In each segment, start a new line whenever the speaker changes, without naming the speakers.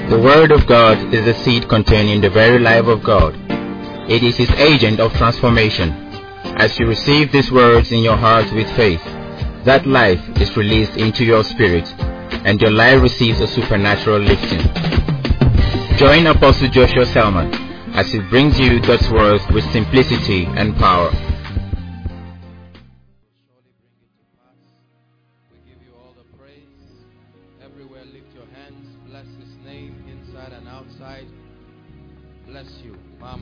The Word of God is the seed containing the very life of God. It is His agent of transformation. As you receive these words in your heart with faith, that life is released into your spirit, and your life receives a supernatural lifting. Join Apostle Joshua Selman as he brings you God's Word with simplicity and power.
Bless you.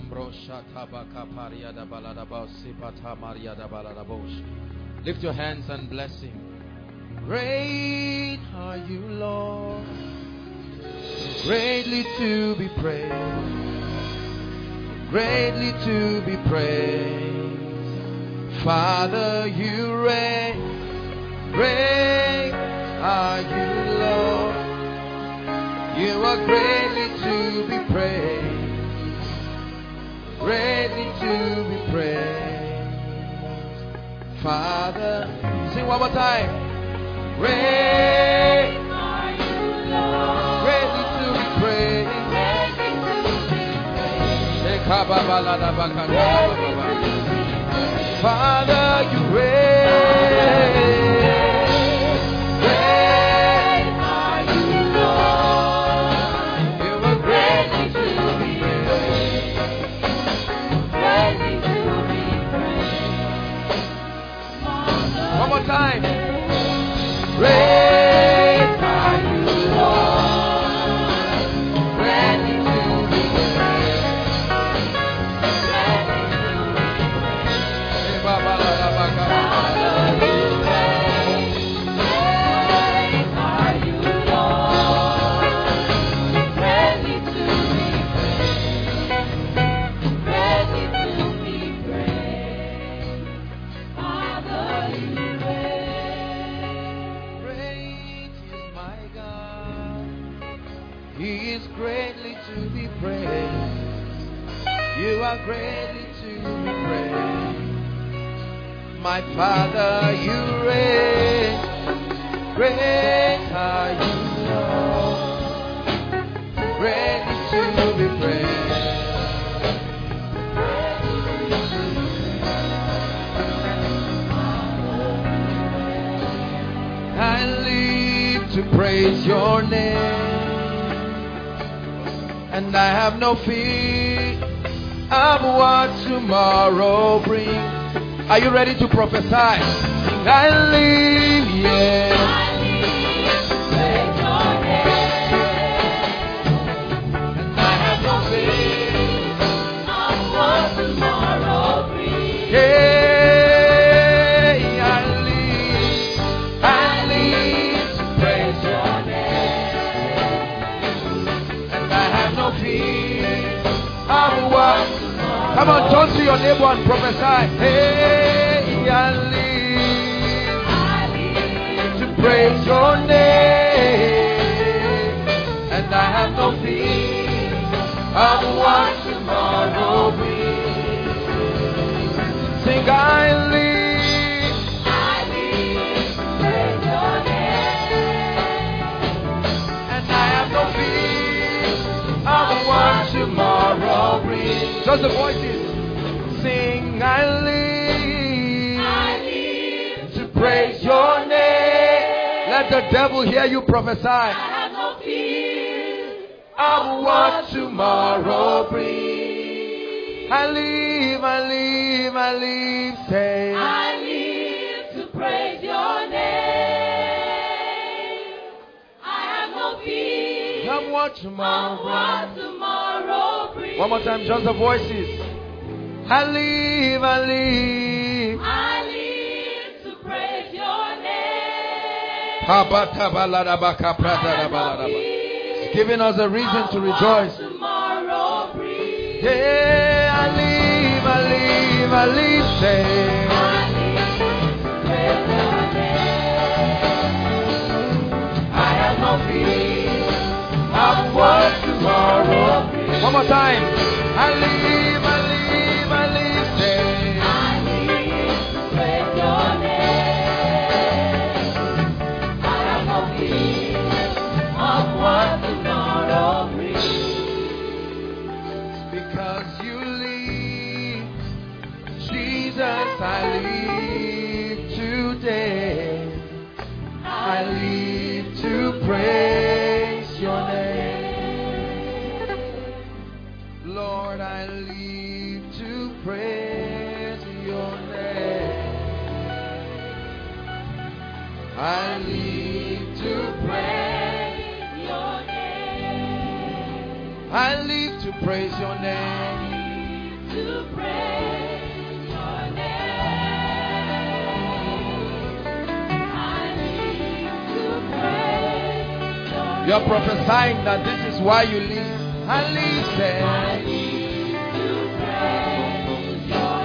Lift your hands and bless Him. Great are you, Lord, greatly to be praised, greatly to be praised. Father, you reign. Great are you, Lord, you are greatly to be praised, greatly to be praised. Father, sing one more time. Great are you, Lord, greatly to be praised, greatly to be praised. Father, you reign. One more time. Great are you, Lord, ready to be praised, ready to be praised. Father, you reign. Great are you, Lord, ready to be praised, ready to be praised. Father, you He is greatly to be praised. You are greatly to be praised. My Father, you reign. Great are you, Lord, greatly to be praised. I live to praise your name, and I have no fear of what tomorrow brings. Are you ready to prophesy? I live, yeah. I live to praise your name, and I have no fear of what tomorrow brings. Yeah, I live to praise your name, and I have no fear of what. Come on, turn to your neighbor and prophesy. Hey, I live to praise your name, and I have no fear of what tomorrow brings. Sing, I live to praise your name, and I have no fear of what tomorrow brings. Just the voices. Sing, I live to praise your name. Let the devil hear you prophesy. I have no fear of what tomorrow brings. I live, say. I live to praise your name. I have no fear of what tomorrow brings. One more time, just the voices. I live to praise your name. It's giving us a reason to rejoice. Yeah, I live, say. I live to praise your name. I have no fear of what tomorrow brings. One more time. I live, say. I live to praise your name. I have no fear of what tomorrow brings. I live to praise your name. I live to praise your name. To praise your name. I live to praise your name. You're prophesying that this is why you live. I live there. I live to praise your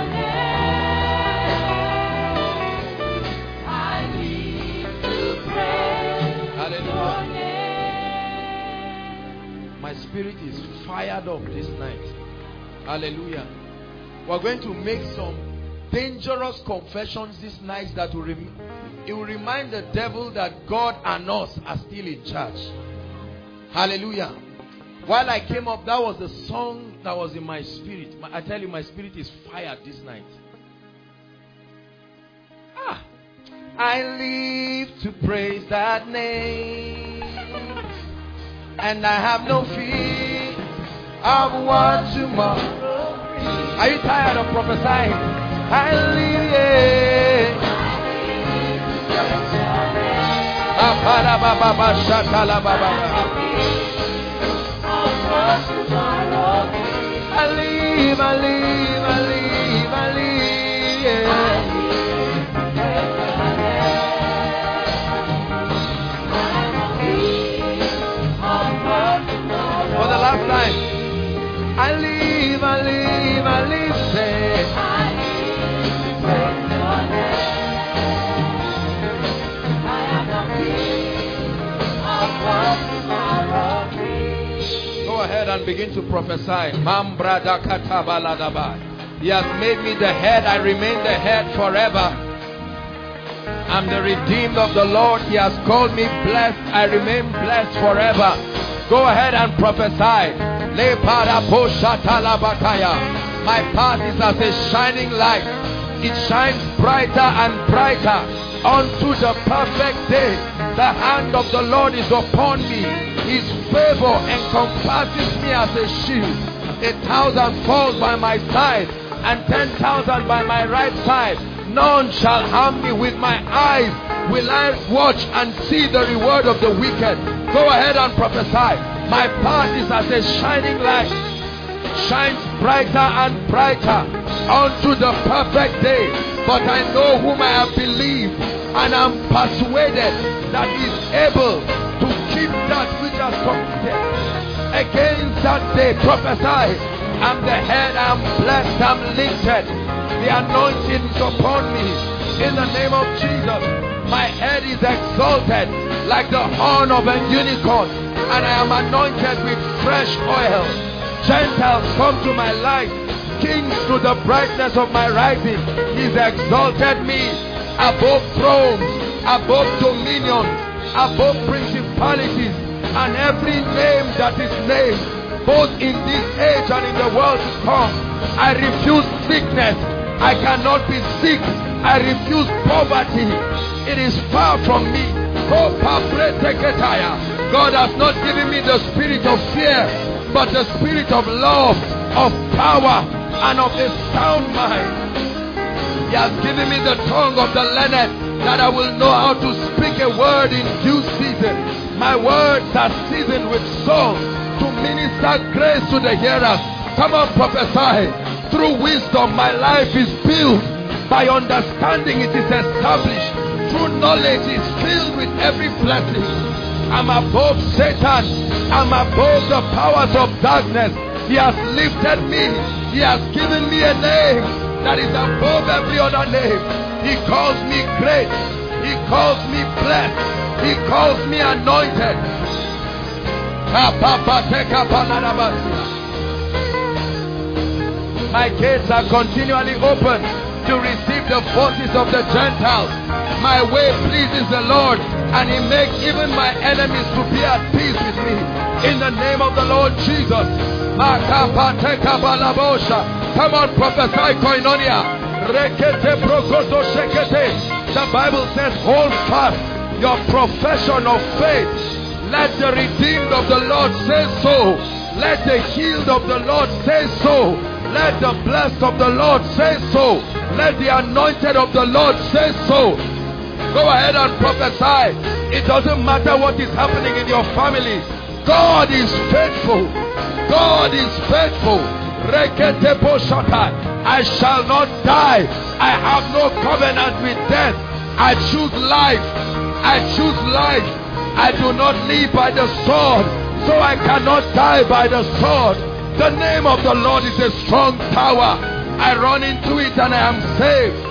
name. I live to praise your name. My spirit is fired up this night. Hallelujah. We're going to make some dangerous confessions this night that will it will remind the devil that God and us are still in charge. Hallelujah. While I came up, that was the song that was in my spirit. I tell you, my spirit is fired this night. I live to praise that name, and I have no fear of what tomorrow brings. Are you tired of prophesying? I live, yeah. I live, yeah. For the last time, I live, say. Go ahead and begin to prophesy. He has made me the head, I remain the head forever. I'm the redeemed of the Lord. He has called me blessed, I remain blessed forever. Go ahead and prophesy. My path is as a shining light. It shines brighter and brighter unto the perfect day. The hand of the Lord is upon me. His favor encompasses me as a shield. 1,000 falls by my side and 10,000 by my right side. None shall harm me. With my eyes will I watch and see the reward of the wicked. Go ahead and prophesy. My path is as a shining light, shines brighter and brighter unto the perfect day. But I know whom I have believed, and am persuaded that he is able to keep that which has committed. Against that day, prophesy. I'm the head, I'm blessed, I'm lifted. The anointing is upon me. In the name of Jesus, my head is exalted like the horn of a unicorn, and I am anointed with fresh oil. Gentiles come to my light, kings to the brightness of my rising. He's exalted me above thrones, above dominion, above principalities, and every name that is named, both in this age and in the world to come. I refuse sickness. I cannot be sick. I refuse poverty. It is far from me. God has not given me the spirit of fear, but the spirit of love, of power, and of a sound mind. He has given me the tongue of the learned, that I will know how to speak a word in due season. My words are seasoned with salt to minister grace to the hearers. Come on, prophesy. Through wisdom, my life is built. By understanding, it is established. Through knowledge, is filled with every blessing. I'm above Satan. I'm above the powers of darkness. He has lifted me. He has given me a name that is above every other name. He calls me great. He calls me blessed. He calls me anointed. My gates are continually open to receive the forces of the Gentiles. My way pleases the Lord, and he makes even my enemies to be at peace with me. In the name of the Lord Jesus. Come on, prophesy, koinonia. The Bible says, hold fast your profession of faith. Let the redeemed of the Lord say so. Let the healed of the Lord say so. Let the blessed of the Lord say so. Let the anointed of the Lord say so. Go ahead and prophesy. It doesn't matter what is happening in your family. God is faithful. God is faithful. I shall not die. I have no covenant with death. I choose life. I choose life. I do not live by the sword, so I cannot die by the sword. The name of the Lord is a strong tower. I run into it and I am saved.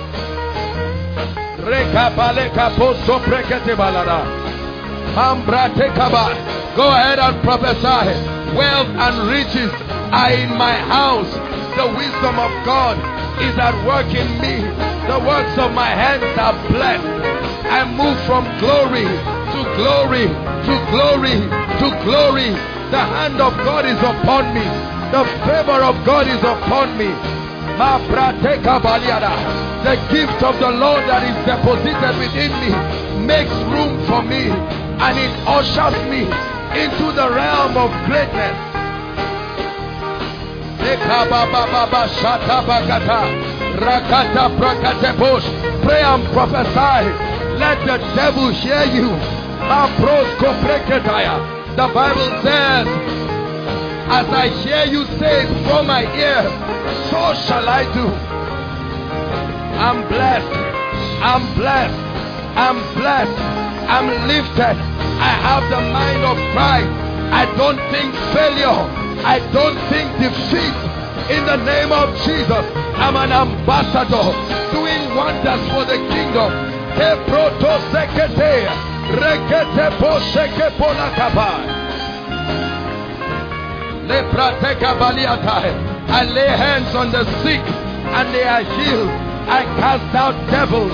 Go ahead and prophesy. Wealth and riches are in my house. The wisdom of God is at work in me. The works of my hands are blessed. I move from glory to glory to glory to glory. The hand of God is upon me. The favor of God is upon me. The gift of the Lord that is deposited within me makes room for me, and it ushers me into the realm of greatness. Pray and prophesy. Let the devil hear you. The Bible says, as I hear you say it from my ear, so shall I do. I'm blessed. I'm blessed. I'm blessed. I'm lifted. I have the mind of Christ. I don't think failure. I don't think defeat. In the name of Jesus, I'm an ambassador doing wonders for the kingdom. I lay hands on the sick and they are healed. I cast out devils.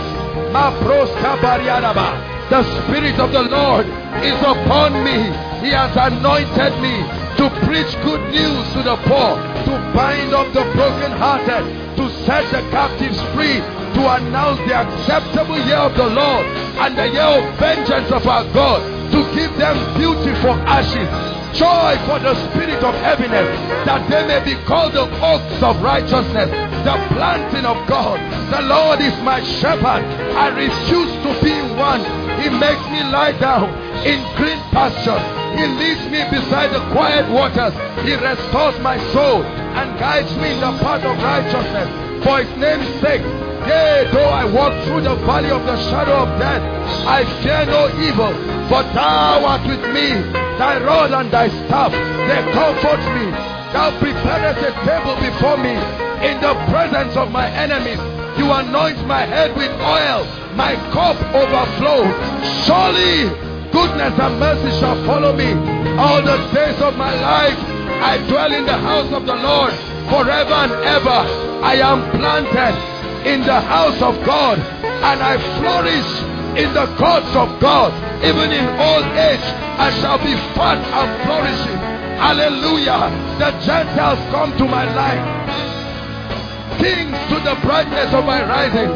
The Spirit of the Lord is upon me. He has anointed me to preach good news to the poor, to bind up the brokenhearted, to set the captives free, to announce the acceptable year of the Lord and the year of vengeance of our God, to give them beauty for ashes, joy for the spirit of heaviness, that they may be called the oaks of righteousness, the planting of God. The Lord is my shepherd. I refuse to be in want. He makes me lie down in green pastures. He leads me beside the quiet waters. He restores my soul and guides me in the path of righteousness for his name's sake. Yea, though I walk through the valley of the shadow of death, I fear no evil, for thou art with me. Thy rod and thy staff, they comfort me. Thou preparest a table before me in the presence of my enemies. You anoint my head with oil, my cup overflows. Surely goodness and mercy shall follow me all the days of my life. I dwell in the house of the Lord forever and ever. I am planted in the house of God, and I flourish in the courts of God. Even in old age, I shall be fat and flourishing. Hallelujah. The Gentiles come to my life, kings to the brightness of my rising.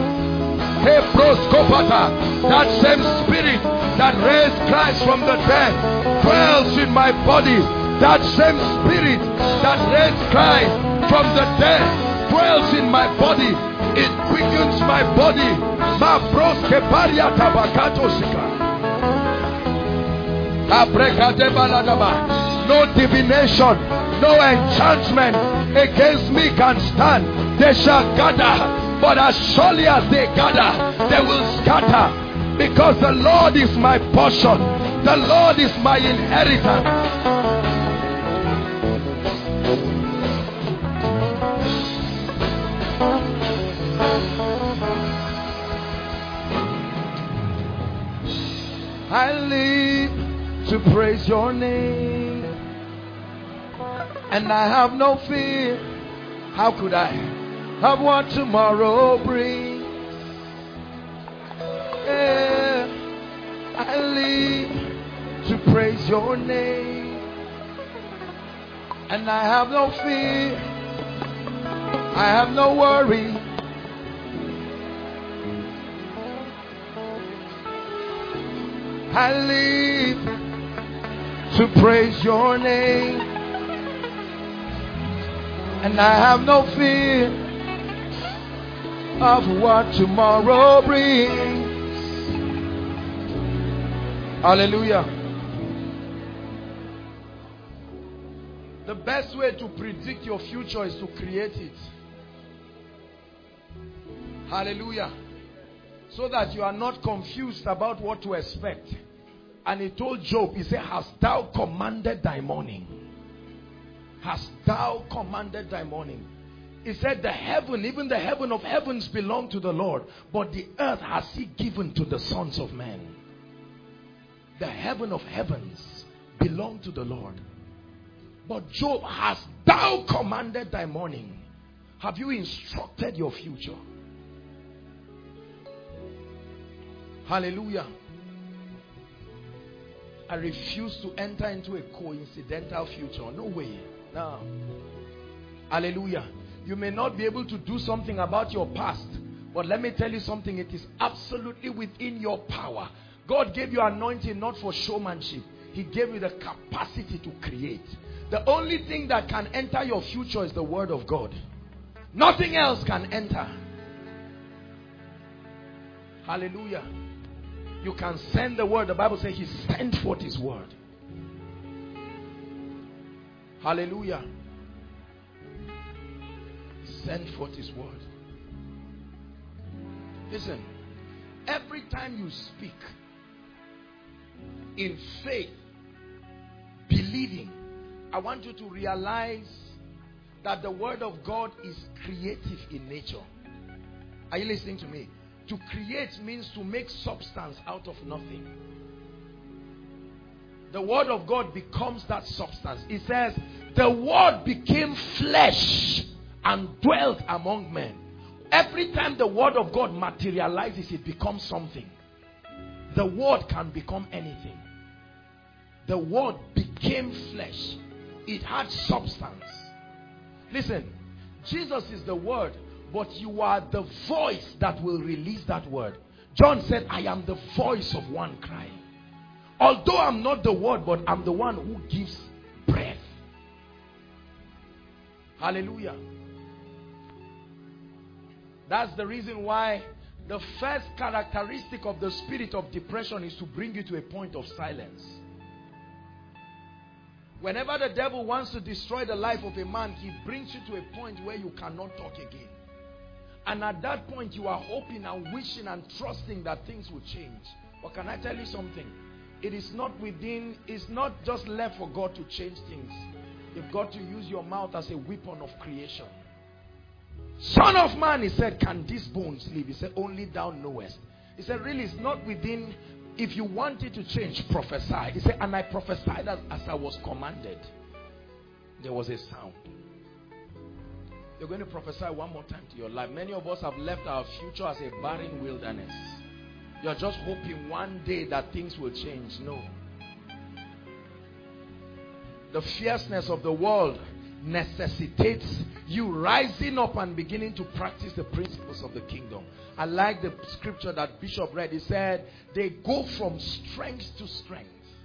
That same spirit that raised Christ from the dead dwells in my body. That same spirit that raised Christ from the dead dwells in my body. It quickens my body. No divination, no enchantment against me can stand. They shall gather, but as surely as they gather, they will scatter. Because the Lord is my portion. The Lord is my inheritance. I live to praise your name, and I have no fear. How could I have what tomorrow brings? Yeah, I live to praise your name, and I have no fear. I have no worry. I live to praise your name, and I have no fear of what tomorrow brings. Hallelujah. The best way to predict your future is to create it. Hallelujah. So that you are not confused about what to expect. And he told Job, he said, hast thou commanded thy morning? Hast thou commanded thy morning? He said, the heaven, even the heaven of heavens belong to the Lord, but the earth has he given to the sons of men. The heaven of heavens belong to the Lord. But Job, hast thou commanded thy morning? Have you instructed your future? Hallelujah. I refuse to enter into a coincidental future. No way. No. Hallelujah. You may not be able to do something about your past, but let me tell you something. It is absolutely within your power. God gave you anointing not for showmanship. He gave you the capacity to create. The only thing that can enter your future is the word of God. Nothing else can enter. Hallelujah. You can send the word. The Bible says he sent forth his word. Hallelujah. Send forth his word. Listen, every time you speak in faith, believing, I want you to realize that the word of God is creative in nature. Are you listening to me? To create means to make substance out of nothing. The word of God becomes that substance. It says, the word became flesh and dwelt among men. Every time the word of God materializes, it becomes something. The word can become anything. The word became flesh. It had substance. Listen, Jesus is the word, but you are the voice that will release that word. John said, I am the voice of one crying. Although I'm not the word, but I'm the one who gives breath. Hallelujah. That's the reason why the first characteristic of the spirit of depression is to bring you to a point of silence. Whenever the devil wants to destroy the life of a man, he brings you to a point where you cannot talk again. And at that point, you are hoping and wishing and trusting that things will change. But can I tell you something? It is not within, it's not just left for God to change things. You've got to use your mouth as a weapon of creation. Son of man, he said, can these bones live? He said, only thou knowest. He said, really, it's not within. If you want it to change, prophesy. He said, and I prophesied as I was commanded. There was a sound. You're going to prophesy one more time to your life. Many of us have left our future as a barren wilderness. You're just hoping one day that things will change. No. The fierceness of the world necessitates you rising up and beginning to practice the principles of the kingdom. I like the scripture that Bishop read. He said, they go from strength to strength.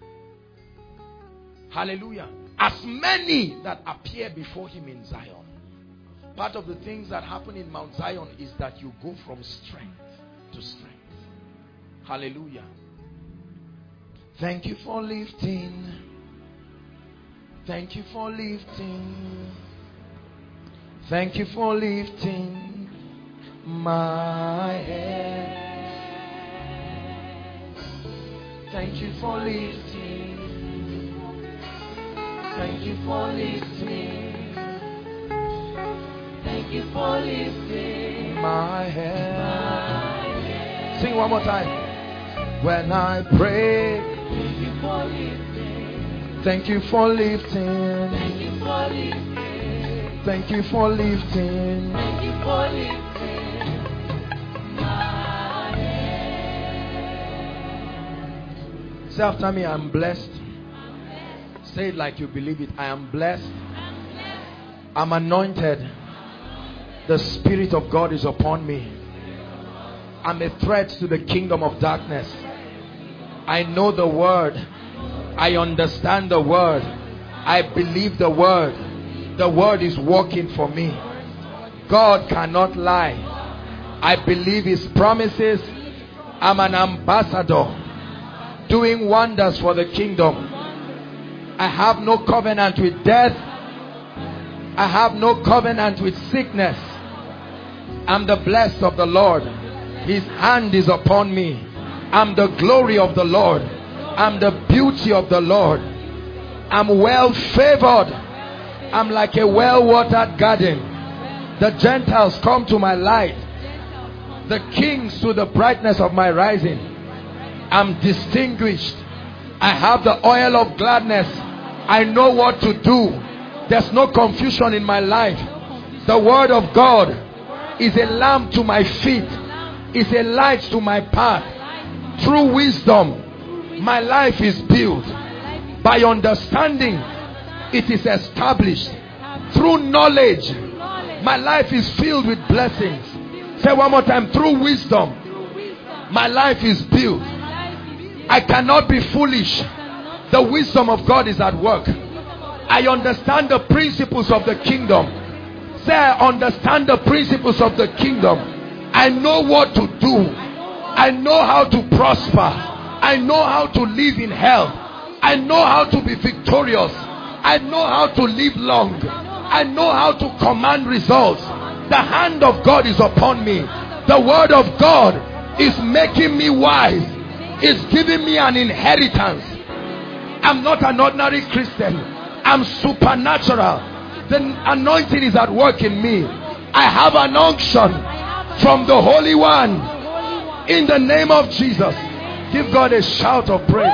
Hallelujah. As many that appear before him in Zion. Part of the things that happen in Mount Zion is that you go from strength to strength. Hallelujah. Thank you for lifting. Thank you for lifting. Thank you for lifting my head. Thank you for lifting. Thank you for lifting. Thank you for lifting my head. Sing one more time. When I pray, thank you for lifting. Thank you for lifting. Thank you for lifting. Thank you for lifting. Thank you for lifting my head. Say after me, I'm blessed. Say it like you believe it. I am blessed. I'm anointed. The Spirit of God is upon me. I'm a threat to the kingdom of darkness. I know the word. I understand the word. I believe the word. The word is working for me. God cannot lie. I believe his promises. I'm an ambassador. doing wonders for the kingdom. I have no covenant with death. I have no covenant with sickness. I'm the blessed of the Lord. His hand is upon me. I'm the glory of the Lord. I'm the beauty of the Lord. I'm well favored. I'm like a well-watered garden. The Gentiles come to my light. The kings to the brightness of my rising. I'm distinguished. I have the oil of gladness. I know what to do. There's no confusion in my life. The word of God is a lamp to my feet, is a light to my path. Through wisdom, my life is built. By understanding, it is established. Through knowledge, my life is filled with blessings. Say one more time. Through wisdom, my life is built. I cannot be foolish. The wisdom of God is at work. I understand the principles of the kingdom. Say, I understand the principles of the kingdom. I know what to do. I know how to prosper. I know how to live in health. I know how to be victorious. I know how to live long. I know how to command results. The hand of God is upon me. The word of God is making me wise. It's giving me an inheritance. I'm not an ordinary Christian. I'm supernatural. The anointing is at work in me. I have an unction from the Holy One. In the name of Jesus. Give God a shout of praise.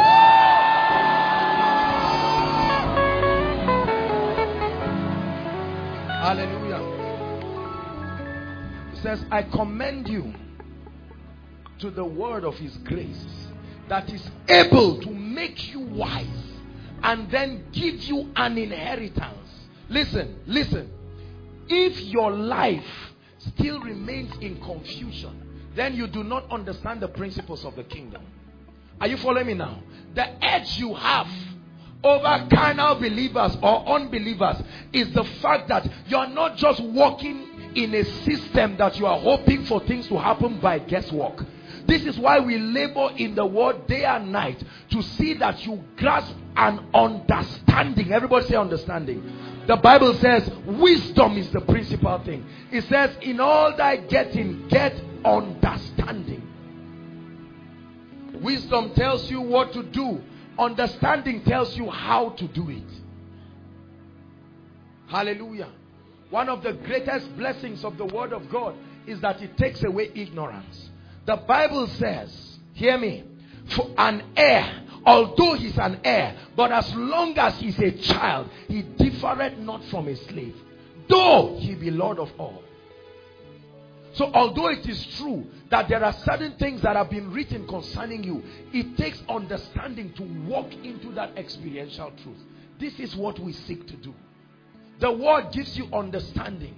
Hallelujah. It says, I commend you to the word of his grace that is able to make you wise and then give you an inheritance. Listen, listen. If your life still remains in confusion, then you do not understand the principles of the kingdom. Are you following me now? The edge you have over carnal believers or unbelievers is the fact that you are not just walking in a system that you are hoping for things to happen by guesswork. This is why we labor in the word day and night to see that you grasp an understanding. Everybody say understanding. The Bible says wisdom is the principal thing. It says in all thy getting, get understanding. Wisdom tells you what to do. Understanding tells you how to do it. Hallelujah. One of the greatest blessings of the word of God is that it takes away ignorance. The Bible says, hear me, for an heir, although he's an heir, but as long as he's a child, he differeth not from a slave, though he be Lord of all. So although it is true that there are certain things that have been written concerning you, it takes understanding to walk into that experiential truth. This is what we seek to do. The word gives you understanding.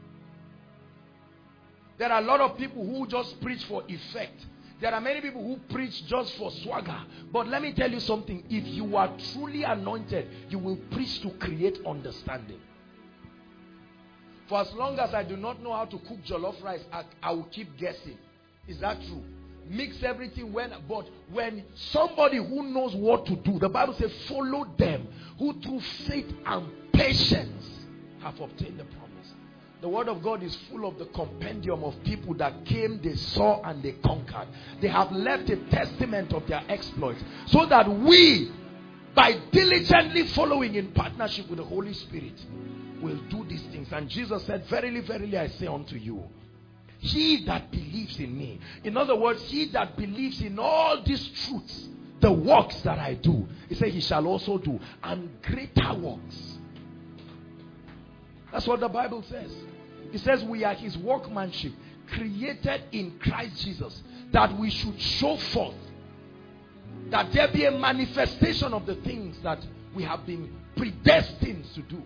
There are a lot of people who just preach for effect. There are many people who preach just for swagger. But let me tell you something. If you are truly anointed, you will preach to create understanding. For as long as I do not know how to cook jollof rice, I will keep guessing. Is that true? Mix everything but when somebody who knows what to do, the Bible says, follow them who through faith and patience have obtained the promise. The word of God is full of the compendium of people that came, they saw, and they conquered. They have left a testament of their exploits, so that we, by diligently following in partnership with the Holy Spirit, will do these things. And Jesus said, verily, verily, I say unto you, he that believes in me. In other words, he that believes in all these truths, the works that I do, he said he shall also do, and greater works. That's what the Bible says. It says we are his workmanship, created in Christ Jesus, that we should show forth, that there be a manifestation of the things that we have been predestined to do.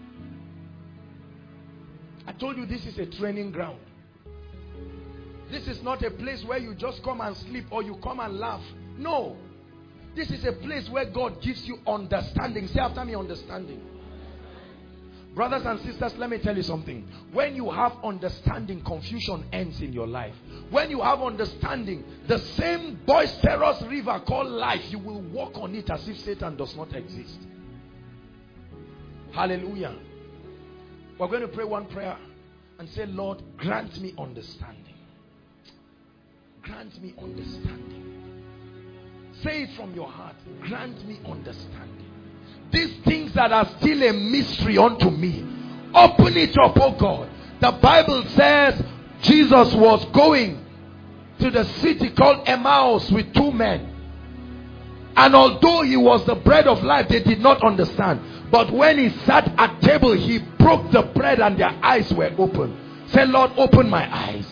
I told you this is a training ground. This is not a place where you just come and sleep or you come and laugh. No. This is a place where God gives you understanding. Say after me, understanding. Brothers and sisters, let me tell you something. When you have understanding, confusion ends in your life. When you have understanding, the same boisterous river called life, you will walk on it as if Satan does not exist. Hallelujah. We're going to pray one prayer and say, Lord, grant me understanding. Grant me understanding. Say it from your heart. Grant me understanding. These things that are still a mystery unto me, open it up, oh God. The Bible says Jesus was going to the city called Emmaus with two men. And although he was the bread of life, they did not understand. But when he sat at table, he broke the bread and their eyes were open. Say, Lord, open my eyes.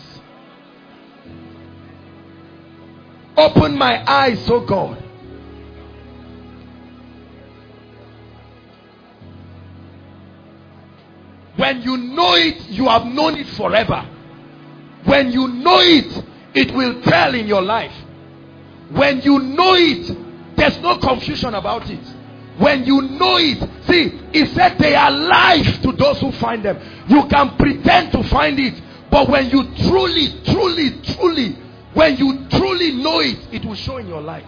Open my eyes, oh God. When you know it, you have known it forever. When you know it, it will tell in your life. When you know it, there's no confusion about it. When you know it, see, he said they are life to those who find them. You can pretend to find it, but when you truly know it, it will show in your life.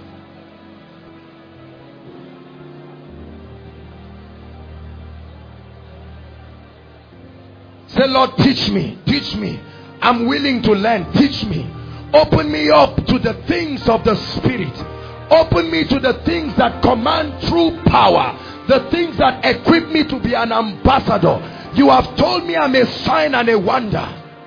Say, Lord, teach me. I'm willing to learn. Teach me. Open me up to the things of the Spirit. Open me to the things that command true power. The things that equip me to be an ambassador. You have told me I'm a sign and a wonder.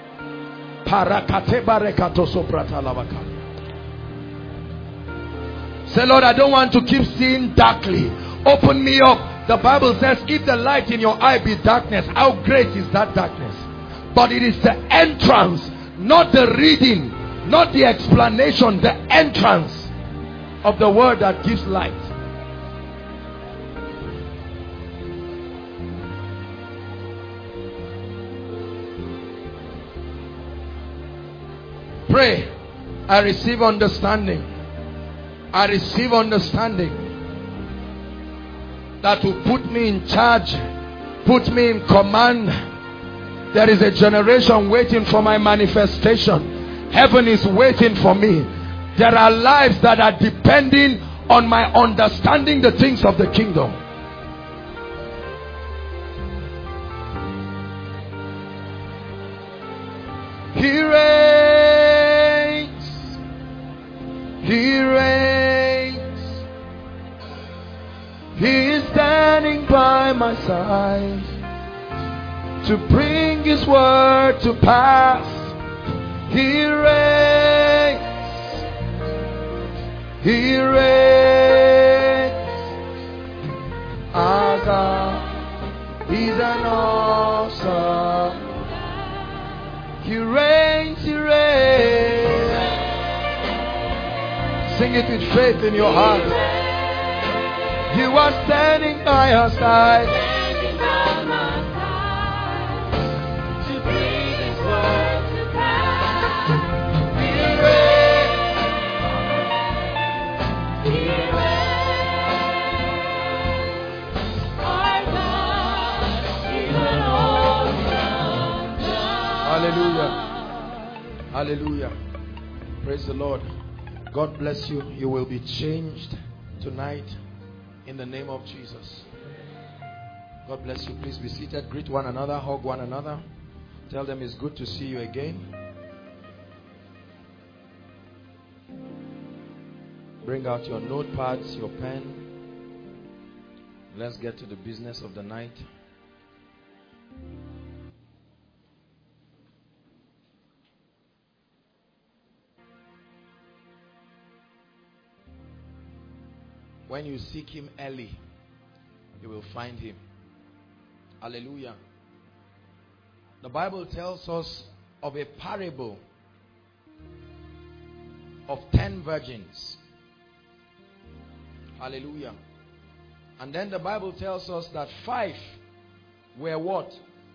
Say, Lord, I don't want to keep seeing darkly. Open me up. The Bible says, if the light in your eye be darkness, how great is that darkness? But it is the entrance, not the reading, not the explanation, the entrance of the word that gives light. Pray. I receive understanding. I receive understanding that will put me in charge, put me in command. There is a generation waiting for my manifestation. Heaven is waiting for me. There are lives that are depending on my understanding the things of the kingdom. He reigns. He reigns. He is standing by my side to bring his word to pass. He reigns. He reigns. Our God is an awesome. He reigns, he reigns. Sing it with faith in your heart. You are standing by our side. Standing by my side to bring his word to pass. He reigns. He reigns. Our God is an awesome God. Hallelujah. Hallelujah. Praise the Lord. God bless you. You will be changed tonight. In the name of Jesus. God bless you. Please be seated. Greet one another. Hug one another. Tell them it's good to see you again. Bring out your notepads, your pen. Let's get to the business of the night. When you seek him early, you will find him. Hallelujah. The Bible tells us of a parable of 10 virgins. Hallelujah. And then the Bible tells us that 5 were what?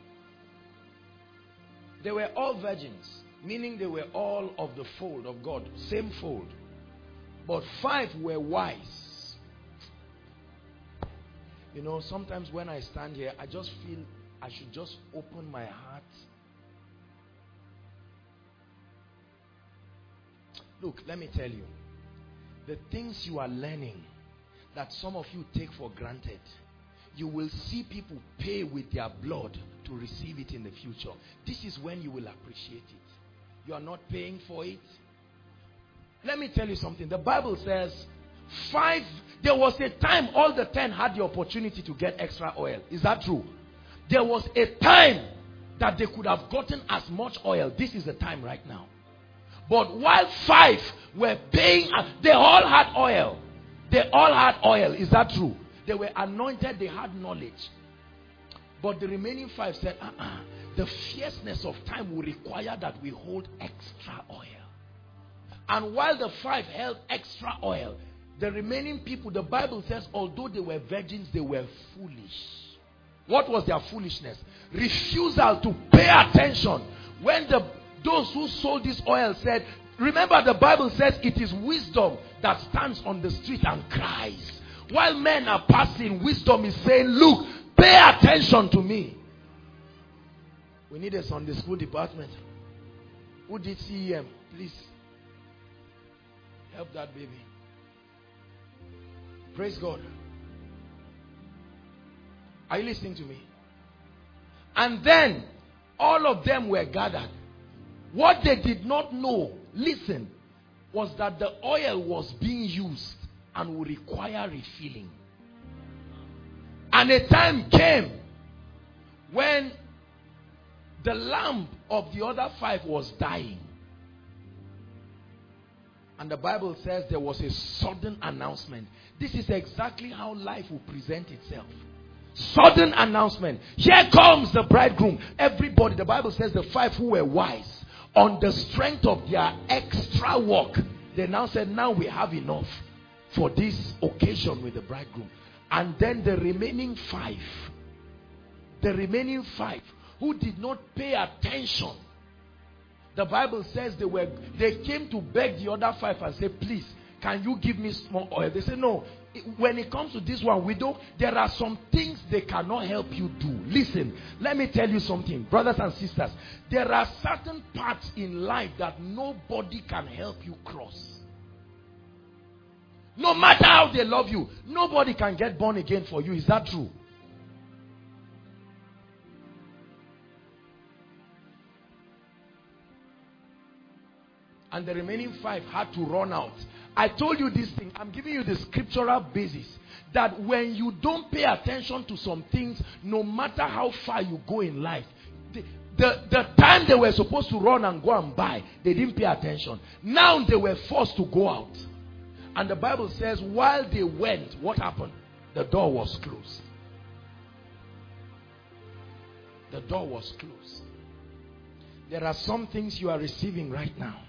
They were all virgins, meaning they were all of the fold of God, same fold. But 5 were wise. You know, sometimes when I stand here, I just feel I should just open my heart. Look, let me tell you, the things you are learning that some of you take for granted, you will see people pay with their blood to receive it in the future. This is when you will appreciate it. You are not paying for it. Let me tell you something. The Bible says there was a time all the 10 had the opportunity to get extra oil. Is that true? There was a time that they could have gotten as much oil. This is the time right now. But while 5 were paying, they all had oil. They all had oil. Is that true? They were anointed. They had knowledge. But the remaining 5 said, the fierceness of time will require that we hold extra oil. And while the 5 held extra oil, the remaining people, the Bible says, although they were virgins, they were foolish. What was their foolishness? Refusal to pay attention. When those who sold this oil said, remember the Bible says it is wisdom that stands on the street and cries. While men are passing, wisdom is saying, look, pay attention to me. We need a Sunday school department. Who did CEM? Please help that baby. Praise God. Are you listening to me? And then all of them were gathered. What they did not know, listen, was that the oil was being used and would require refilling. And a time came when the lamp of the other 5 was dying. And the Bible says there was a sudden announcement. This is exactly how life will present itself. Sudden announcement. Here comes the bridegroom. Everybody, the Bible says the 5 who were wise, on the strength of their extra work, they now said, now we have enough for this occasion with the bridegroom. And then the remaining 5 who did not pay attention, the Bible says they came to beg the other 5 and say, please, can you give me small oil? They say, no, when it comes to this one, there are some things they cannot help you do. Listen, let me tell you something, brothers and sisters. There are certain parts in life that nobody can help you cross. No matter how they love you, nobody can get born again for you. Is that true? And the remaining 5 had to run out. I told you this thing. I'm giving you the scriptural basis that when you don't pay attention to some things, no matter how far you go in life, the time they were supposed to run and go and buy, they didn't pay attention. Now they were forced to go out. And the Bible says while they went, what happened? The door was closed. The door was closed. There are some things you are receiving right now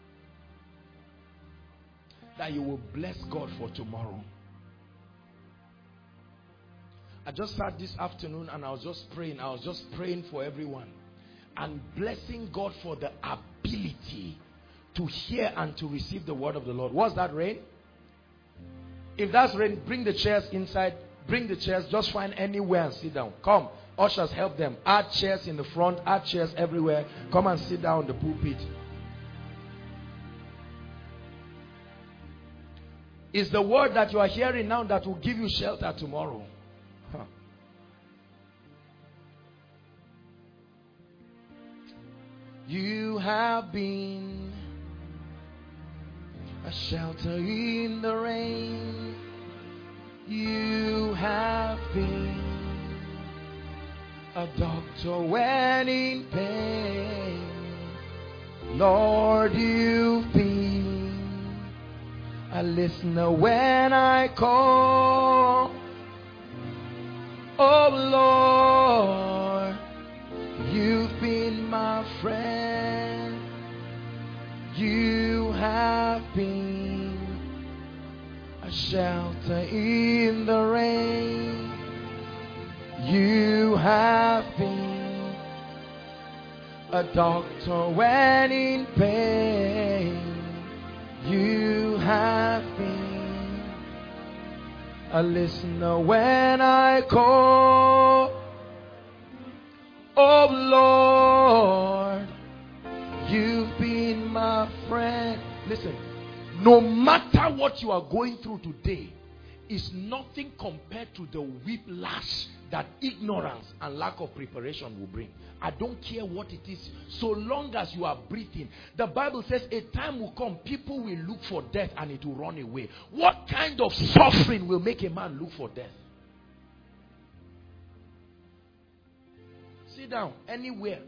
that you will bless God for tomorrow. I just sat this afternoon and I was just praying. I was just praying for everyone and blessing God for the ability to hear and to receive the word of the Lord. Was that rain? If that's rain, bring the chairs inside. Bring the chairs. Just find anywhere and sit down. Come. Ushers, help them. Add chairs in the front. Add chairs everywhere. Come and sit down on the pulpit. It's the word that you are hearing now that will give you shelter tomorrow. You have been a shelter in the rain. You have been a doctor when in pain. Lord, you've been a listener when I call. Oh Lord, you've been my friend. You have been a shelter in the rain. You have been a doctor when in pain. You have been a listener when I call. Oh Lord, you've been my friend. Listen, no matter what you are going through today, is nothing compared to the whiplash that ignorance and lack of preparation will bring. I don't care what it is, so long as you are breathing. The Bible says a time will come, people will look for death and it will run away. What kind of suffering will make a man look for death? Sit down anywhere.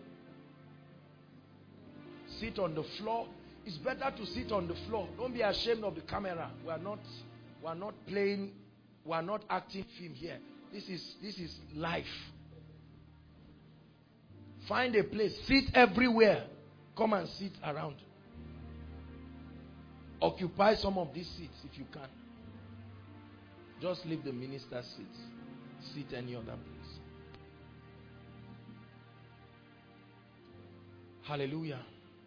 Sit on the floor. It's better to sit on the floor. Don't be ashamed of the camera. We are not playing, we are not acting film here. This is life. Find a place, sit everywhere. Come and sit around. Occupy some of these seats if you can. Just leave the minister's seats. Sit any other place. Hallelujah.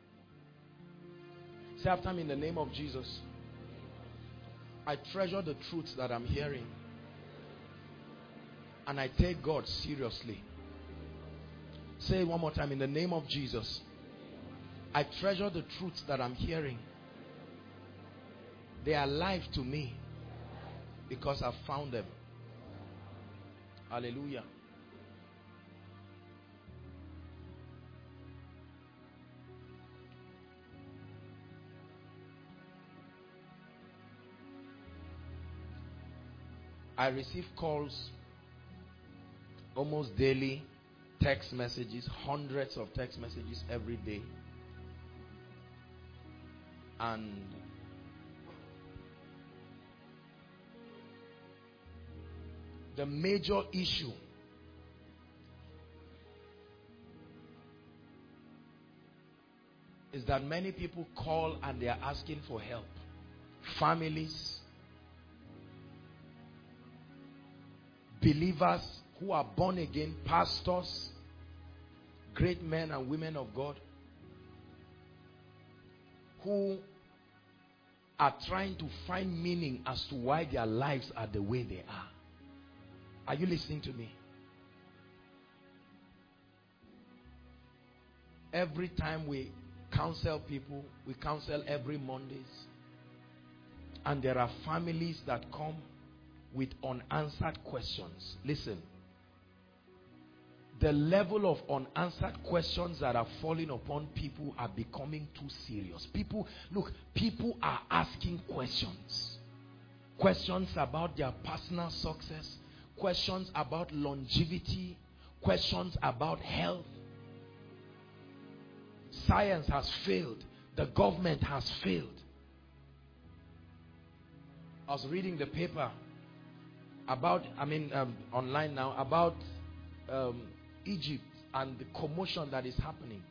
Say after me, in the name of Jesus, I treasure the truths that I'm hearing. And I take God seriously. Say it one more time. In the name of Jesus, I treasure the truths that I'm hearing. They are life to me because I've found them. Hallelujah. I receive calls almost daily, text messages, hundreds of text messages every day. And the major issue is that many people call and they are asking for help. Families, believers who are born again, pastors, great men and women of God who are trying to find meaning as to why their lives are the way they are. Are you listening to me? Every time we counsel people, we counsel every Mondays, and there are families that come with unanswered questions. Listen, the level of unanswered questions that are falling upon people are becoming too serious. People are asking questions. Questions about their personal success, questions about longevity, questions about health. Science has failed. The government has failed. I was reading the paper about, online now, about Egypt and the commotion that is happening.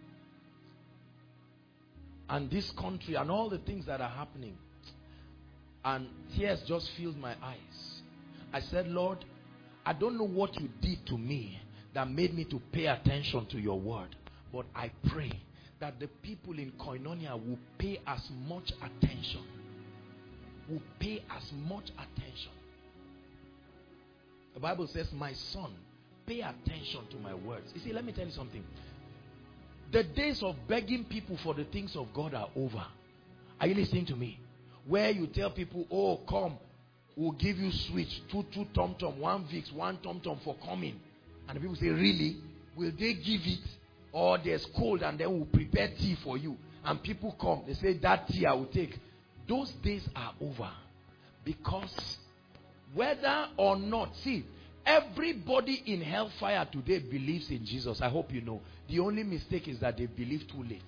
And this country and all the things that are happening. And tears just filled my eyes. I said, Lord, I don't know what you did to me that made me to pay attention to your word. But I pray that the people in Koinonia will pay as much attention. Will pay as much attention. The Bible says, my son, pay attention to my words. You see, let me tell you something. The days of begging people for the things of God are over. Are you listening to me? Where you tell people, oh, come, we'll give you switch, two tom-tom, one Vicks, one tom-tom for coming. And the people say, really? Will they give it? Or there's cold and then we'll prepare tea for you. And people come, they say, that tea I will take. Those days are over. Because whether or not, see, everybody in hellfire today believes in Jesus. I hope you know. The only mistake is that they believe too late.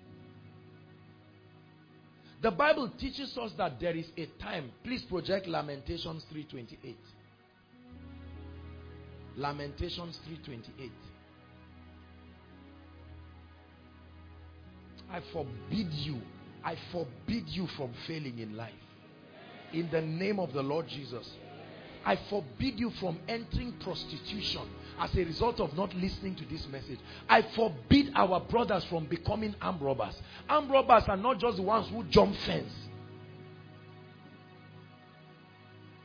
The Bible teaches us that there is a time. Please project Lamentations 3:28. Lamentations 3:28. I forbid you from failing in life. In the name of the Lord Jesus. I forbid you from entering prostitution as a result of not listening to this message. I forbid our brothers from becoming armed robbers. Armed robbers are not just the ones who jump fence.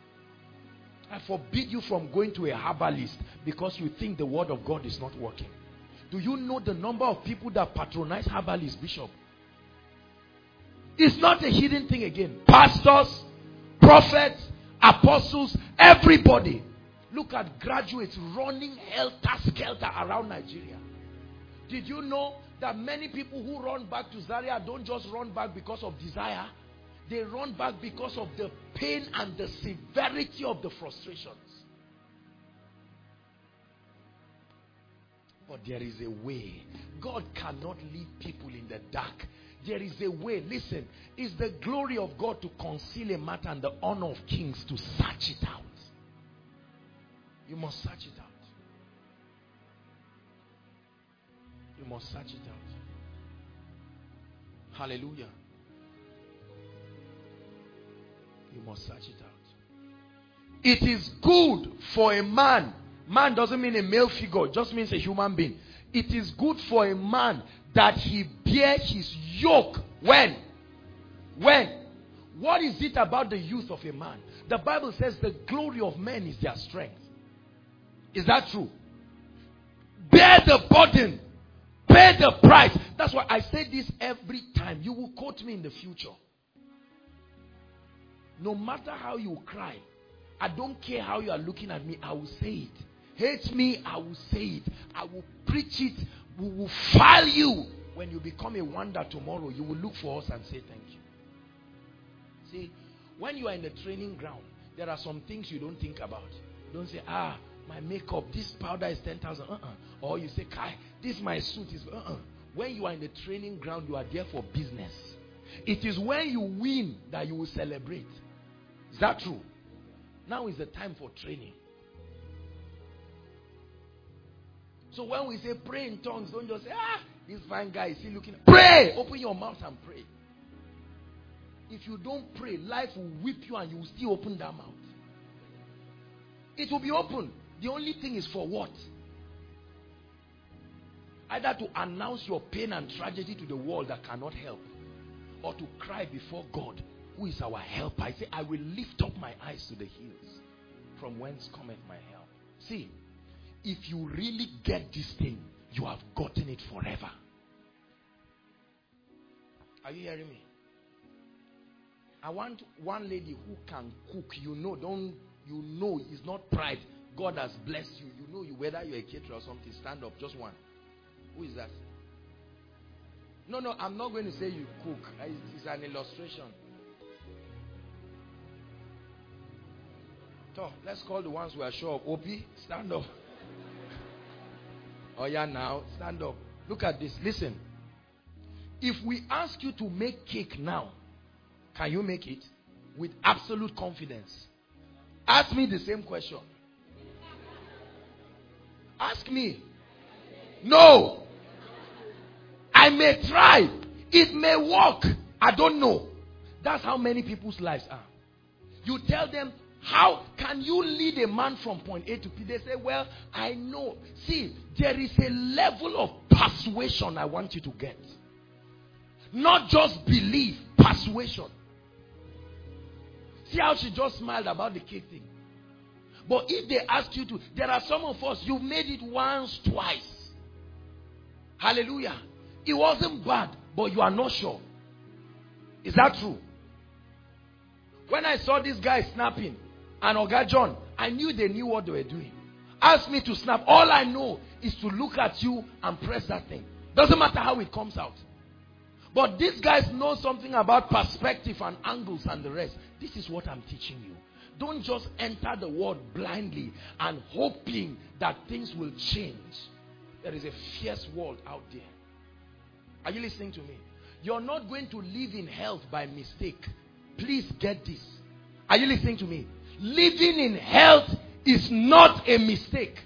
I forbid you from going to a herbalist because you think the word of God is not working. Do you know the number of people that patronize Herbalist, Bishop? It's not a hidden thing again. Pastors, prophets, apostles, everybody. Look at graduates running helter-skelter around Nigeria. Did you know that many people who run back to Zaria don't just run back because of desire? They run back because of the pain and the severity of the frustrations. But there is a way. God cannot leave people in the dark. There is a way. Listen, it's the glory of God to conceal a matter and the honor of kings to search it out. You must search it out. You must search it out. Hallelujah. You must search it out. It is good for a man. Man doesn't mean a male figure. It just means a human being. It is good for a man that he bear his yoke. When? What is it about the youth of a man? The Bible says the glory of men is their strength. Is that true? Bear the burden. Pay the price. That's why I say this every time. You will quote me in the future. No matter how you cry, I don't care how you are looking at me, I will say it. Hate me, I will say it. I will preach it. We will file you. When you become a wonder tomorrow, you will look for us and say thank you. See, when you are in the training ground, there are some things you don't think about. You don't say, my makeup, this powder is 10,000. Or you say, Kai, this my suit is. When you are in the training ground, you are there for business. It is when you win that you will celebrate. Is that true? Now is the time for training. So when we say pray in tongues, don't just say, this fine guy is still looking. Pray! Open your mouth and pray. If you don't pray, life will whip you and you will still open that mouth. It will be open. The only thing is for what? Either to announce your pain and tragedy to the world that cannot help, or to cry before God, who is our helper. I say, I will lift up my eyes to the hills, from whence cometh my help. See, if you really get this thing, you have gotten it forever. Are you hearing me? I want one lady who can cook. You know it's not pride. God has blessed you. You know whether you're a caterer or something. Stand up. Just one. Who is that? No, I'm not going to say you cook. It's an illustration. So, let's call the ones who are sure of. Obi, stand up. Oh yeah, now, stand up. Look at this. Listen. If we ask you to make cake now, can you make it? With absolute confidence. Ask me the same question. Ask me. No. I may try. It may work. I don't know. That's how many people's lives are. You tell them, how can you lead a man from point A to B? They say, well, I know. See, there is a level of persuasion I want you to get. Not just belief, persuasion. See how she just smiled about the cake thing. But if they ask you to, there are some of us, you've made it once, twice. Hallelujah. It wasn't bad, but you are not sure. Is that true? When I saw this guy snapping, and Oga John, I knew they knew what they were doing. Ask me to snap. All I know is to look at you and press that thing. Doesn't matter how it comes out. But these guys know something about perspective and angles and the rest. This is what I'm teaching you. Don't just enter the world blindly and hoping that things will change. There is a fierce world out there. Are you listening to me? You're not going to live in health by mistake. Please get this. Are you listening to me? Living in health is not a mistake.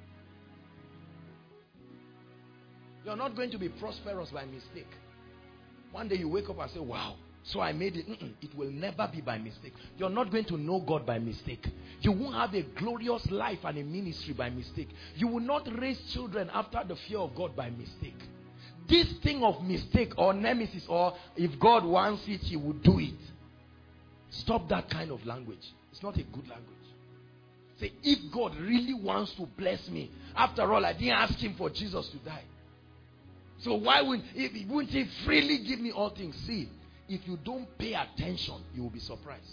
You're not going to be prosperous by mistake. One day you wake up and say, wow, so I made it. It will never be by mistake. You're not going to know God by mistake. You won't have a glorious life and a ministry by mistake. You will not raise children after the fear of God by mistake. This thing of mistake or nemesis, or if God wants it, He will do it. Stop that kind of language. It's not a good language. Say, if God really wants to bless me, after all, I didn't ask Him for Jesus to die. So why wouldn't he freely give me all things? See, if you don't pay attention, you will be surprised.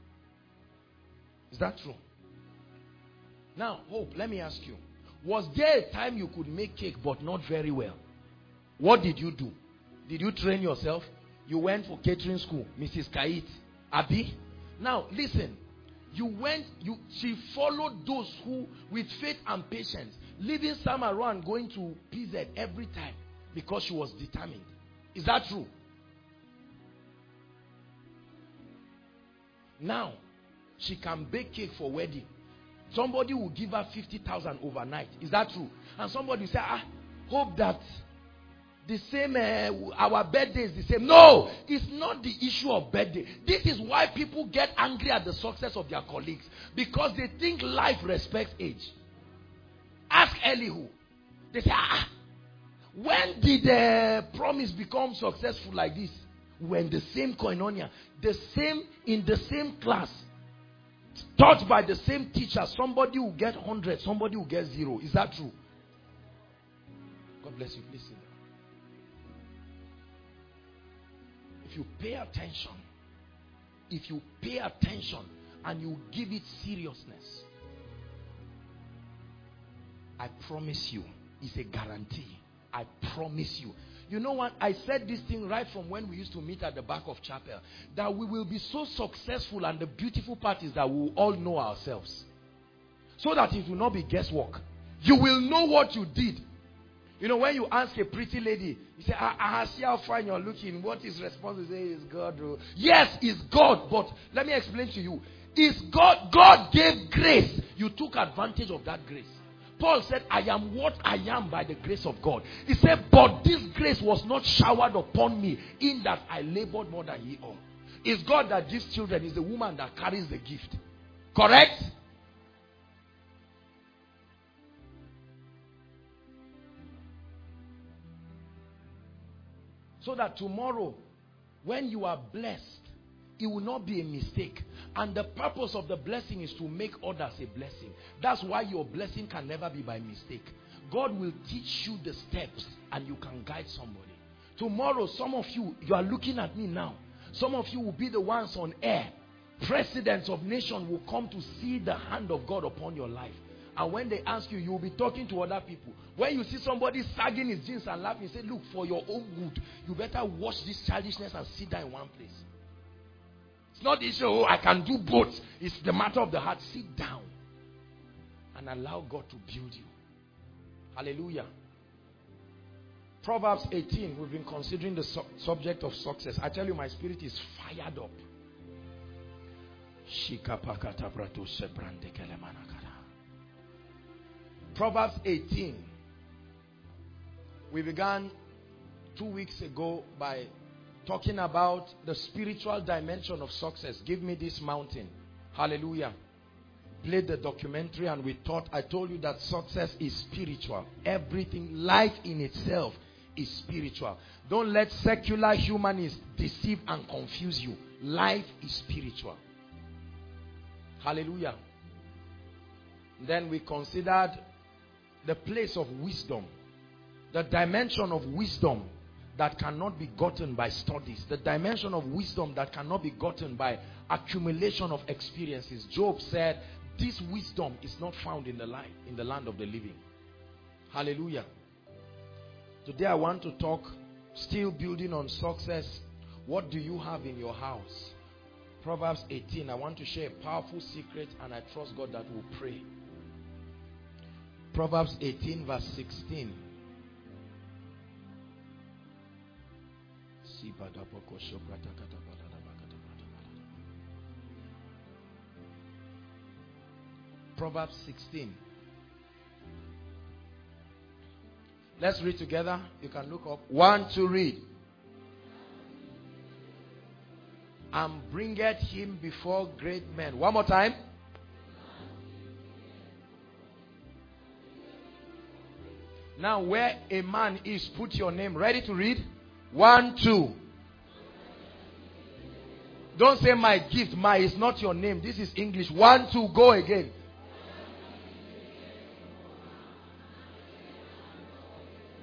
Is that true? Now, Hope, let me ask you. Was there a time you could make cake but not very well? What did you do? Did you train yourself? You went for catering school, Mrs. Kait, Abi? Now, listen. She followed those who, with faith and patience, leaving some around going to PZ every time because she was determined. Is that true? Now, she can bake cake for wedding. Somebody will give her 50,000 overnight. Is that true? And somebody will say, hope that the same, our birthday is the same. No, it's not the issue of birthday. This is why people get angry at the success of their colleagues. Because they think life respects age. Ask Elihu. They say, when did the promise become successful like this? When the same koinonia, in the same class, taught by the same teacher, somebody will get 100, somebody will get 0. Is that true? God bless you. Listen. If you pay attention and you give it seriousness, I promise you, it's a guarantee. I promise you. You know what? I said this thing right from when we used to meet at the back of chapel, that we will be so successful, and the beautiful part is that we will all know ourselves. So that it will not be guesswork. You will know what you did. You know, when you ask a pretty lady, you say, see how fine you're looking. What is response? You say, it's God. Yes, it's God. But let me explain to you. It's God. God gave grace. You took advantage of that grace. Paul said, I am what I am by the grace of God. He said, but this grace was not showered upon me, in that I labored more than ye all. It's God that gives children. It's the woman that carries the gift. Correct? So that tomorrow, when you are blessed, it will not be a mistake. And the purpose of the blessing is to make others a blessing. That's why your blessing can never be by mistake. God will teach you the steps and you can guide somebody. Tomorrow, some of you are looking at me now. Some of you will be the ones on air. Presidents of nations will come to see the hand of God upon your life. And when they ask you, you will be talking to other people. When you see somebody sagging his jeans and laughing, say, look, for your own good, you better watch this childishness and sit down in one place. It's not the issue, I can do both. It's the matter of the heart. Sit down and allow God to build you. Hallelujah. Proverbs 18, we've been considering the subject of success. I tell you, my spirit is fired up. Proverbs 18. We began 2 weeks ago by talking about the spiritual dimension of success. Give me this mountain. Hallelujah. Played the documentary and we taught. I told you that success is spiritual. Everything, life in itself is spiritual. Don't let secular humanists deceive and confuse you. Life is spiritual. Hallelujah. Then we considered the place of wisdom. The dimension of wisdom that cannot be gotten by studies. The dimension of wisdom that cannot be gotten by accumulation of experiences. Job said, this wisdom is not found in the land of the living. Hallelujah. Today I want to talk, still building on success. What do you have in your house? Proverbs 18. I want to share a powerful secret, and I trust God that we'll pray. Proverbs 18 verse 16. Proverbs 16. Let's read together. You can look up. 1, 2, read. And bringeth him before great men. One more time. Now where a man is, put your name. Ready to read? 1, 2. Don't say my gift. My is not your name. This is English. 1, 2. Go again.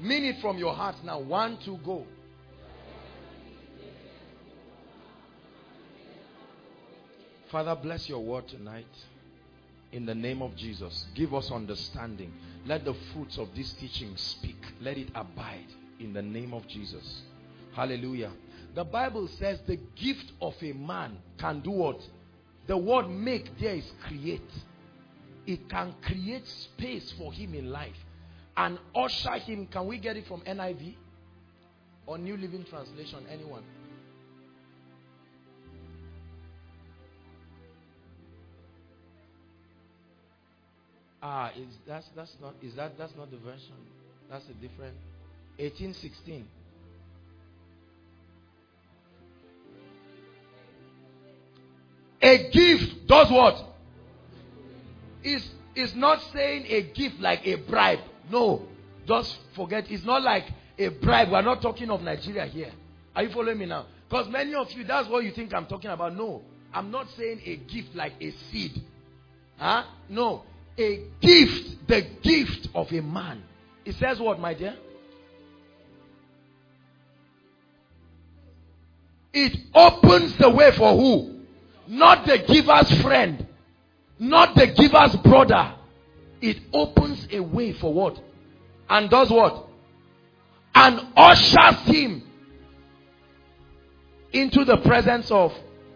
Mean it from your heart now. 1, 2, go. Father, bless your word tonight. In the name of Jesus, give us understanding. Let the fruits of this teaching speak. Let it abide in the name of Jesus. Hallelujah. The Bible says the gift of a man can do what? The word make there is create. It can create space for him in life and usher him. Can we get it from NIV or New Living Translation? Anyone? That's not the version. That's a different 1816. A gift does what? Is not saying a gift like a bribe. No. Just forget. It's not like a bribe. We're not talking of Nigeria here. Are you following me now? Because many of you, that's what you think I'm talking about. No. I'm not saying a gift like a seed. No. A gift, the gift of a man. It says what, my dear? It opens the way for who? Not the giver's friend. Not the giver's brother. It opens a way for what? And does what? And ushers him into the presence of.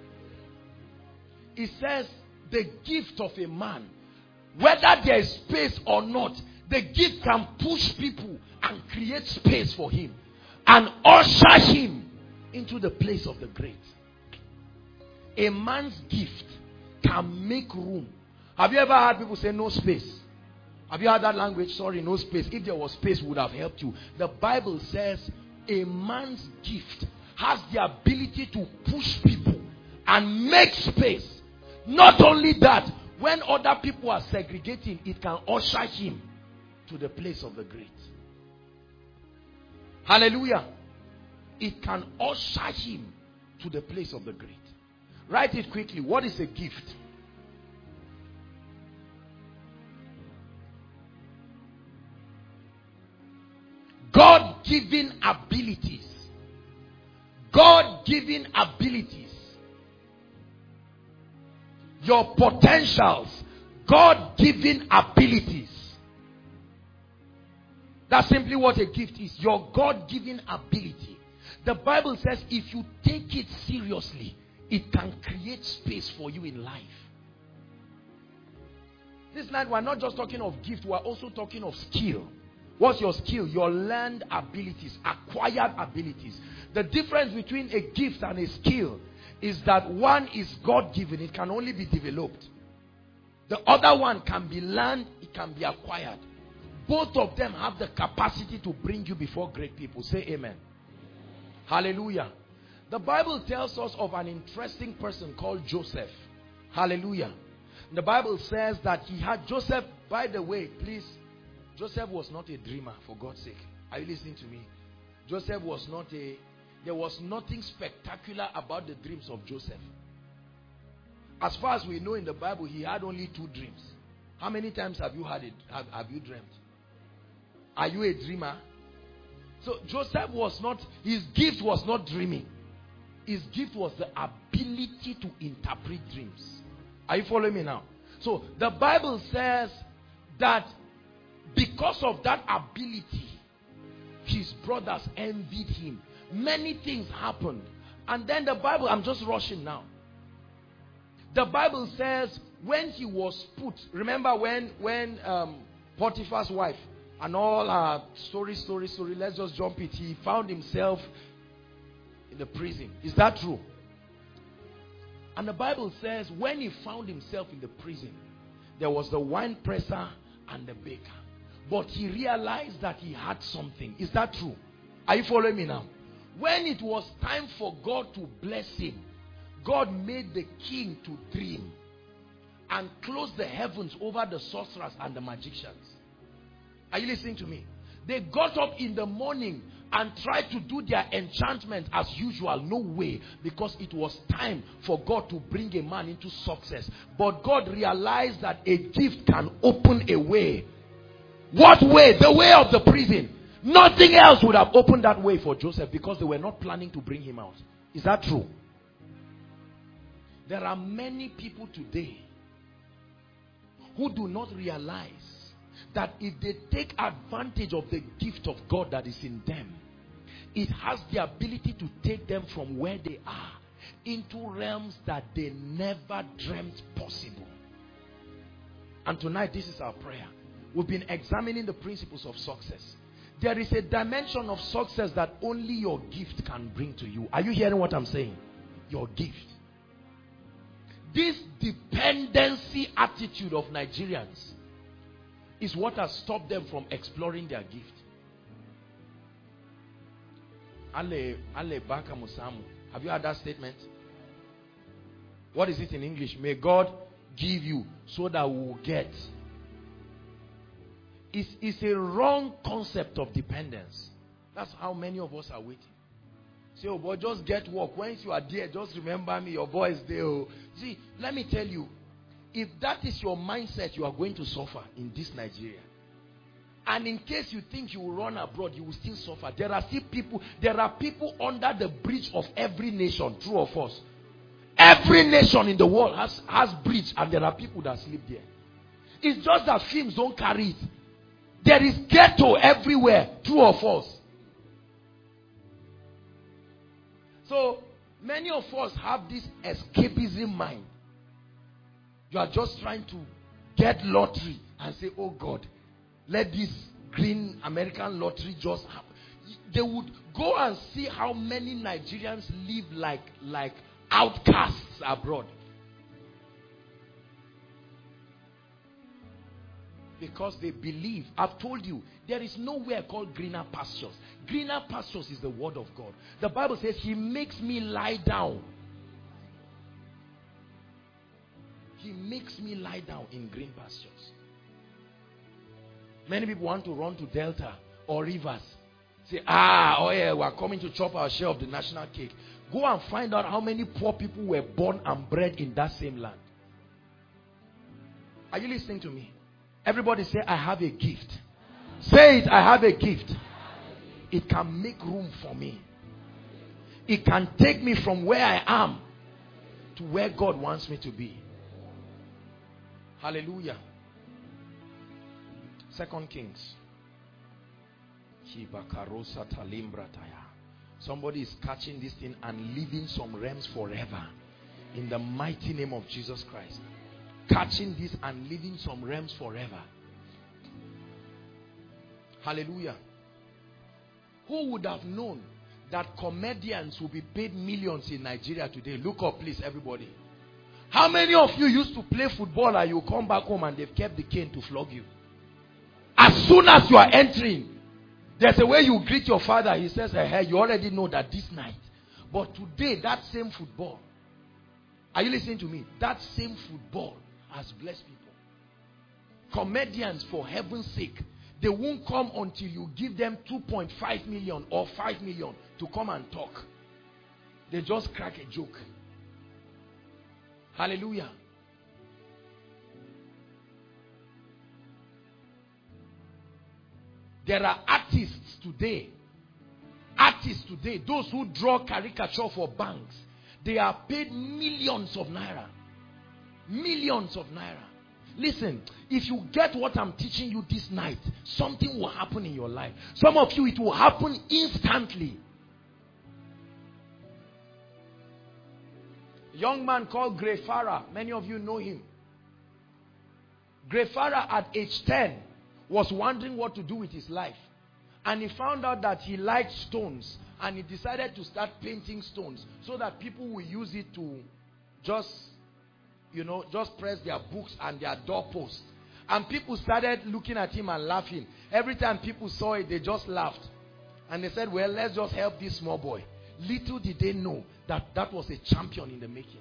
It says the gift of a man. Whether there is space or not, the gift can push people and create space for him and usher him into the place of the great. A man's gift can make room. Have you ever heard people say no space? Have you heard that language? Sorry, no space. If there was space, would have helped you. The Bible says a man's gift has the ability to push people and make space. Not only that, when other people are segregating, it can usher him to the place of the great. Hallelujah. It can usher him to the place of the great. Write it quickly. What is a gift? God-given abilities. God-given abilities. Your potentials. God-given abilities. That's simply what a gift is. Your God-given ability. The Bible says if you take it seriously, it can create space for you in life. This night we're not just talking of gift, we're also talking of skill. What's your skill? Your learned abilities, acquired abilities. The difference between a gift and a skill is that one is God-given. It can only be developed. The other one can be learned. It can be acquired. Both of them have the capacity to bring you before great people. Say amen. Hallelujah. The Bible tells us of an interesting person called Joseph. Hallelujah. The Bible says that he had Joseph, by the way, please, Joseph was not a dreamer, for God's sake. Are you listening to me? Joseph was not there was nothing spectacular about the dreams of Joseph. As far as we know in the Bible, he had only 2 dreams. How many times have you had it? Have you dreamt? Are you a dreamer? So Joseph was not, his gift was not dreaming. His gift was the ability to interpret dreams. Are you following me now? So the Bible says that because of that ability, his brothers envied him. Many things happened. And then the Bible, I'm just rushing now. The Bible says when he was put, remember when Potiphar's wife and all her story, let's just jump it. He found himself in the prison. Is that true? And the Bible says when he found himself in the prison, there was the wine presser and the baker. But he realized that he had something. Is that true? Are you following me now? When it was time for God to bless him, God made the king to dream and close the heavens over the sorcerers and the magicians. Are you listening to me? They got up in the morning and tried to do their enchantment as usual. No way, because it was time for God to bring a man into success. But God realized that a gift can open a way. What way? The way of the prison. Nothing else would have opened that way for Joseph because they were not planning to bring him out. Is that true? There are many people today who do not realize that if they take advantage of the gift of God that is in them, it has the ability to take them from where they are into realms that they never dreamt possible. And tonight, this is our prayer. We've been examining the principles of success. There is a dimension of success that only your gift can bring to you. Are you hearing what I'm saying? Your gift. This dependency attitude of Nigerians is what has stopped them from exploring their gift. Ale baka musamu. Have you heard that statement? What is it in English? May God give you so that we will get. It's a wrong concept of dependence. That's how many of us are waiting. Say, oh boy, just get work. Once you are there, just remember me, your boy is there. Oh. See, let me tell you, if that is your mindset, you are going to suffer in this Nigeria. And in case you think you will run abroad, you will still suffer. There are people under the bridge of every nation, true or false. Every nation in the world has bridge, and there are people that sleep there. It's just that films don't carry it. There is ghetto everywhere, true or false. So many of us have this escapism mind. You are just trying to get lottery and say, oh God, let this green American lottery just happen. They would go and see how many Nigerians live like outcasts abroad. Because they believe. I've told you, there is nowhere called greener pastures. Greener pastures is the word of God. The Bible says, He makes me lie down. He makes me lie down in green pastures. Many people want to run to Delta or Rivers. Say, oh yeah, we're coming to chop our share of the national cake. Go and find out how many poor people were born and bred in that same land. Are you listening to me? Everybody say, I have a gift. Say it, I have a gift. It can make room for me. It can take me from where I am to where God wants me to be. Hallelujah. 2 Kings. Somebody is catching this thing and living some realms forever. In the mighty name of Jesus Christ. Catching this and living some realms forever. Hallelujah. Who would have known that comedians will be paid millions in Nigeria today? Look up please, everybody. How many of you used to play football and you come back home and they've kept the cane to flog you? As soon as you are entering, there's a way you greet your father. He says, hey, you already know that this night. But today, that same football, are you listening to me? That same football has blessed people. Comedians, for heaven's sake, they won't come until you give them 2.5 million or 5 million to come and talk. They just crack a joke. Hallelujah. There are artists today, those who draw caricature for banks, they are paid millions of naira. Millions of naira. Listen, if you get what I'm teaching you this night, something will happen in your life. Some of you, it will happen instantly. A young man called Gray Farah, many of you know him. Gray Farah at age 10 was wondering what to do with his life. And he found out that he liked stones. And he decided to start painting stones so that people will use it to just press their books and their doorposts. And people started looking at him and laughing. Every time people saw it, they just laughed. And they said, well, let's just help this small boy. Little did they know that that was a champion in the making.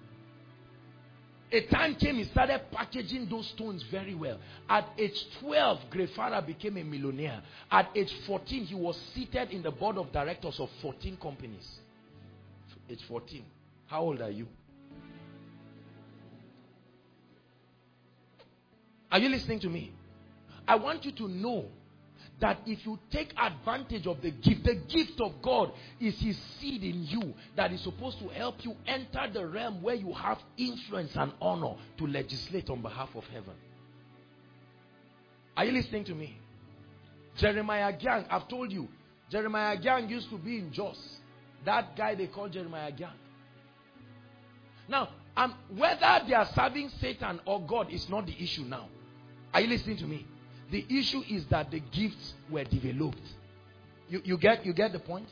A time came, he started packaging those stones very well. At age 12, Gray Farah became a millionaire. At age 14, he was seated in the board of directors of 14 companies. Age 14. How old are you? Are you listening to me? I want you to know that if you take advantage of the gift of God is his seed in you that is supposed to help you enter the realm where you have influence and honor to legislate on behalf of heaven. Are you listening to me? Jeremiah Gang, I've told you, Jeremiah Gang used to be in Jos. That guy they call Jeremiah Gang. Now, whether they are serving Satan or God is not the issue now. Are you listening to me? The issue is that the gifts were developed. You get the point?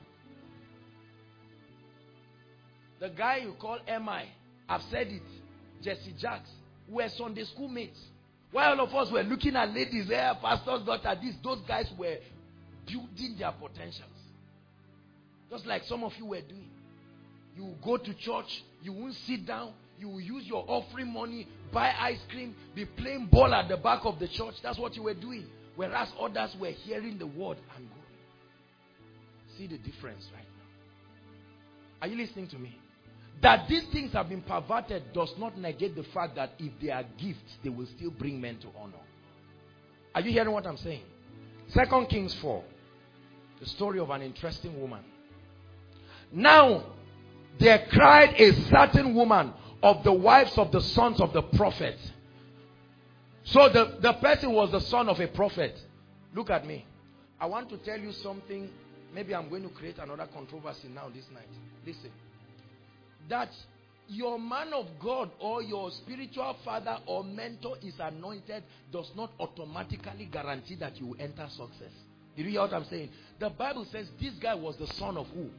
The guy you call M.I., I've said it, Jesse Jacks, were Sunday school mates. While all of us were looking at ladies there, pastor's daughter, those guys were building their potentials. Just like some of you were doing. You will go to church, you won't sit down, you will use your offering money, buy ice cream, be playing ball at the back of the church. That's what you were doing. Whereas others were hearing the word and going. See the difference right now. Are you listening to me? That these things have been perverted does not negate the fact that if they are gifts, they will still bring men to honor. Are you hearing what I'm saying? 2 Kings 4. The story of an interesting woman. Now, there cried a certain woman of the wives of the sons of the prophets. So the person was the son of a prophet. Look at me. I want to tell you something. Maybe I'm going to create another controversy now this night. Listen. That your man of God or your spiritual father or mentor is anointed does not automatically guarantee that you will enter success. Did you hear what I'm saying? The Bible says this guy was the son of who?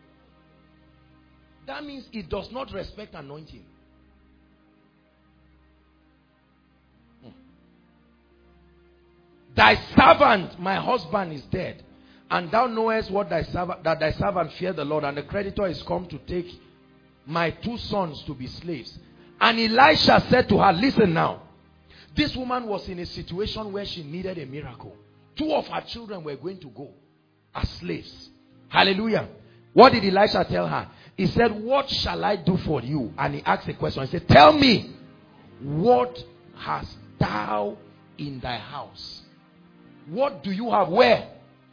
That means it does not respect anointing. Thy servant, my husband, is dead, and thou knowest what that thy servant feared the Lord, and the creditor is come to take my 2 sons to be slaves. And Elisha said to her, listen now, this woman was in a situation where she needed a miracle. 2 of her children were going to go as slaves. Hallelujah. What did Elisha tell her? He said, what shall I do for you? And he asked a question. He said, tell me, what hast thou in thy house? What do you have where?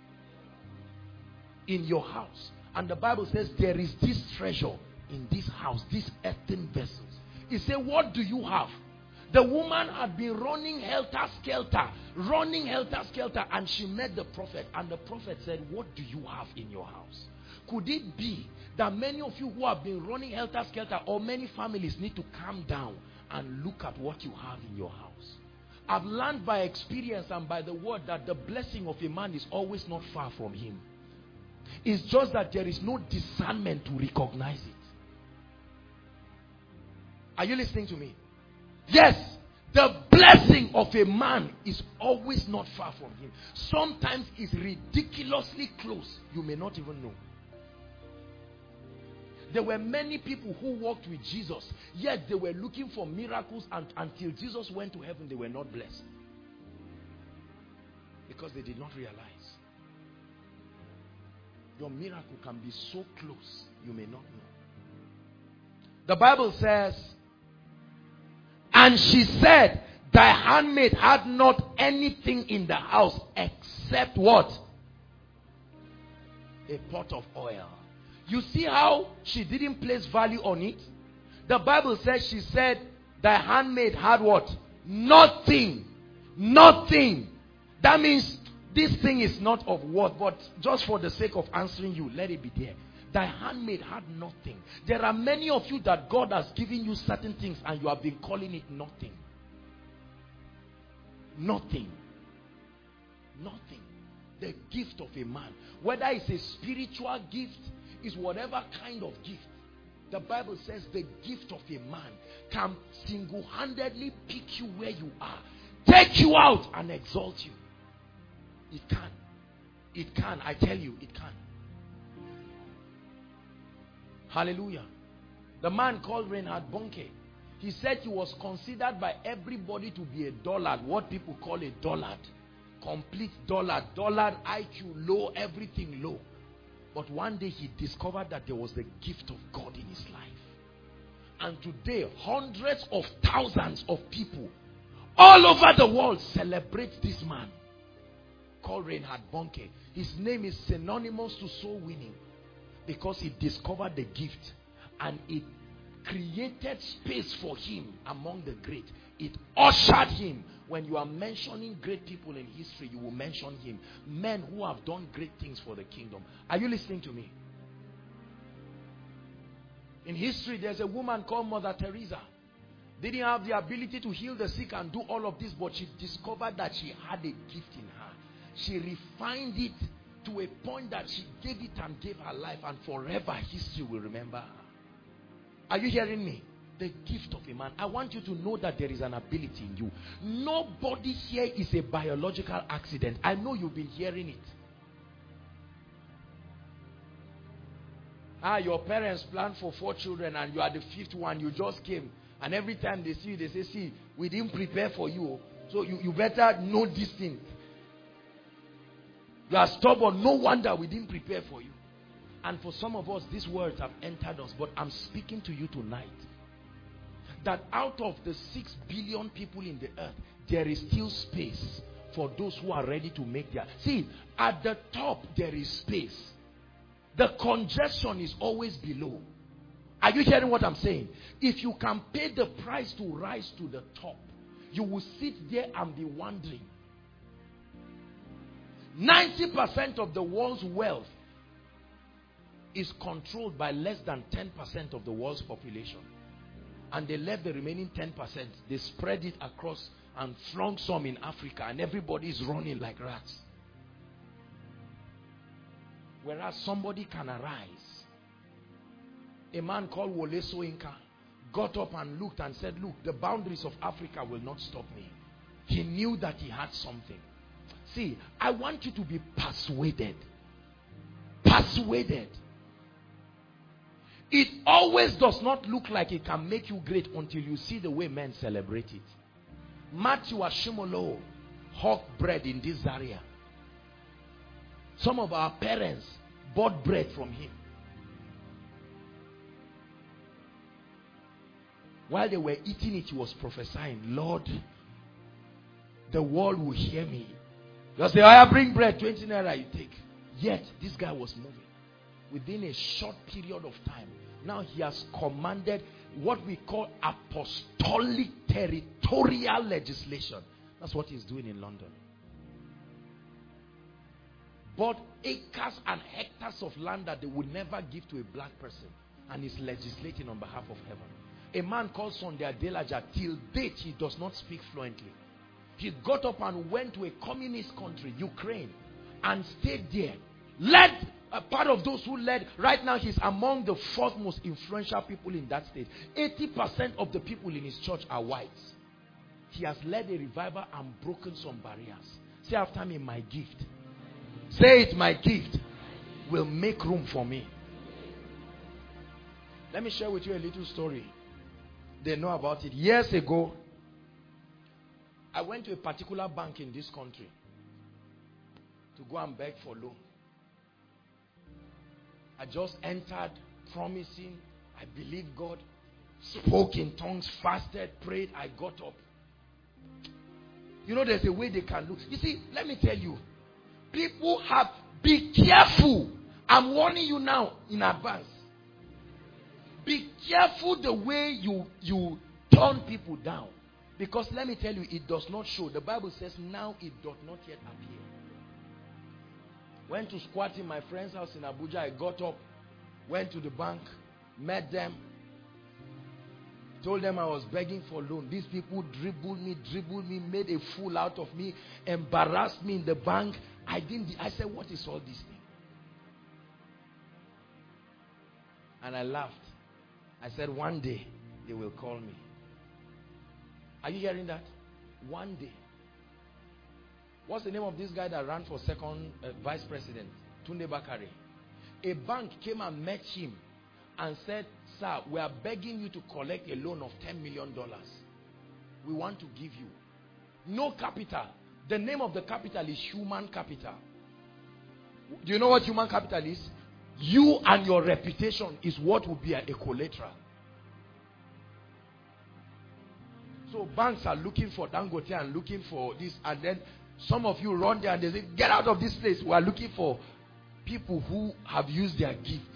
In your house. And the Bible says there is this treasure in this house, these earthen vessels. He said, what do you have? The woman had been running helter-skelter, and she met the prophet, and the prophet said, what do you have in your house? Could it be that many of you who have been running helter-skelter, or many families, need to calm down and look at what you have in your house? I've learned by experience and by the word that the blessing of a man is always not far from him. It's just that there is no discernment to recognize it. Are you listening to me? Yes, the blessing of a man is always not far from him. Sometimes it's ridiculously close. You may not even know. There were many people who walked with Jesus, yet they were looking for miracles, and until Jesus went to heaven, they were not blessed. Because they did not realize. Your miracle can be so close, you may not know. The Bible says, and she said, thy handmaid had not anything in the house except what? A pot of oil. You see how she didn't place value on it? The Bible says, she said, thy handmaid had what? Nothing. Nothing. That means this thing is not of worth, but just for the sake of answering you, let it be there. Thy handmaid had nothing. There are many of you that God has given you certain things and you have been calling it nothing. Nothing. Nothing. The gift of a man, whether it's a spiritual gift, is whatever kind of gift. The Bible says the gift of a man can single-handedly pick you where you are, take you out and exalt you. It can. It can. I tell you, it can. Hallelujah. The man called Reinhard Bonnke, he said he was considered by everybody to be a dullard, what people call a dullard. Complete dullard. Dullard, IQ low, everything low. But one day he discovered that there was the gift of God in his life. And today, hundreds of thousands of people all over the world celebrate this man. called Reinhard Bonnke. His name is synonymous to soul winning because he discovered the gift and it created space for him among the great. It ushered him. When you are mentioning great people in history, you will mention him. Men who have done great things for the kingdom. Are you listening to me? In history, there's a woman called Mother Teresa. Didn't have the ability to heal the sick and do all of this, but she discovered that she had a gift in her. She refined it to a point that she gave it and gave her life, and forever history will remember her. Are you hearing me? The gift of a man. I want you to know that there is an ability in you. Nobody here is a biological accident. I know you've been hearing it. Your parents planned for 4 children and you are the 5th one. You just came. And every time they see you, they say, see, we didn't prepare for you. So you better know this thing. You are stubborn. No wonder we didn't prepare for you. And for some of us, these words have entered us. But I'm speaking to you tonight. That out of the 6 billion people in the earth, there is still space for those who are ready to make their... See, at the top, there is space. The congestion is always below. Are you hearing what I'm saying? If you can pay the price to rise to the top, you will sit there and be wondering. 90% of the world's wealth is controlled by less than 10% of the world's population. And they left the remaining 10%. They spread it across and flung some in Africa, and everybody is running like rats. Whereas somebody can arise. A man called Wole Soyinka got up and looked and said, look, the boundaries of Africa will not stop me. He knew that he had something. See, I want you to be persuaded. Persuaded. It always does not look like it can make you great until you see the way men celebrate it. Matthew Ashimolo hawked bread in this area. Some of our parents bought bread from him. While they were eating it, he was prophesying, Lord, the world will hear me. Just say, I bring bread, 20 naira you take. Yet, this guy was moving. Within a short period of time, now he has commanded what we call apostolic territorial legislation. That's what he's doing in London. Bought acres and hectares of land that they would never give to a black person, and is legislating on behalf of heaven. A man called Sunday Adelaja, till date he does not speak fluently. He got up and went to a communist country, Ukraine, and stayed there. Led a part of those who led. Right now he's among the 4th most influential people in that state. 80% of the people in his church are whites. He has led a revival and broken some barriers. Say after me, my gift. Say it, my gift will make room for me. Let me share with you a little story. They know about it. Years ago, I went to a particular bank in this country to go and beg for loan. I just entered promising. I believed God. Spoke in tongues, fasted, prayed. I got up. You know, there's a way they can look. You see, let me tell you. People have, be careful. I'm warning you now in advance. Be careful the way you turn people down. Because let me tell you, it does not show. The Bible says now it does not yet appear. Went to squat in my friend's house in Abuja. I got up, went to the bank, met them, told them I was begging for loan. These people dribbled me, made a fool out of me, embarrassed me in the bank. I said, what is all this thing? And I laughed. I said, one day they will call me. Are you hearing that? One day. What's the name of this guy that ran for second vice president? Tunde Bakare. A bank came and met him and said, sir, we are begging you to collect a loan of $10 million. We want to give you. No capital. The name of the capital is human capital. Do you know what human capital is? You and your reputation is what will be a collateral. So banks are looking for Dangote and looking for this, and then Some of you run there and they say, get out of this place. We are looking for people who have used their gifts.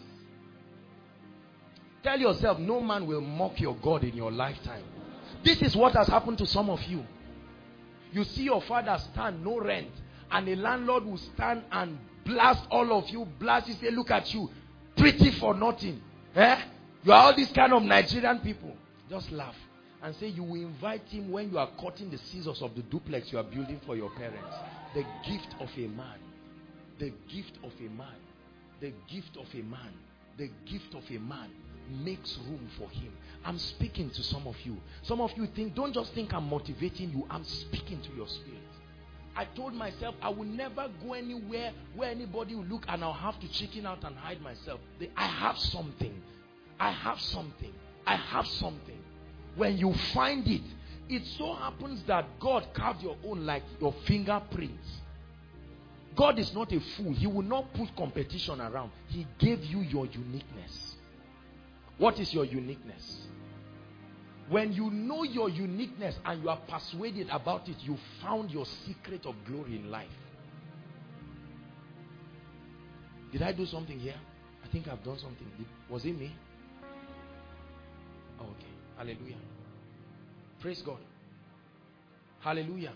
Tell yourself, no man will mock your God in your lifetime. This is what has happened to some of you. You see your father stand, no rent, and the landlord will stand and blast all of you. Blast you, say, look at you, pretty for nothing. You are all these kind of Nigerian people. Just laugh and say you will invite him when you are cutting the scissors of the duplex you are building for your parents. The gift of a man. The gift of a man. The gift of a man. The gift of a man makes room for him. I'm speaking to some of you. Some of you think, don't just think I'm motivating you. I'm speaking to your spirit. I told myself I will never go anywhere where anybody will look and I'll have to chicken out and hide myself. I have something. I have something. I have something. When you find it, it so happens that God carved your own like your fingerprints. God is not a fool. He will not put competition around. He gave you your uniqueness. What is your uniqueness? When you know your uniqueness and you are persuaded about it, you found your secret of glory in life. Did I do something here? I think I've done something. Was it me? Oh, okay. Hallelujah. Praise God. Hallelujah.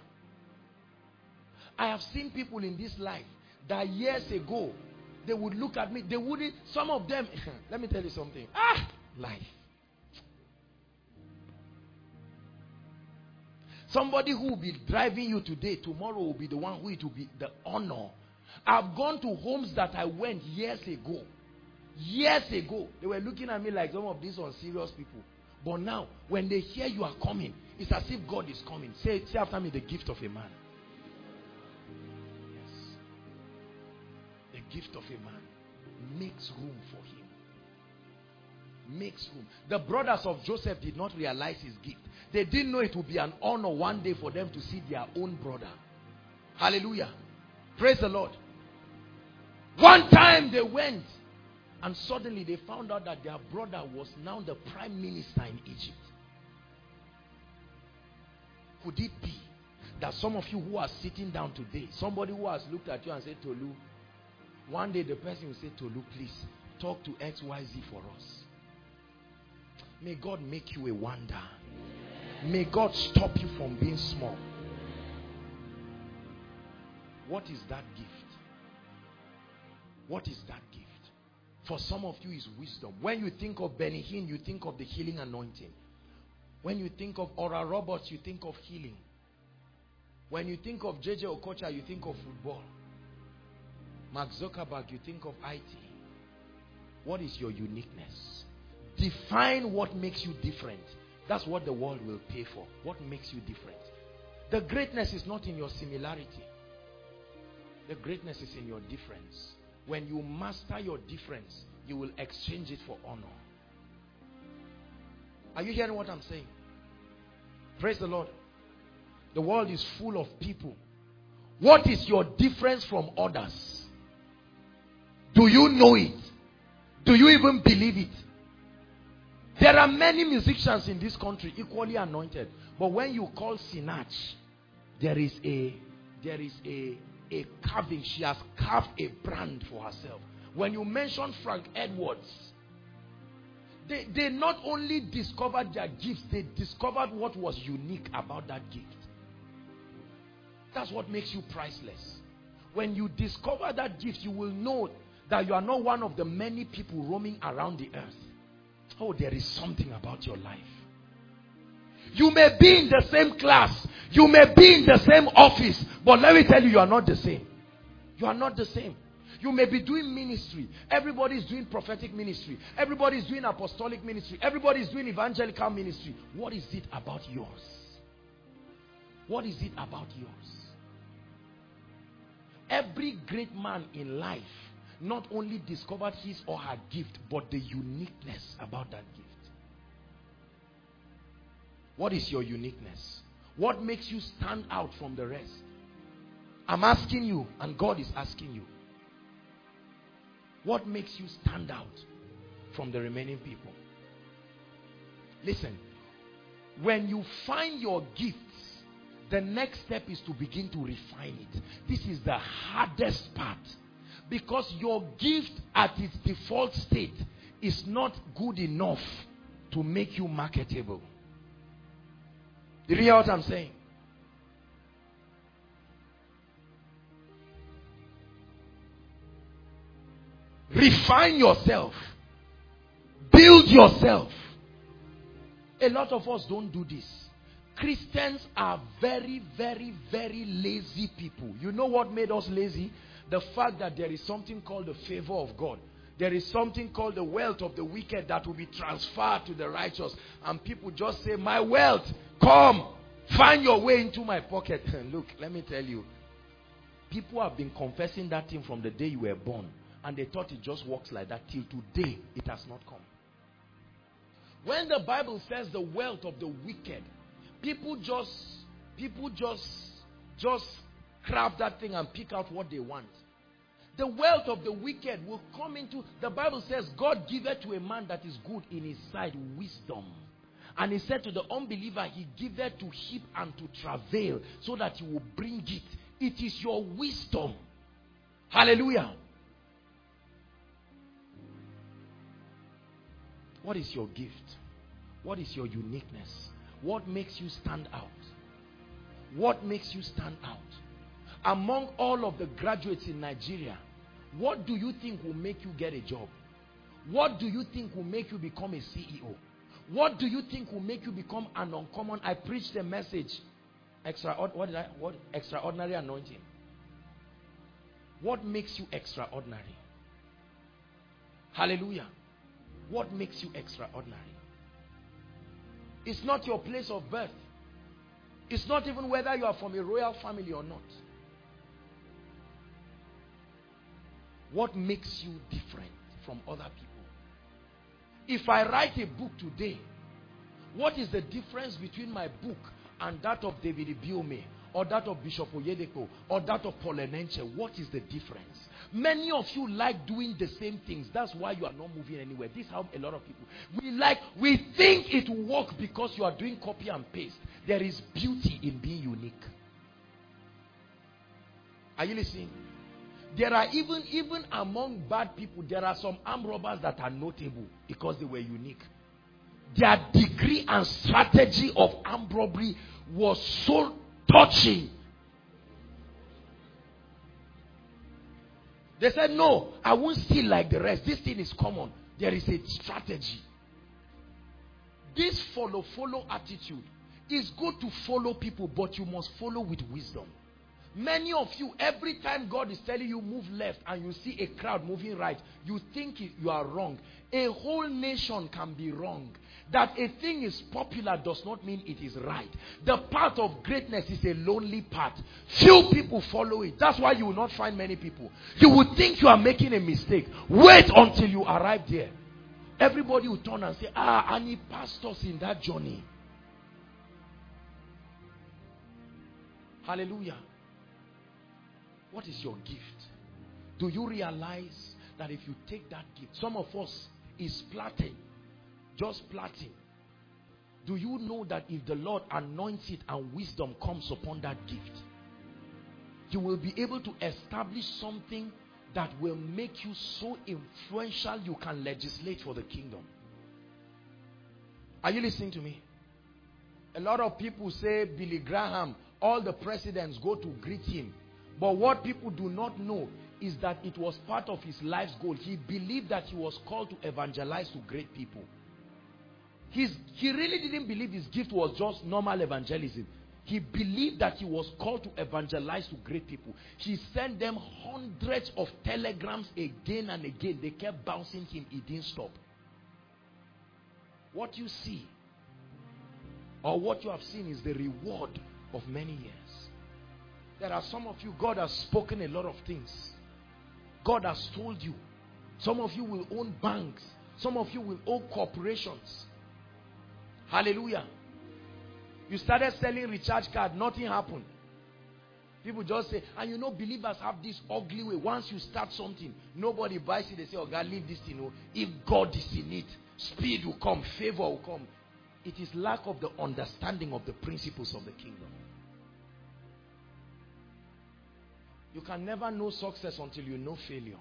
I have seen people in this life that years ago, they would look at me. They wouldn't, some of them, let me tell you something. Life. Somebody who will be driving you today, tomorrow will be the one who it will be the honor. I've gone to homes that I went years ago. Years ago. They were looking at me like some of these unserious people. But now, when they hear you are coming, it's as if God is coming. Say after me, the gift of a man. Yes. The gift of a man makes room for him. Makes room. The brothers of Joseph did not realize his gift. They didn't know it would be an honor one day for them to see their own brother. Hallelujah. Praise the Lord. One time they went and suddenly they found out that their brother was now the prime minister in Egypt. Could it be that some of you who are sitting down today, somebody who has looked at you and said, Tolu, one day the person will say, Tolu, please talk to XYZ for us. May God make you a wonder. May God stop you from being small. What is that gift? What is that gift? For some of you is wisdom. When you think of Benny Hinn, you think of the healing anointing. When you think of Oral Roberts, you think of healing. When you think of J.J. Okocha, you think of football. Mark Zuckerberg, you think of IT. What is your uniqueness? Define what makes you different. That's what the world will pay for. What makes you different? The greatness is not in your similarity. The greatness is in your difference. When you master your difference, you will exchange it for honor. Are you hearing what I'm saying? Praise the Lord. The world is full of people. What is your difference from others? Do you know it? Do you even believe it? There are many musicians in this country equally anointed. But when you call Sinach, there is a carving. She has carved a brand for herself. When you mention Frank Edwards, they not only discovered their gifts, they discovered what was unique about that gift. That's what makes you priceless. When you discover that gift, you will know that you are not one of the many people roaming around the earth. Oh, there is something about your life. You may be in the same class. You may be in the same office. But let me tell you, you are not the same. You are not the same. You may be doing ministry. Everybody is doing prophetic ministry. Everybody is doing apostolic ministry. Everybody is doing evangelical ministry. What is it about yours? What is it about yours? Every great man in life not only discovered his or her gift, but the uniqueness about that gift. What is your uniqueness? What makes you stand out from the rest? I'm asking you, and God is asking you. What makes you stand out from the remaining people? Listen, when you find your gifts, The next step is to begin to refine it. This is the hardest part. Because your gift at its default state is not good enough to make you marketable. Do you hear what I'm saying? Refine yourself. Build yourself. A lot of us don't do this. Christians are very, very, very lazy people. You know what made us lazy? The fact that there is something called the favor of God. There is something called the wealth of the wicked that will be transferred to the righteous. And people just say, my wealth, come, find your way into my pocket. Look, let me tell you. People have been confessing that thing from the day you were born. And they thought it just works like that. Till today, it has not come. When the Bible says the wealth of the wicked, people just craft that thing and pick out what they want. The wealth of the wicked will come into, the Bible says, God giveth to a man that is good in his sight wisdom. And he said to the unbeliever, he giveth to heap and to travail, so that he will bring it. It is your wisdom. Hallelujah. What is your gift? What is your uniqueness? What makes you stand out? What makes you stand out? Among all of the graduates in Nigeria, what do you think will make you get a job? What do you think will make you become a CEO? What do you think will make you become an uncommon? I preached a message. Extraordinary anointing. What makes you extraordinary? Hallelujah. What makes you extraordinary? It's not your place of birth. It's not even whether you are from a royal family or not. What makes you different from other people? If I write a book today, what is the difference between my book and that of David Ibiome, or that of Bishop Oyedepo, or that of Paul Enenche? What is the difference? Many of you like doing the same things. That's why you are not moving anywhere. This is how a lot of people, we think it will work because you are doing copy and paste. There is beauty in being unique. Are you listening? There are even among bad people, there are some armed robbers that are notable because they were unique. Their degree and strategy of armed robbery was so touching. They said, no, I won't steal like the rest. This thing is common. There is a strategy. This follow attitude is good to follow people, but you must follow with wisdom. Many of you, every time God is telling you move left and you see a crowd moving right, you think you are wrong. A whole nation can be wrong. That a thing is popular does not mean it is right. The path of greatness is a lonely path. Few people follow it. That's why you will not find many people. You would think you are making a mistake. Wait until you arrive there. Everybody will turn and say, I need pastors in that journey. Hallelujah. What is your gift? Do you realize that if you take that gift, some of us is plotting, just plotting. Do you know that if the Lord anoints it and wisdom comes upon that gift, you will be able to establish something that will make you so influential you can legislate for the kingdom? Are you listening to me? A lot of people say Billy Graham, all the presidents go to greet him. But what people do not know is that it was part of his life's goal. He believed that he was called to evangelize to great people. He really didn't believe his gift was just normal evangelism. He believed that he was called to evangelize to great people. He sent them hundreds of telegrams again and again. They kept bouncing him. He didn't stop. What you see, or what you have seen, is the reward of many years. There are some of you, God has spoken a lot of things. God has told you. Some of you will own banks. Some of you will own corporations. Hallelujah. You started selling recharge card, nothing happened. People just say, and you know, believers have this ugly way. Once you start something, nobody buys it. They say, oh God, leave this thing. If God is in it, speed will come, favor will come. It is lack of the understanding of the principles of the kingdom. You can never know success until you know failure.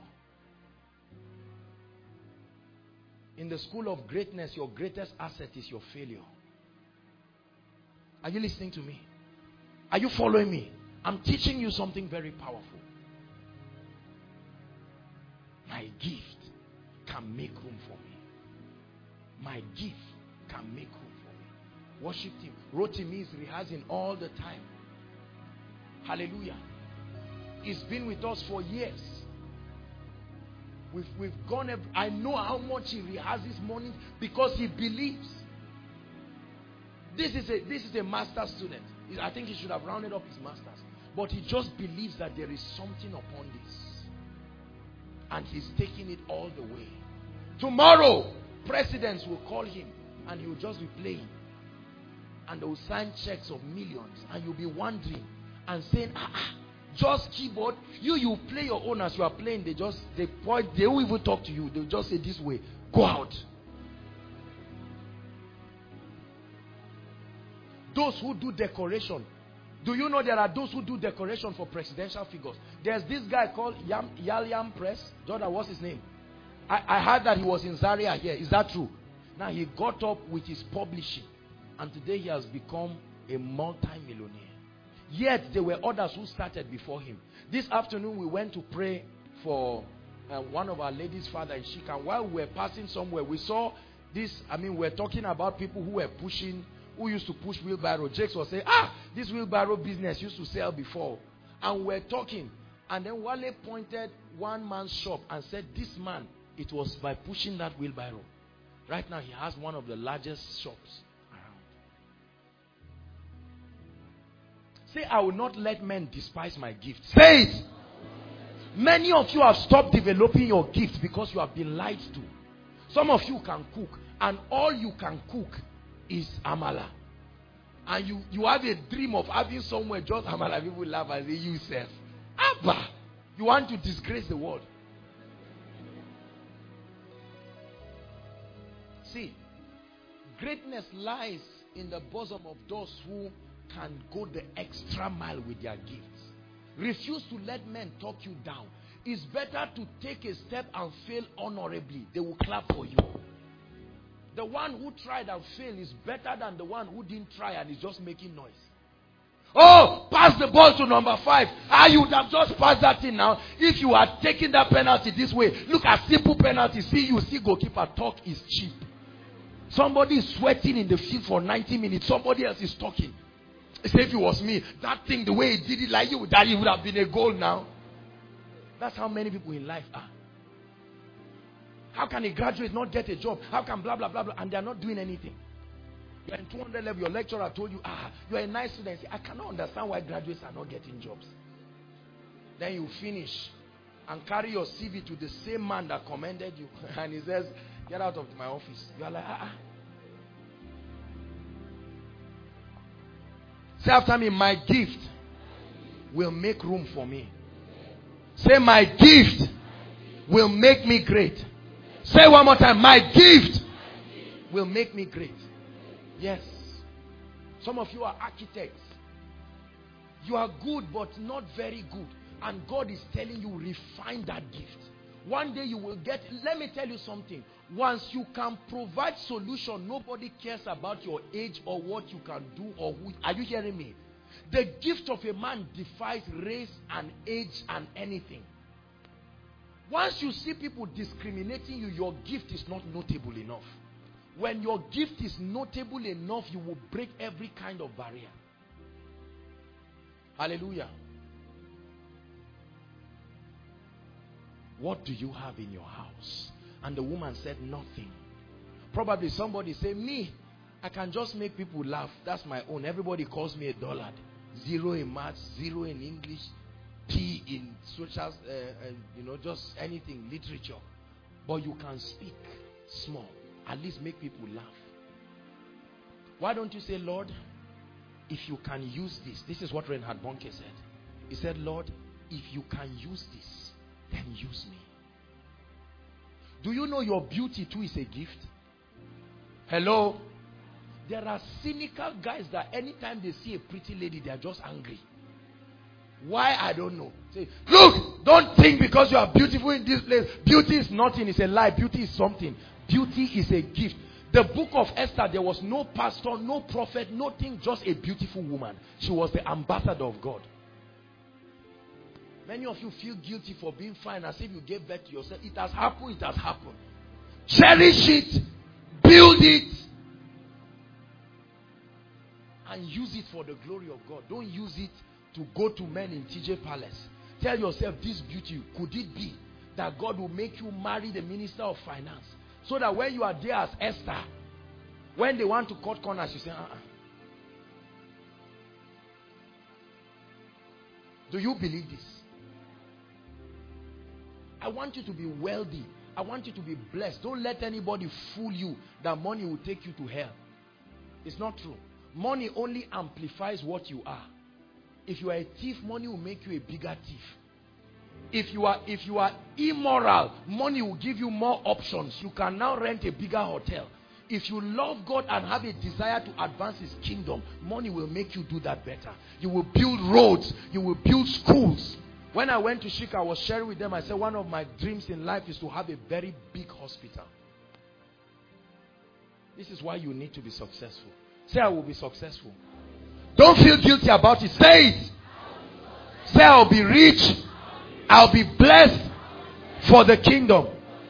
In the school of greatness, your greatest asset is your failure. Are you listening to me? Are you following me? I'm teaching you something very powerful. My gift can make room for me. My gift can make room for me. Worship team. Rotimi is rehearsing all the time. Hallelujah. He's been with us for years. We've gone. I know how much he rehearses mornings because he believes. This is a master's student. I think he should have rounded up his master's. But he just believes that there is something upon this. And he's taking it all the way. Tomorrow, presidents will call him and he will just be playing. And they will sign checks of millions. And you'll be wondering and saying, just keyboard. You play your own as you are playing. They won't even talk to you. They'll just say this way, go out. Those who do decoration. Do you know there are those who do decoration for presidential figures? There's this guy called Yam Press. Jordan, what's his name? I heard that he was in Zaria here. Is that true? Now he got up with his publishing. And today he has become a multi-millionaire. Yet there were others who started before him. This afternoon we went to pray for one of our ladies' father in Shika. And while we were passing somewhere, we saw this. We're talking about people who were pushing, who used to push wheelbarrow. Jakes was saying, this wheelbarrow business used to sell before. And we're talking. And then Wale pointed one man's shop and said, this man, it was by pushing that wheelbarrow. Right now he has one of the largest shops around. Say, I will not let men despise my gift. Say it. Many of you have stopped developing your gift because you have been lied to. Some of you can cook, and all you can cook is amala. And you have a dream of having somewhere just amala. People laugh and say, you self. Abba! You want to disgrace the world. See, greatness lies in the bosom of those who can go the extra mile with their gifts. Refuse to let men talk you down. It's better to take a step and fail honorably. They will clap for you. The one who tried and failed is better than the one who didn't try and is just making noise. Oh, pass the ball to number 5. You would have just passed that in now. If you had taken that penalty this way, look at simple penalty. See goalkeeper talk is cheap. Somebody is sweating in the field for 90 minutes. Somebody else is talking. Say if it was me, that thing, the way he did it like you, that it would have been a goal now. That's how many people in life are. How can a graduate not get a job? How can blah, blah, blah, blah, and they are not doing anything? You're in 200 level, your lecturer told you, you're a nice student. I cannot understand why graduates are not getting jobs. Then you finish and carry your CV to the same man that commended you. And he says, get out of my office. You are like, Say after me, my gift will make room for me. Say, my gift will make me great. Say one more time, my gift will make me great. Yes. Some of you are architects. You are good but not very good. And God is telling you, refine that gift. One day you will get, let me tell you something. Once you can provide solution, nobody cares about your age or what you can do or who. Are you hearing me? The gift of a man defies race and age and anything. Once you see people discriminating you, your gift is not notable enough. When your gift is notable enough, you will break every kind of barrier. Hallelujah. What do you have in your house? And the woman said, nothing. Probably somebody say, me, I can just make people laugh. That's my own. Everybody calls me a dullard. 0 in maths, 0 in English, P in social, just anything, literature. But you can speak small. At least make people laugh. Why don't you say, Lord, if you can use this. This is what Reinhard Bonnke said. He said, Lord, if you can use this, then use me. Do you know your beauty too is a gift? Hello? There are cynical guys that anytime they see a pretty lady, they are just angry. Why? I don't know. Say, look, don't think because you are beautiful in this place. Beauty is nothing. It's a lie. Beauty is something. Beauty is a gift. The book of Esther, there was no pastor, no prophet, nothing, just a beautiful woman. She was the ambassador of God. Many of you feel guilty for being fine as if you gave birth to yourself. It has happened. It has happened. Cherish it. Build it. And use it for the glory of God. Don't use it to go to men in TJ Palace. Tell yourself, this beauty, could it be that God will make you marry the minister of finance? So that when you are there as Esther, when they want to cut corners, you say, Do you believe this? I want you to be wealthy. I want you to be blessed. Don't let anybody fool you that money will take you to hell. It's not true. Money only amplifies what you are. If you are a thief, money will make you a bigger thief. If you are immoral, money will give you more options. You can now rent a bigger hotel. If you love God and have a desire to advance His kingdom, money will make you do that better. You will build roads. You will build schools. When I went to Shika, I was sharing with them. I said one of my dreams in life is to have a very big hospital. This is why you need to be successful. Say, I will be successful. Don't feel guilty about it. Say it. Say, I'll be rich. I'll be blessed for the kingdom.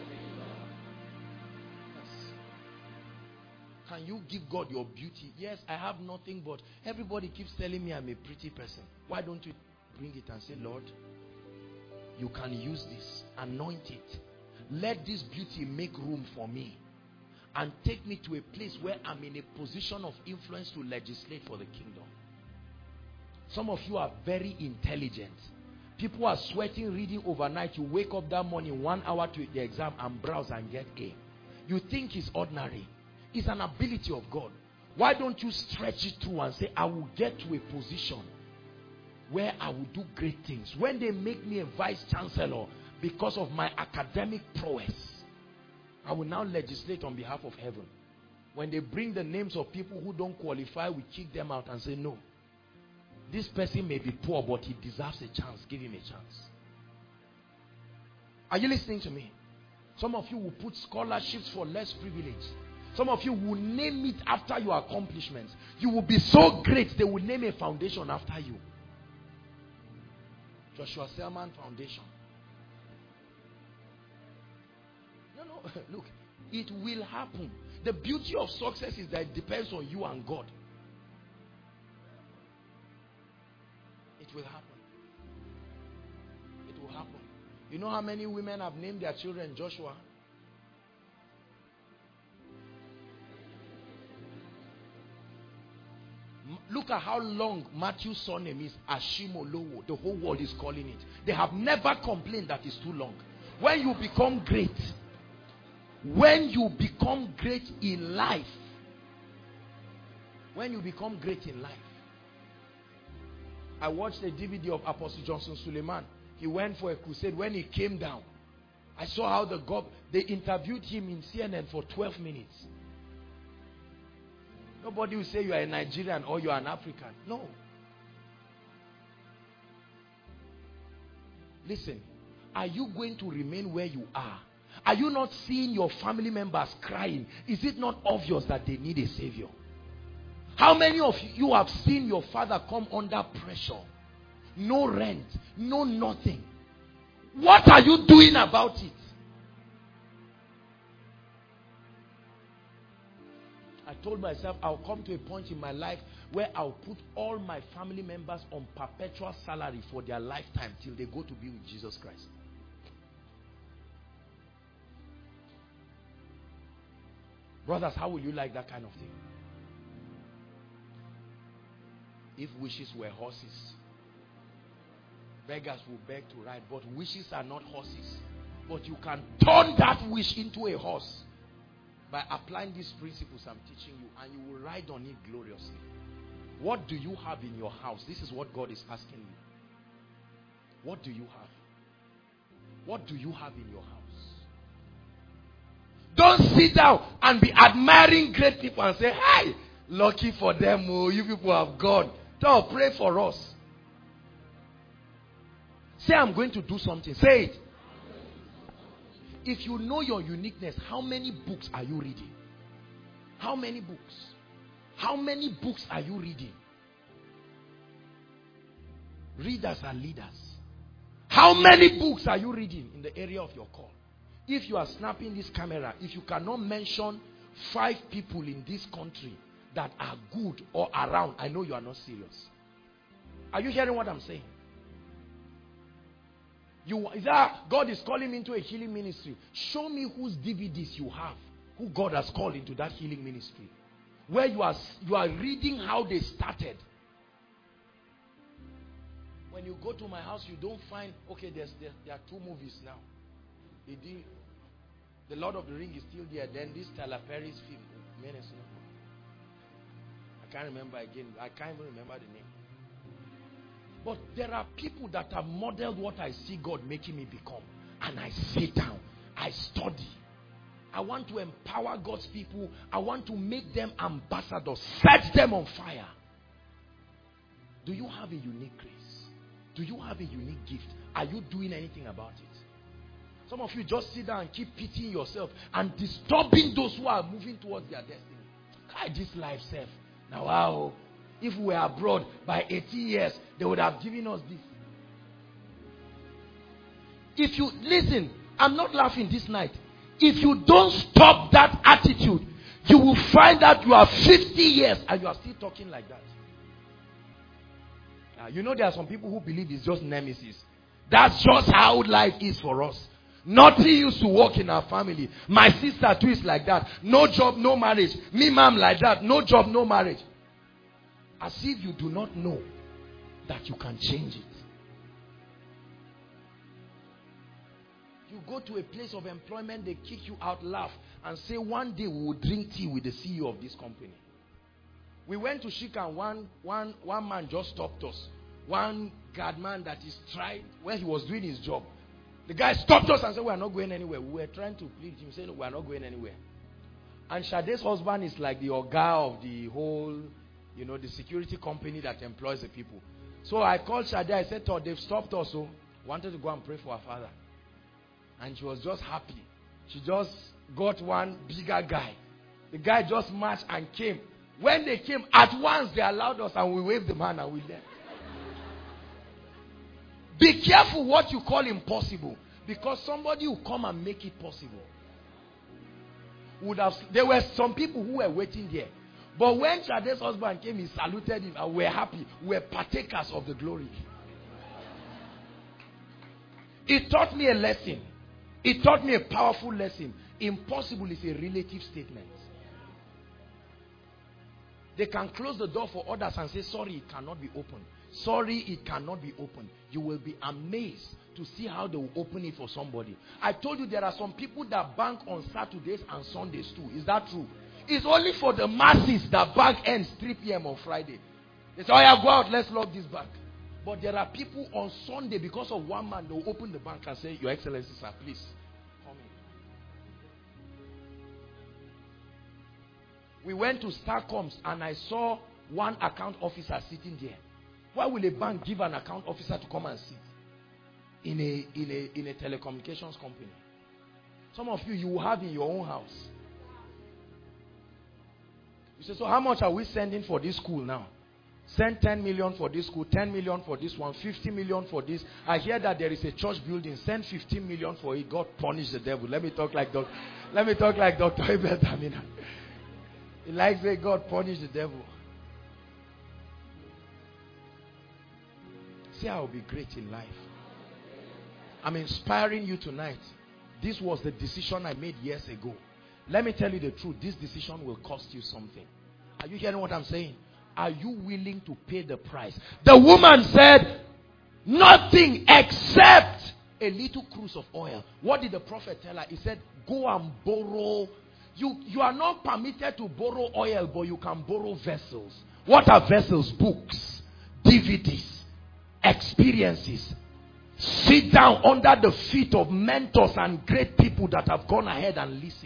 Can you give God your beauty? Yes, I have nothing, but everybody keeps telling me I'm a pretty person. Why don't you bring it and say, Lord, you can use this. Anoint it. Let this beauty make room for me. And take me to a place where I'm in a position of influence to legislate for the kingdom. Some of you are very intelligent. People are sweating, reading overnight. You wake up that morning, 1 hour to the exam and browse and get A. You think it's ordinary. It's an ability of God. Why don't you stretch it through and say, I will get to a position where I will do great things. When they make me a vice chancellor because of my academic prowess, I will now legislate on behalf of heaven. When they bring the names of people who don't qualify, we kick them out and say, no. This person may be poor, but he deserves a chance. Give him a chance. Are you listening to me? Some of you will put scholarships for less privilege. Some of you will name it after your accomplishments. You will be so great, they will name a foundation after you. Joshua Selman Foundation. No, look, it will happen. The beauty of success is that it depends on you and God. It will happen. It will happen. You know how many women have named their children Joshua? Look at how long Matthew's surname is, Ashimolowo. The whole world is calling it. They have never complained that it's too long. When you become great in life, I watched a DVD of Apostle Johnson Suleiman. He went for a crusade. When he came down, I saw how they interviewed him in CNN for 12 minutes. Nobody will say you are a Nigerian or you are an African. No. Listen, are you going to remain where you are? Are you not seeing your family members crying? Is it not obvious that they need a savior? How many of you have seen your father come under pressure? No rent, no nothing. What are you doing about it? I told myself I'll come to a point in my life where I'll put all my family members on perpetual salary for their lifetime till they go to be with Jesus Christ. Brothers, how will you like that kind of thing? If wishes were horses, beggars will beg to ride, but wishes are not horses. But you can turn that wish into a horse by applying these principles I'm teaching you, and you will ride on it gloriously. What do you have in your house? This is what God is asking you. What do you have? What do you have in your house? Don't sit down and be admiring great people and say, hey, lucky for them, oh, you people have gone. Don't pray for us. Say, I'm going to do something. Say it. If you know your uniqueness, how many books are you reading? How many books? How many books are you reading? Readers are leaders. How many books are you reading in the area of your call? If you are snapping this camera, if you cannot mention 5 people in this country that are good or around, I know you are not serious. Are you hearing what I'm saying? God is calling me into a healing ministry. Show me whose DVDs you have, who God has called into that healing ministry, where you are reading how they started. When you go to my house, you don't find, okay, there are 2 movies now. The Lord of the Ring is still there. Then this Tyler Perry's film, I can't remember again. I can't even remember the name. But there are people that have modeled what I see God making me become. And I sit down. I study. I want to empower God's people. I want to make them ambassadors. Set them on fire. Do you have a unique grace? Do you have a unique gift? Are you doing anything about it? Some of you just sit down and keep pitying yourself and disturbing those who are moving towards their destiny. God, this life self. Now, wow. If we were abroad by 80 years, they would have given us this. If you, listen, I'm not laughing this night. If you don't stop that attitude, you will find that you are 50 years and you are still talking like that. You know there are some people who believe it's just nemesis. That's just how life is for us. Nothing used to work in our family. My sister too is like that. No job, no marriage. Me mom like that. No job, no marriage. As if you do not know that you can change it. You go to a place of employment, they kick you out, laugh, and say one day we will drink tea with the CEO of this company. We went to Shikan, one man just stopped us. One guard man that is tried when he was doing his job. The guy stopped us and said, we are not going anywhere. We were trying to plead him, saying, no, we are not going anywhere. And Shade's husband is like the Oga of the whole, the security company that employs the people. So I called Shade. I said to her, they've stopped us. So wanted to go and pray for her father. And she was just happy. She just got one bigger guy. The guy just marched and came. When they came, at once they allowed us and we waved the man and we left. Be careful what you call impossible. Because somebody will come and make it possible. There were some people who were waiting there. But when Shade's husband came, he saluted him and we were happy. We were partakers of the glory. It taught me a lesson. It taught me a powerful lesson. Impossible is a relative statement. They can close the door for others and say, sorry, it cannot be opened. Sorry, it cannot be opened. You will be amazed to see how they will open it for somebody. I told you there are some people that bank on Saturdays and Sundays too. Is that true? It's only for the masses that bank ends 3 p.m. on Friday. They say, oh yeah, go out, let's lock this bank. But there are people on Sunday, because of one man, they will open the bank and say, Your Excellency, sir, please come in. We went to Starcoms and I saw one account officer sitting there. Why will a bank give an account officer to come and sit in a telecommunications company? Some of you will have in your own house. You say, so how much are we sending for this school now? Send 10 million for this school, 10 million for this one, 50 million for this. I hear that there is a church building. Send 15 million for it. God punish the devil. Let me talk like Dr. Abel Damina. He likes that God punish the devil. See, I will be great in life. I'm inspiring you tonight. This was the decision I made years ago. Let me tell you the truth. This decision will cost you something. Are you hearing what I'm saying? Are you willing to pay the price? The woman said, nothing except a little cruse of oil. What did the prophet tell her? He said, go and borrow. You are not permitted to borrow oil, but you can borrow vessels. What are vessels? Books, DVDs, experiences. Sit down under the feet of mentors and great people that have gone ahead and listen.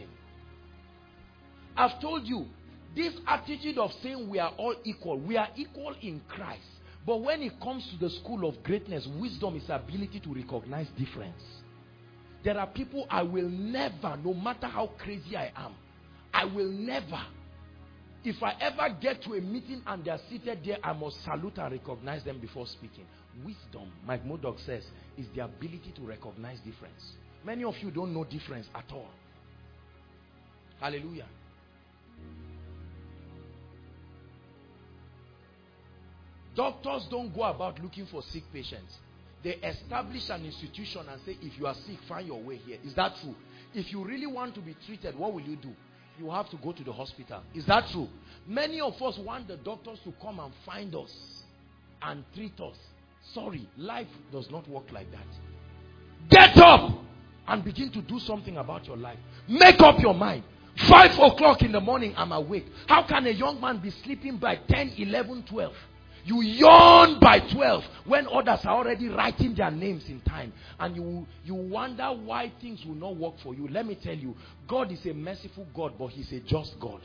I've told you, this attitude of saying we are all equal. We are equal in Christ. But when it comes to the school of greatness, wisdom is ability to recognize difference. There are people I will never, no matter how crazy I am, I will never, if I ever get to a meeting and they are seated there, I must salute and recognize them before speaking. Wisdom, Mike Murdoch says, is the ability to recognize difference. Many of you don't know difference at all. Hallelujah. Doctors don't go about looking for sick patients. They establish an institution and say, if you are sick, find your way here. Is that true? If you really want to be treated, what will you do? You have to go to the hospital. Is that true? Many of us want the doctors to come and find us and treat us. Sorry, life does not work like that. Get up and begin to do something about your life. Make up your mind. 5 o'clock in the morning, I'm awake. How can a young man be sleeping by 10, 11, 12? You yawn by 12 when others are already writing their names in time. And you wonder why things will not work for you. Let me tell you, God is a merciful God, but He's a just God.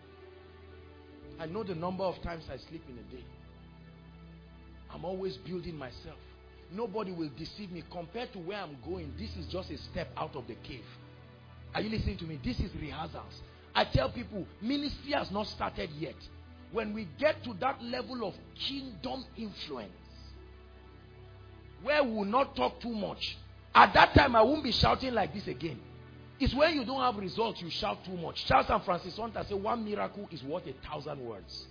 I know the number of times I sleep in a day. I'm always building myself. Nobody will deceive me. Compared to where I'm going, this is just a step out of the cave. Are you listening to me? This is rehearsals. I tell people, ministry has not started yet. When we get to that level of kingdom influence, where we will not talk too much, at that time I won't be shouting like this again. It's when you don't have results you shout too much. Charles and Francis Hunter say 1 miracle is worth 1,000 words.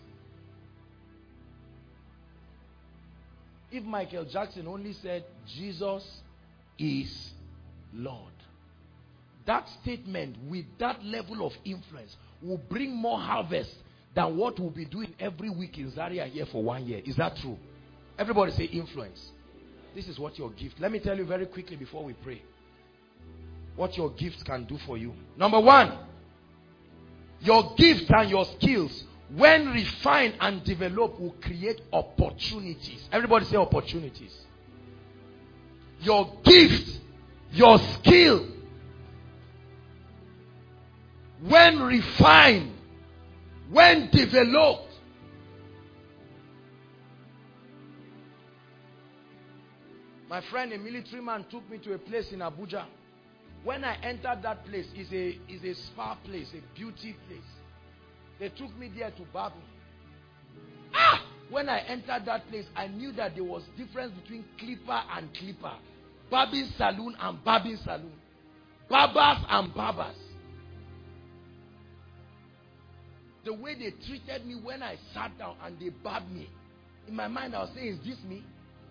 If Michael Jackson only said Jesus is Lord, that statement with that level of influence will bring more harvest than what we'll be doing every week in Zaria here for 1 year. Is that true? Everybody say influence. This is what your gift. Let me tell you very quickly before we pray what your gifts can do for you. Number one, your gifts and your skills, when refined and developed, will create opportunities. Everybody say opportunities. Your gift, your skill, when refined, when developed, my friend, a military man, took me to a place in Abuja. When I entered that place, is a spa place, a beauty place. They took me there to barb me. When I entered that place, I knew that there was difference between clipper and clipper, barbing salon and barbing salon, barbers and barbers. The way they treated me when I sat down and they barbed me, in my mind I was saying, is this me?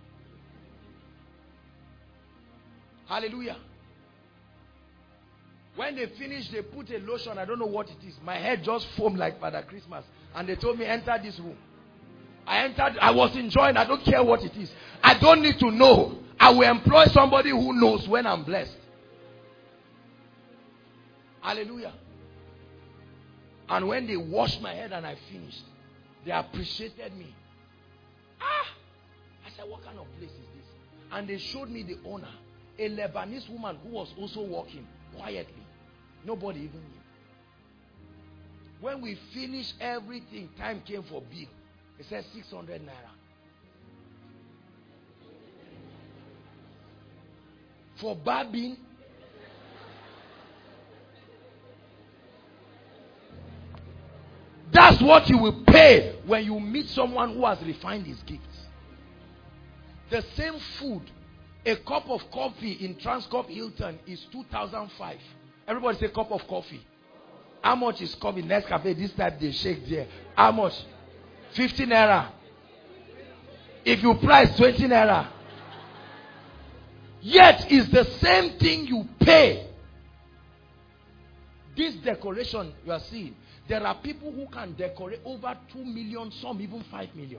Hallelujah. When they finished, they put a lotion, I don't know what it is. My head just foamed like Father Christmas. And they told me, enter this room. I entered, I was enjoying, I don't care what it is. I don't need to know. I will employ somebody who knows when I'm blessed. Hallelujah. And when they washed my head and I finished, they appreciated me. I said, what kind of place is this? And they showed me the owner, a Lebanese woman who was also walking quietly. Nobody even knew. When we finished everything, time came for bill. It said 600 naira. For barbing. That's what you will pay when you meet someone who has refined his gifts. The same food, a cup of coffee in Transcorp Hilton is 2,005. Everybody say cup of coffee. How much is coffee? Next cafe, this type they shake there. How much? 50 naira. If you price 20 naira. Yet it's the same thing you pay. This decoration you are seeing, there are people who can decorate over 2 million, some even 5 million.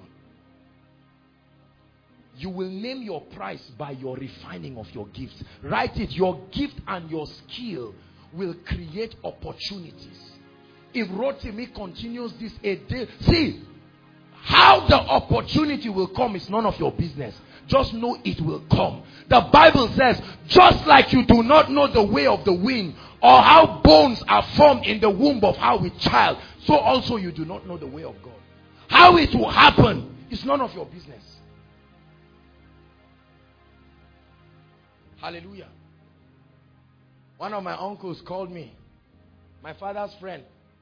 You will name your price by your refining of your gifts. Write it. Your gift and your skill will create opportunities. If Rotimi continues this a day, see, how the opportunity will come is none of your business. Just know it will come. The Bible says, just like you do not know the way of the wind, or how bones are formed in the womb of how a child, so also you do not know the way of God. How it will happen is none of your business. Hallelujah. One of my uncles called me, my father's friend.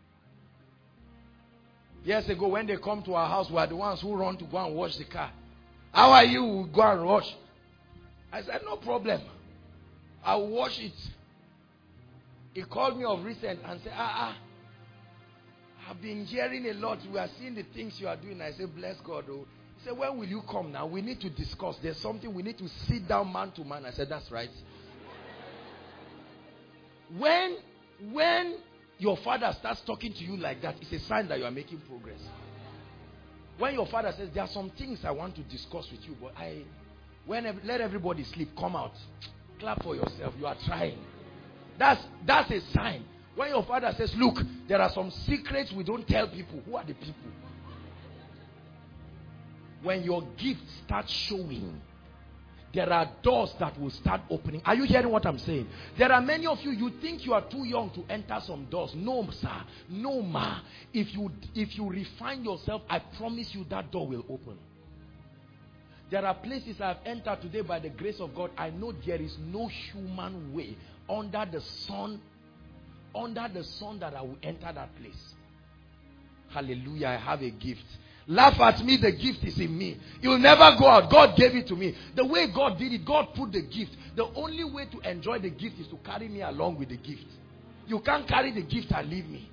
Years ago, when they come to our house, we are the ones who run to go and wash the car. How are you? We'll go and wash. I said, no problem. I'll wash it. He called me of recent and said, I've been hearing a lot. We are seeing the things you are doing. I said, bless God. Oh. He said, when will you come now? We need to discuss. There's something we need to sit down man to man. I said, that's right. When your father starts talking to you like that, it's a sign that you are making progress. When your father says, there are some things I want to discuss with you, but let everybody sleep, come out. Clap for yourself. You are trying. That's a sign. When your father says, look, there are some secrets we don't tell people. Who are the people? When your gifts start showing, there are doors that will start opening. Are you hearing what I'm saying? There are many of you, you think you are too young to enter some doors. No, sir. No, ma. If you refine yourself, I promise you that door will open. There are places I've entered today by the grace of God. I know there is no human way under the sun that I will enter that place. Hallelujah. I have a gift. Laugh at me, the gift is in me. It will never go out. God gave it to me. The way God did it, God put the gift. The only way to enjoy the gift is to carry me along with the gift. You can't carry the gift and leave me.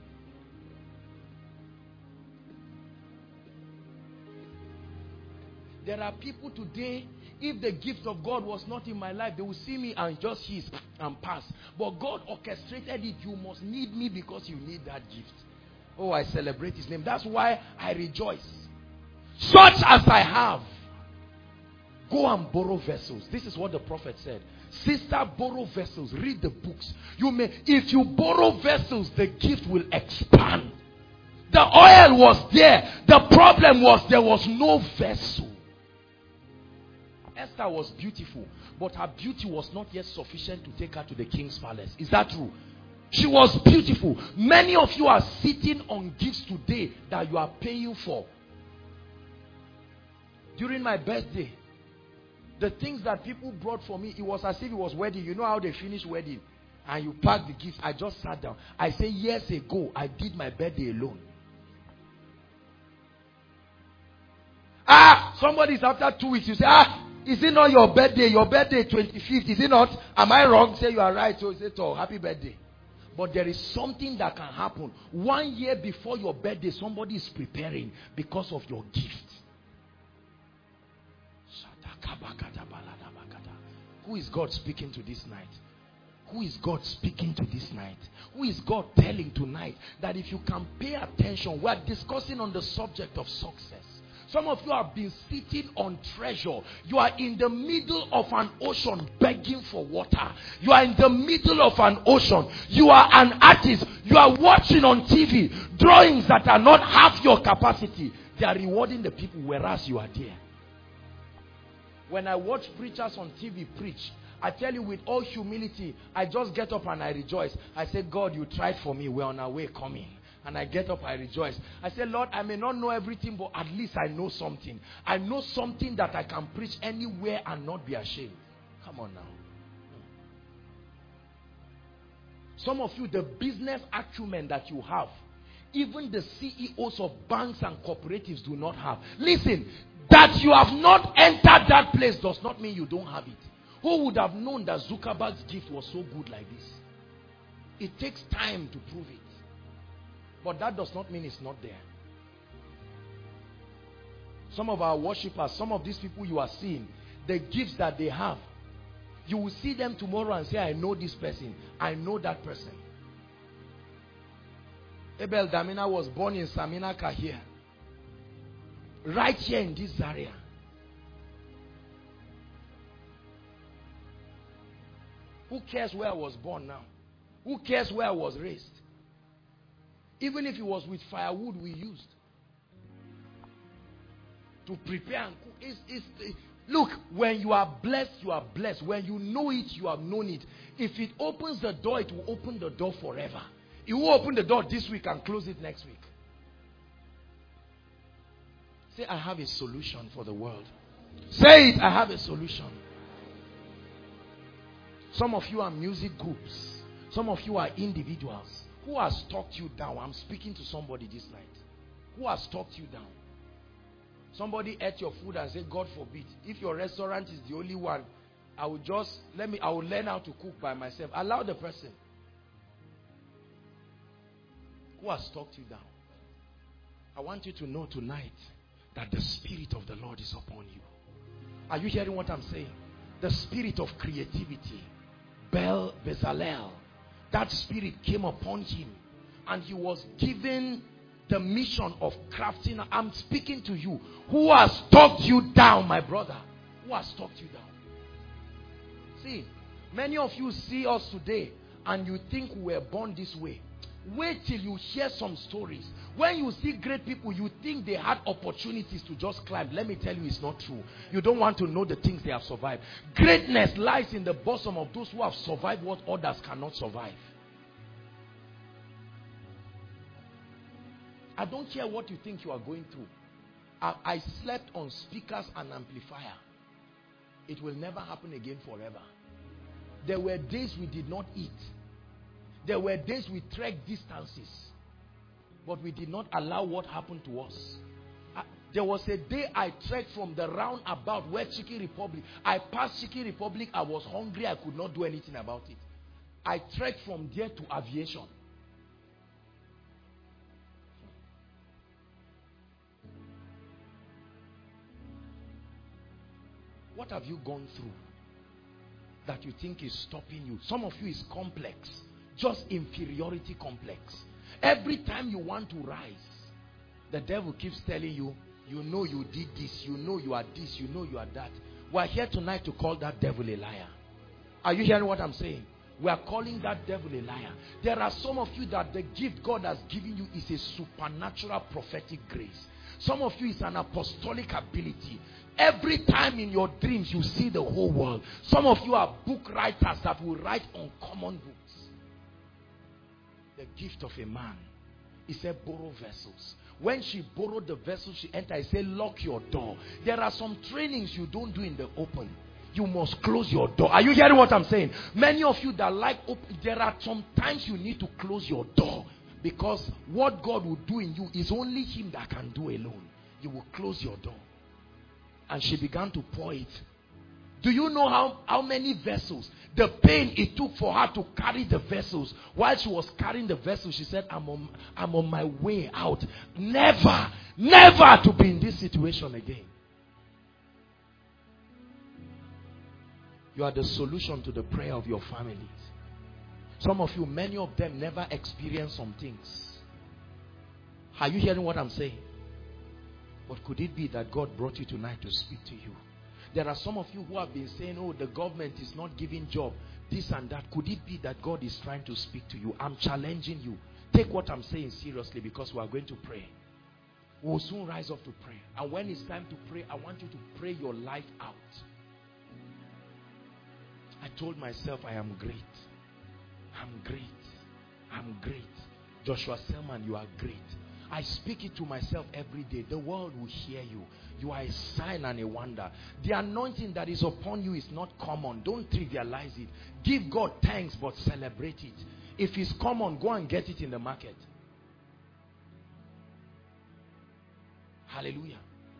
There are people today, if the gift of God was not in my life, they will see me and just hiss and pass. But God orchestrated it. You must need me because you need that gift. Oh, I celebrate his name. That's why I rejoice. Such as I have, go and borrow vessels. This is what the prophet said. Sister, borrow vessels. Read the books. If you borrow vessels, the gift will expand. The oil was there. The problem was there was no vessel. Esther was beautiful, but her beauty was not yet sufficient to take her to the king's palace. Is that true? She was beautiful. Many of you are sitting on gifts today that you are paying for. During my birthday, the things that people brought for me, it was as if it was wedding. You know how they finish wedding? And you pack the gifts. I just sat down. I say years ago, I did my birthday alone. Somebody is after 2 weeks. You say, is it not your birthday? Your birthday 25th. Is it not? Am I wrong? Say you are right. So say, oh, happy birthday. But there is something that can happen. 1 year before your birthday, somebody is preparing because of your gift. Who is God speaking to this night? Who is God speaking to this night? Who is God telling tonight that if you can pay attention, we are discussing on the subject of success. Some of you have been sitting on treasure. You are in the middle of an ocean begging for water. You are in the middle of an ocean. You are an artist. You are watching on TV drawings that are not half your capacity. They are rewarding the people, whereas you are there. When I watch preachers on TV preach, I tell you with all humility, I just get up and I rejoice. I say, God, you tried for me. We're on our way coming. And I get up, I rejoice. I say, Lord, I may not know everything, but at least I know something. I know something that I can preach anywhere and not be ashamed. Come on now. Some of you, the business acumen that you have, even the CEOs of banks and cooperatives do not have. Listen, that you have not entered that place does not mean you don't have it. Who would have known that Zuckerberg's gift was so good like this? It takes time to prove it. But that does not mean it's not there. Some of our worshippers, some of these people you are seeing, the gifts that they have, you will see them tomorrow and say, I know this person. I know that person. Abel Damina was born in Saminaka here. Right here in this area. Who cares where I was born now? Who cares where I was raised? Even if it was with firewood we used to prepare and cook. Look, when you are blessed, you are blessed. When you know it, you have known it. If it opens the door, it will open the door forever. It will open the door this week and close it next week. Say, I have a solution for the world. Say it, I have a solution. Some of you are music groups. Some of you are individuals. Who has talked you down? I'm speaking to somebody this night. Who has talked you down? Somebody ate your food and said, God forbid, if your restaurant is the only one, I will learn how to cook by myself. Allow the person. Who has talked you down? I want you to know tonight that the Spirit of the Lord is upon you. Are you hearing what I'm saying? The spirit of creativity, Bezalel, that spirit came upon him and he was given the mission of crafting. I'm speaking to you. Who has talked you down, my brother? Who has talked you down? See, many of you see us today and you think we were born this way. Wait till you hear some stories. When you see great people, you think they had opportunities to just climb. Let me tell you, it's not true. You don't want to know the things they have survived. Greatness lies in the bosom of those who have survived what others cannot survive. I don't care what you think you are going through. I slept on speakers and amplifier. It will never happen again forever. There were days we did not eat. There were days we trekked distances, but we did not allow what happened to us. There was a day I trekked from the roundabout where Chicken Republic. I passed Chicken Republic. I was hungry. I could not do anything about it. I trekked from there to Aviation. What have you gone through that you think is stopping you? Some of you is complex. Just inferiority complex. Every time you want to rise, the devil keeps telling you, you know you did this, you know you are this, you know you are that. We are here tonight to call that devil a liar. Are you hearing what I'm saying? We are calling that devil a liar. There are some of you that the gift God has given you is a supernatural prophetic grace. Some of you is an apostolic ability. Every time in your dreams you see the whole world. Some of you are book writers that will write uncommon books. The gift of a man. He said, borrow vessels. When she borrowed the vessel, she entered. He said, lock your door. There are some trainings you don't do in the open. You must close your door. Are you hearing what I'm saying? Many of you that like open, there are some times you need to close your door. Because what God will do in you is only Him that can do alone. You will close your door. And she began to pour it. Do you know how many vessels? The pain it took for her to carry the vessels. While she was carrying the vessels, she said, I'm on my way out. Never to be in this situation again. You are the solution to the prayer of your families. Some of you, many of them never experienced some things. Are you hearing what I'm saying? But could it be that God brought you tonight to speak to you? There are some of you who have been saying, oh, the government is not giving job, this and that. Could it be that God is trying to speak to you? I'm challenging you. Take what I'm saying seriously, because we are going to pray. We will soon rise up to pray. And when it's time to pray, I want you to pray your life out. I told myself I am great. I'm great. I'm great. Joshua Selman, you are great. I speak it to myself every day. The world will hear you. You are a sign and a wonder. The anointing that is upon you is not common. Don't trivialize it. Give God thanks, but celebrate it. If it's common, go and get it in the market. Hallelujah.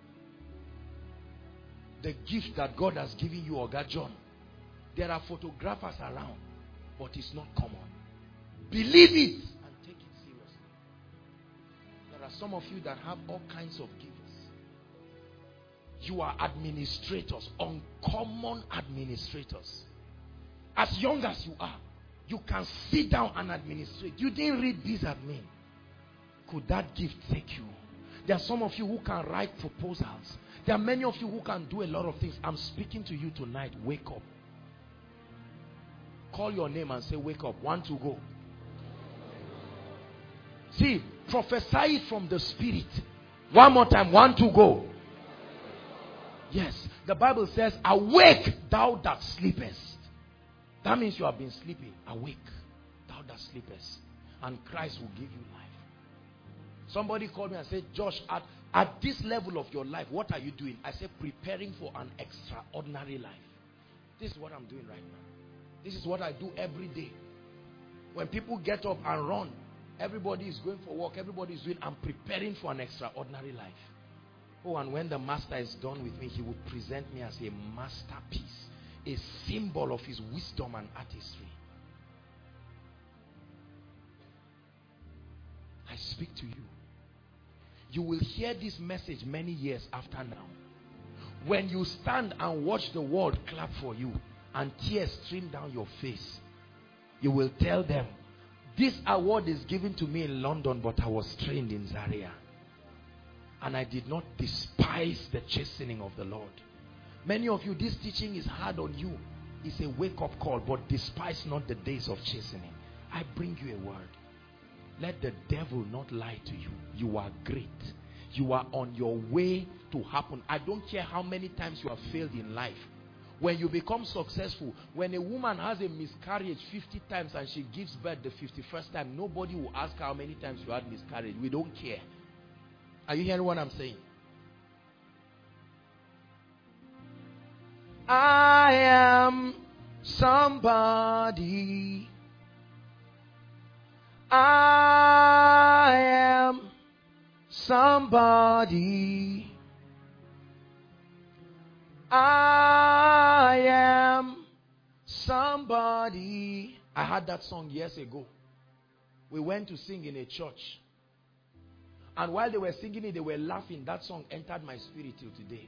The gift that God has given you, Oga John. There are photographers around, but it's not common. Believe it and take it seriously. There are some of you that have all kinds of gifts. You are administrators, uncommon administrators. As young as you are, you can sit down and administrate. You didn't read this admin. Could that gift take you? There are some of you who can write proposals. There are many of you who can do a lot of things. I'm speaking to you tonight. Wake up. Call your name and say, wake up. Want to go. See, prophesy it from the Spirit. One more time. Want to go. Yes. The Bible says, awake thou that sleepest. That means you have been sleeping. Awake thou that sleepest. And Christ will give you life. Somebody called me and said, Josh, at this level of your life, what are you doing? I said, preparing for an extraordinary life. This is what I'm doing right now. This is what I do every day. When people get up and run, everybody is going for work, everybody is doing, I'm preparing for an extraordinary life. Oh, and when the master is done with me, he will present me as a masterpiece, a symbol of his wisdom and artistry. I speak to you. You will hear this message many years after now. When you stand and watch the world clap for you and tears stream down your face, you will tell them, this award is given to me in London, but I was trained in Zaria. And I did not despise the chastening of the Lord. Many of you, this teaching is hard on you. It's a wake-up call, but despise not the days of chastening. I bring you a word. Let the devil not lie to you. You are great. You are on your way to happen. I don't care how many times you have failed in life. When you become successful, when a woman has a miscarriage 50 times and she gives birth the 51st time, nobody will ask her how many times you had miscarriage. We don't care. Are you hearing what I'm saying? I am somebody. I am somebody. I am somebody. I heard that song years ago. We went to sing in a church. And while they were singing it, they were laughing. That song entered my spirit till today.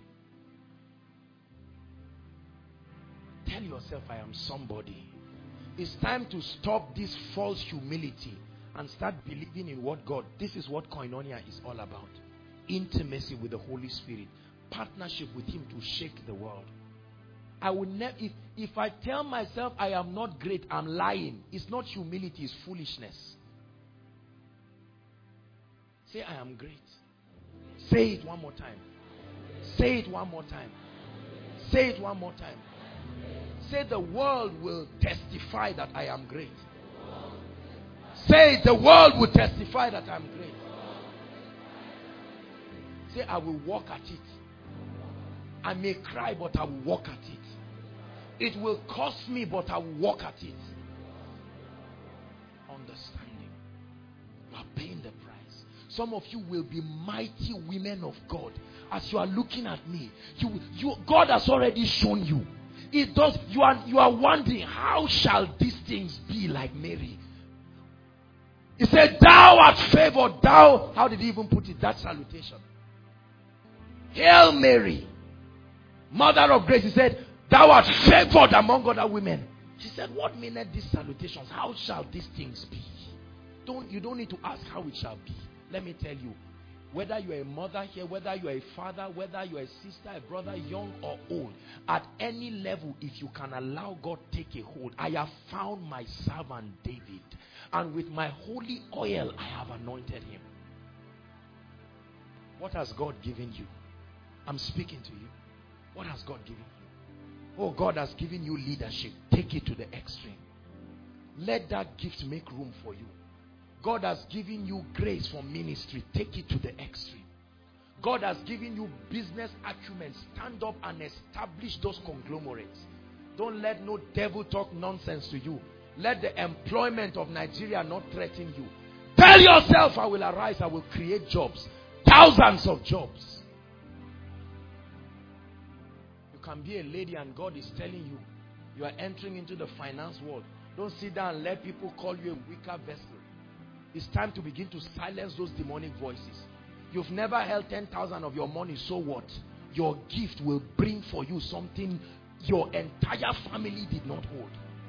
Tell yourself, I am somebody. It's time to stop this false humility and start believing in what God. This is what Koinonia is all about. Intimacy with the Holy Spirit. Partnership with him to shake the world. I will never, if I tell myself I am not great, I'm lying. It's not humility, it's foolishness. Say, I am great. Say it one more time. Say it one more time. Say it one more time. Say, the world will testify that I am great. Say, the world will testify that I am great. Say, I will walk at it. I may cry, but I will walk at it. It will cost me, but I will walk at it. Understanding. You are paying the price. Some of you will be mighty women of God. As you are looking at me, God has already shown you. It does. You are wondering, how shall these things be like Mary? He said, thou art favored. Thou, how did he even put it? That salutation. Hail Mary, Mother of grace. He said, thou art favored among other women. She said, what meaneth these salutations? How shall these things be? You don't need to ask how it shall be. Let me tell you, whether you are a mother here, whether you are a father, whether you are a sister, a brother, young or old, at any level, if you can allow God take a hold. I have found my servant David, and with my holy oil I have anointed him. What has God given you? I'm speaking to you. What has God given you? Oh, God has given you leadership. Take it to the extreme. Let that gift make room for you. God has given you grace for ministry. Take it to the extreme. God has given you business acumen. Stand up and establish those conglomerates. Don't let no devil talk nonsense to you. Let the employment of Nigeria not threaten you. Tell yourself, I will arise, I will create jobs. Thousands of jobs. You can be a lady and God is telling you, you are entering into the finance world. Don't sit down and let people call you a weaker vessel. It's time to begin to silence those demonic voices. You've never held 10,000 of your money, so what? Your gift will bring for you something your entire family did not hold.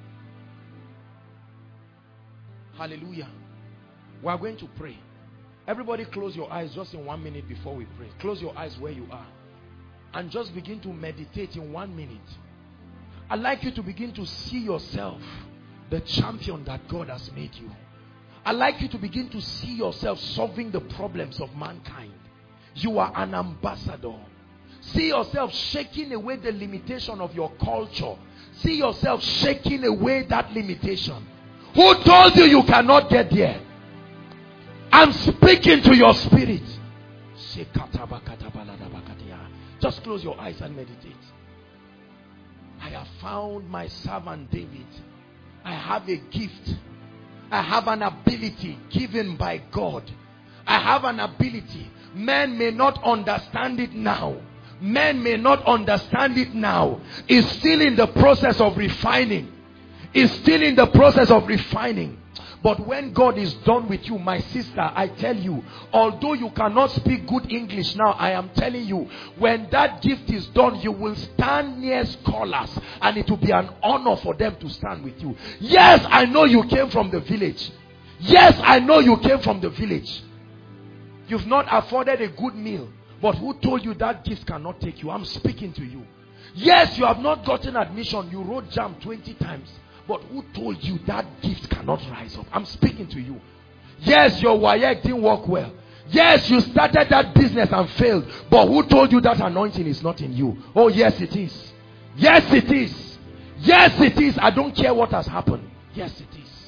Hallelujah. We are going to pray. Everybody close your eyes just in 1 minute before we pray. Close your eyes where you are. And just begin to meditate in 1 minute. I'd like you to begin to see yourself the champion that God has made you. I'd like you to begin to see yourself solving the problems of mankind. You are an ambassador. See yourself shaking away the limitation of your culture. See yourself shaking away that limitation. Who told you you cannot get there? I'm speaking to your spirit. Just close your eyes and meditate. I have found my servant David. I have a gift. I have an ability given by God. I have an ability. Men may not understand it now. Men may not understand it now. It's still in the process of refining. It's still in the process of refining. But when God is done with you, my sister, I tell you, although you cannot speak good English now, I am telling you, when that gift is done, you will stand near scholars and it will be an honor for them to stand with you. Yes, I know you came from the village. Yes, I know you came from the village. You've not afforded a good meal. But who told you that gift cannot take you? I'm speaking to you. Yes, you have not gotten admission. You wrote JAMB 20 times. But who told you that gift cannot rise up? I'm speaking to you. Yes, your WAEC didn't work well. Yes, you started that business and failed. But who told you that anointing is not in you? Oh, yes, it is. Yes, it is. Yes, it is. I don't care what has happened. Yes, it is.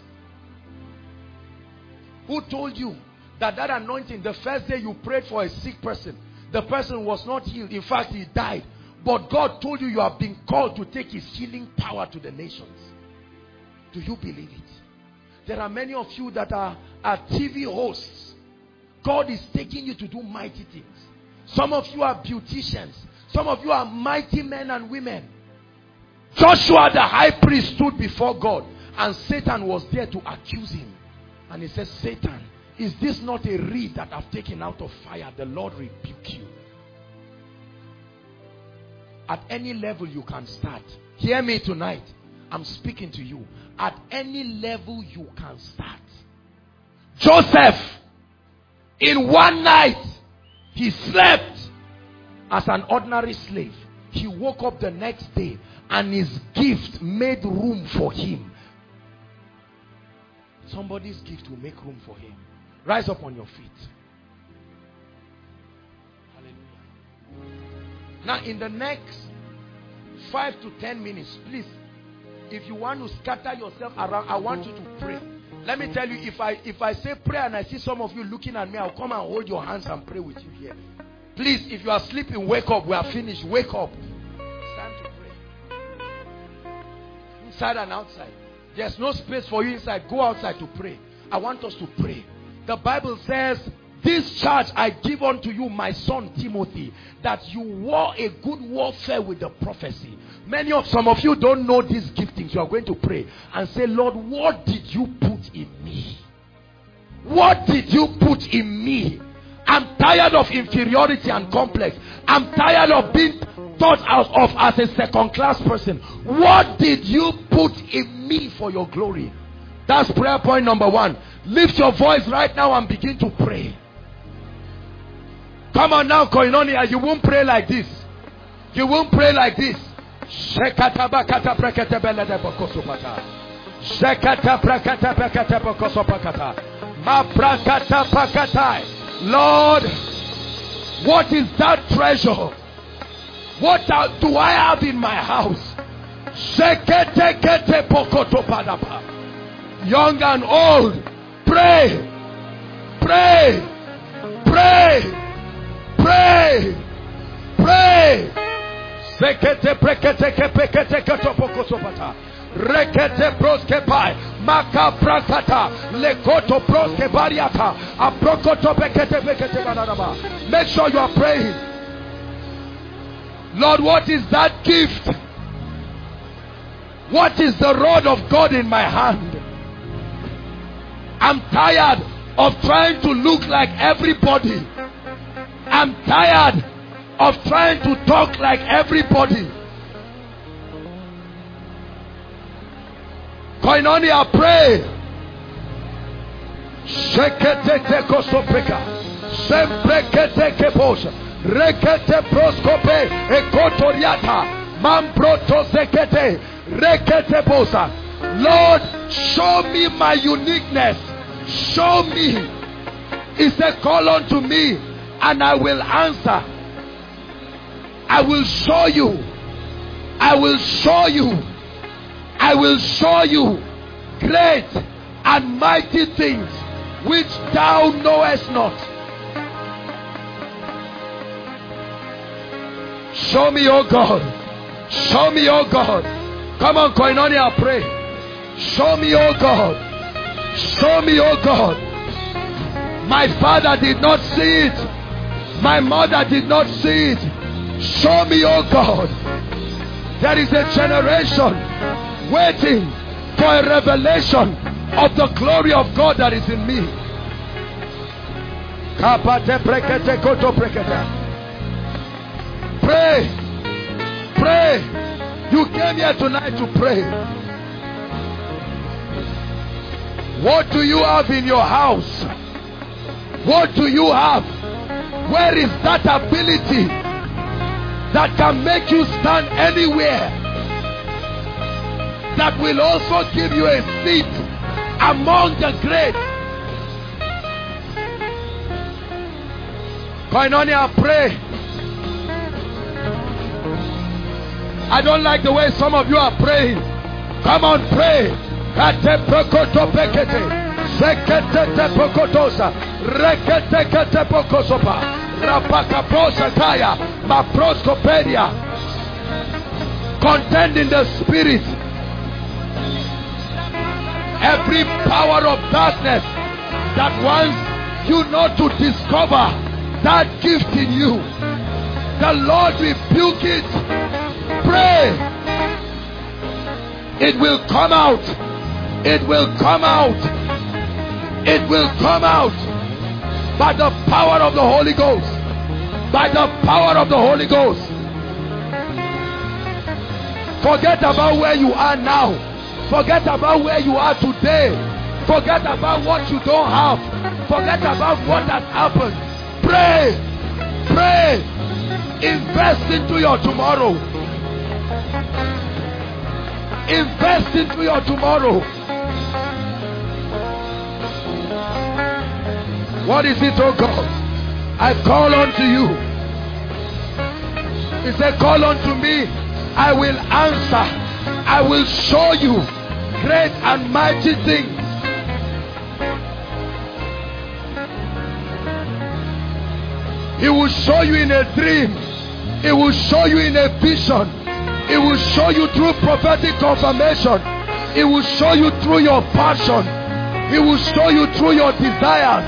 Who told you that anointing, the first day you prayed for a sick person, the person was not healed. In fact, he died. But God told you have been called to take his healing power to the nations. Do you believe it? There are many of you that are TV hosts. God is taking you to do mighty things. Some of you are beauticians. Some of you are mighty men and women. Joshua the high priest stood before God and Satan was there to accuse him. And he says, Satan, is this not a reed that I've taken out of fire? The Lord rebuke you. At any level you can start. Hear me tonight. I'm speaking to you. At any level you can start. Joseph, in one night, he slept as an ordinary slave. He woke up the next day and his gift made room for him. Somebody's gift will make room for him. Rise up on your feet. Hallelujah. Now in the next 5 to 10 minutes, please, if you want to scatter yourself around, I want you to pray. Let me tell you, if I say pray and I see some of you looking at me, I'll come and hold your hands and pray with you here. Please, if you are sleeping, wake up. We are finished. Wake up. It's time to pray. Inside and outside. There's no space for you inside. Go outside to pray. I want us to pray. The Bible says, this charge I give unto you, my son Timothy, that you war a good warfare with the prophecy. Some of you don't know these giftings. You are going to pray and say, Lord, what did you put in me? What did you put in me? I'm tired of inferiority and complex. I'm tired of being thought of as a second-class person. What did you put in me for your glory? That's prayer point number 1. Lift your voice right now and begin to pray. Come on now, Koinonia. You won't pray like this. You won't pray like this. Lord, what is that treasure? What do I have in my house? Young and old, pray, pray, pray, pray, pray. Rekete proske pai maka prakata lekoto proske bariata aprokoto bekete bananaba. Make sure you are praying. Lord, what is that gift? What is the rod of God in my hand? I'm tired of trying to look like everybody. I'm tired of trying to talk like everybody. Koinonia, pray. Shekete teko sopeka. Semprekete keposha. Rekete proskope ekotoriata. Mambroto zekete. Rekete bosa. Lord, show me my uniqueness. Show me. It's a call unto me, and I will answer. I will show you. I will show you. I will show you great and mighty things which thou knowest not. Show me, oh God. Show me, oh God. Come on, Koinonia, pray. Show me, oh God. Show me, oh God. My father did not see it. My mother did not see it. Show me, oh God. There is a generation waiting for a revelation of the glory of God that is in me. Pray. Pray. You came here tonight to pray. What do you have in your house? What do you have? Where is that ability that can make you stand anywhere? That will also give you a seat among the great. Koinonia, pray. I don't like the way some of you are praying. Come on, pray. Contend in the spirit. Every power of darkness that wants you not to discover that gift in you, the Lord rebuke it. Pray. It will come out. It will come out. It will come out by the power of the Holy Ghost. By the power of the Holy Ghost. Forget about where you are now. Forget about where you are today. Forget about what you don't have. Forget about what has happened. Pray. Pray. Invest into your tomorrow. Invest into your tomorrow. What is it, oh God? I call unto you. He said, call unto me. I will answer. I will show you great and mighty things. He will show you in a dream. He will show you in a vision. He will show you through prophetic confirmation. He will show you through your passion. He will show you through your desires.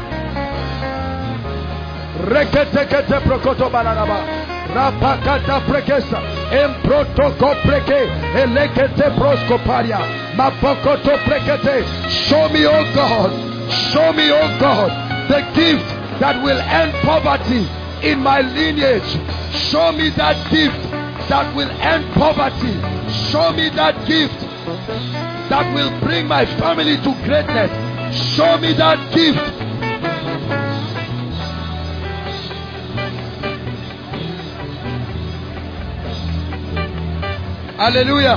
Rapakata prekesa, emprotoko preke, elekete proskoparia, mapokoto prekete. Show me, oh God, show me, oh God, the gift that will end poverty in my lineage. Show me that gift that will end poverty. Show me that gift that will bring my family to greatness. Show me that gift. Hallelujah.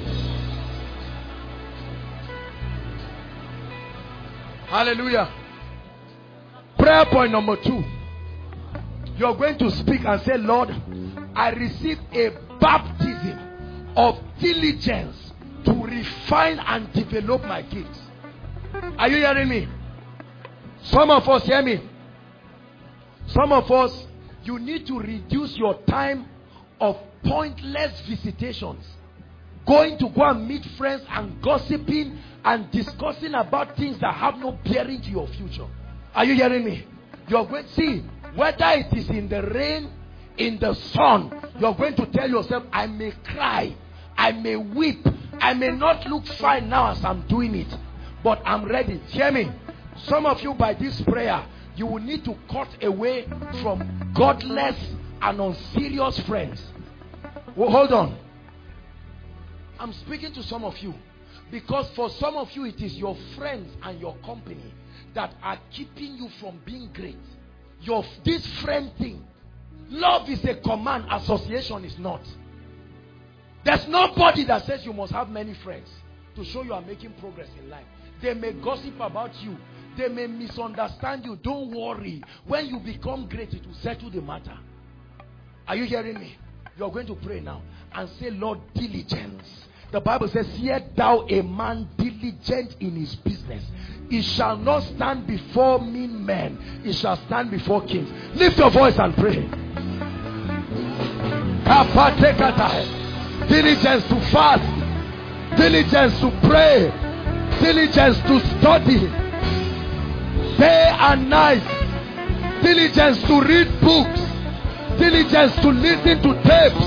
Hallelujah. Prayer point number 2. You're going to speak and say, Lord, I receive a baptism of diligence to refine and develop my gifts. Are you hearing me? Some of us, hear me. Some of us, you need to reduce your time of pointless visitations, going to go and meet friends and gossiping and discussing about things that have no bearing to your future. Are you hearing me? You're going to see, whether it is in the rain, in the sun, you're going to tell yourself, I may cry, I may weep, I may not look fine now as I'm doing it, but I'm ready. Hear me. Some of you, by this prayer, you will need to cut away from godless and unserious friends. Well, hold on. I'm speaking to some of you because for some of you it is your friends and your company that are keeping you from being great. This friend thing, love is a command, association is not. There's nobody that says you must have many friends to show you are making progress in life. They may gossip about you, they may misunderstand you. Don't worry, when you become great it will settle the matter. Are you hearing me? You are going to pray now and say, Lord, diligence. The Bible says, "Yet thou a man diligent in his business, he shall not stand before mean men, he shall stand before kings." Lift your voice and pray. Diligence to fast, diligence to pray, diligence to study, day and night, diligence to read books, diligence to listen to tapes,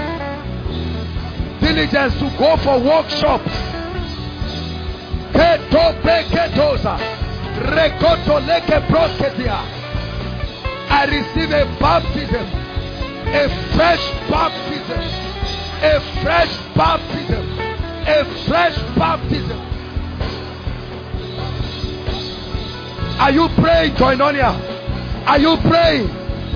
diligence to go for workshops. I receive a baptism, a fresh baptism, a fresh baptism, a fresh baptism. Are you praying, Koinonia? Are you praying?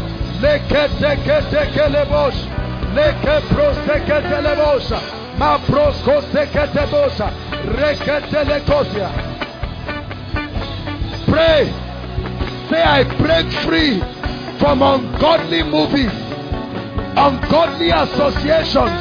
Pray. Say, I break free from ungodly movies, ungodly associations,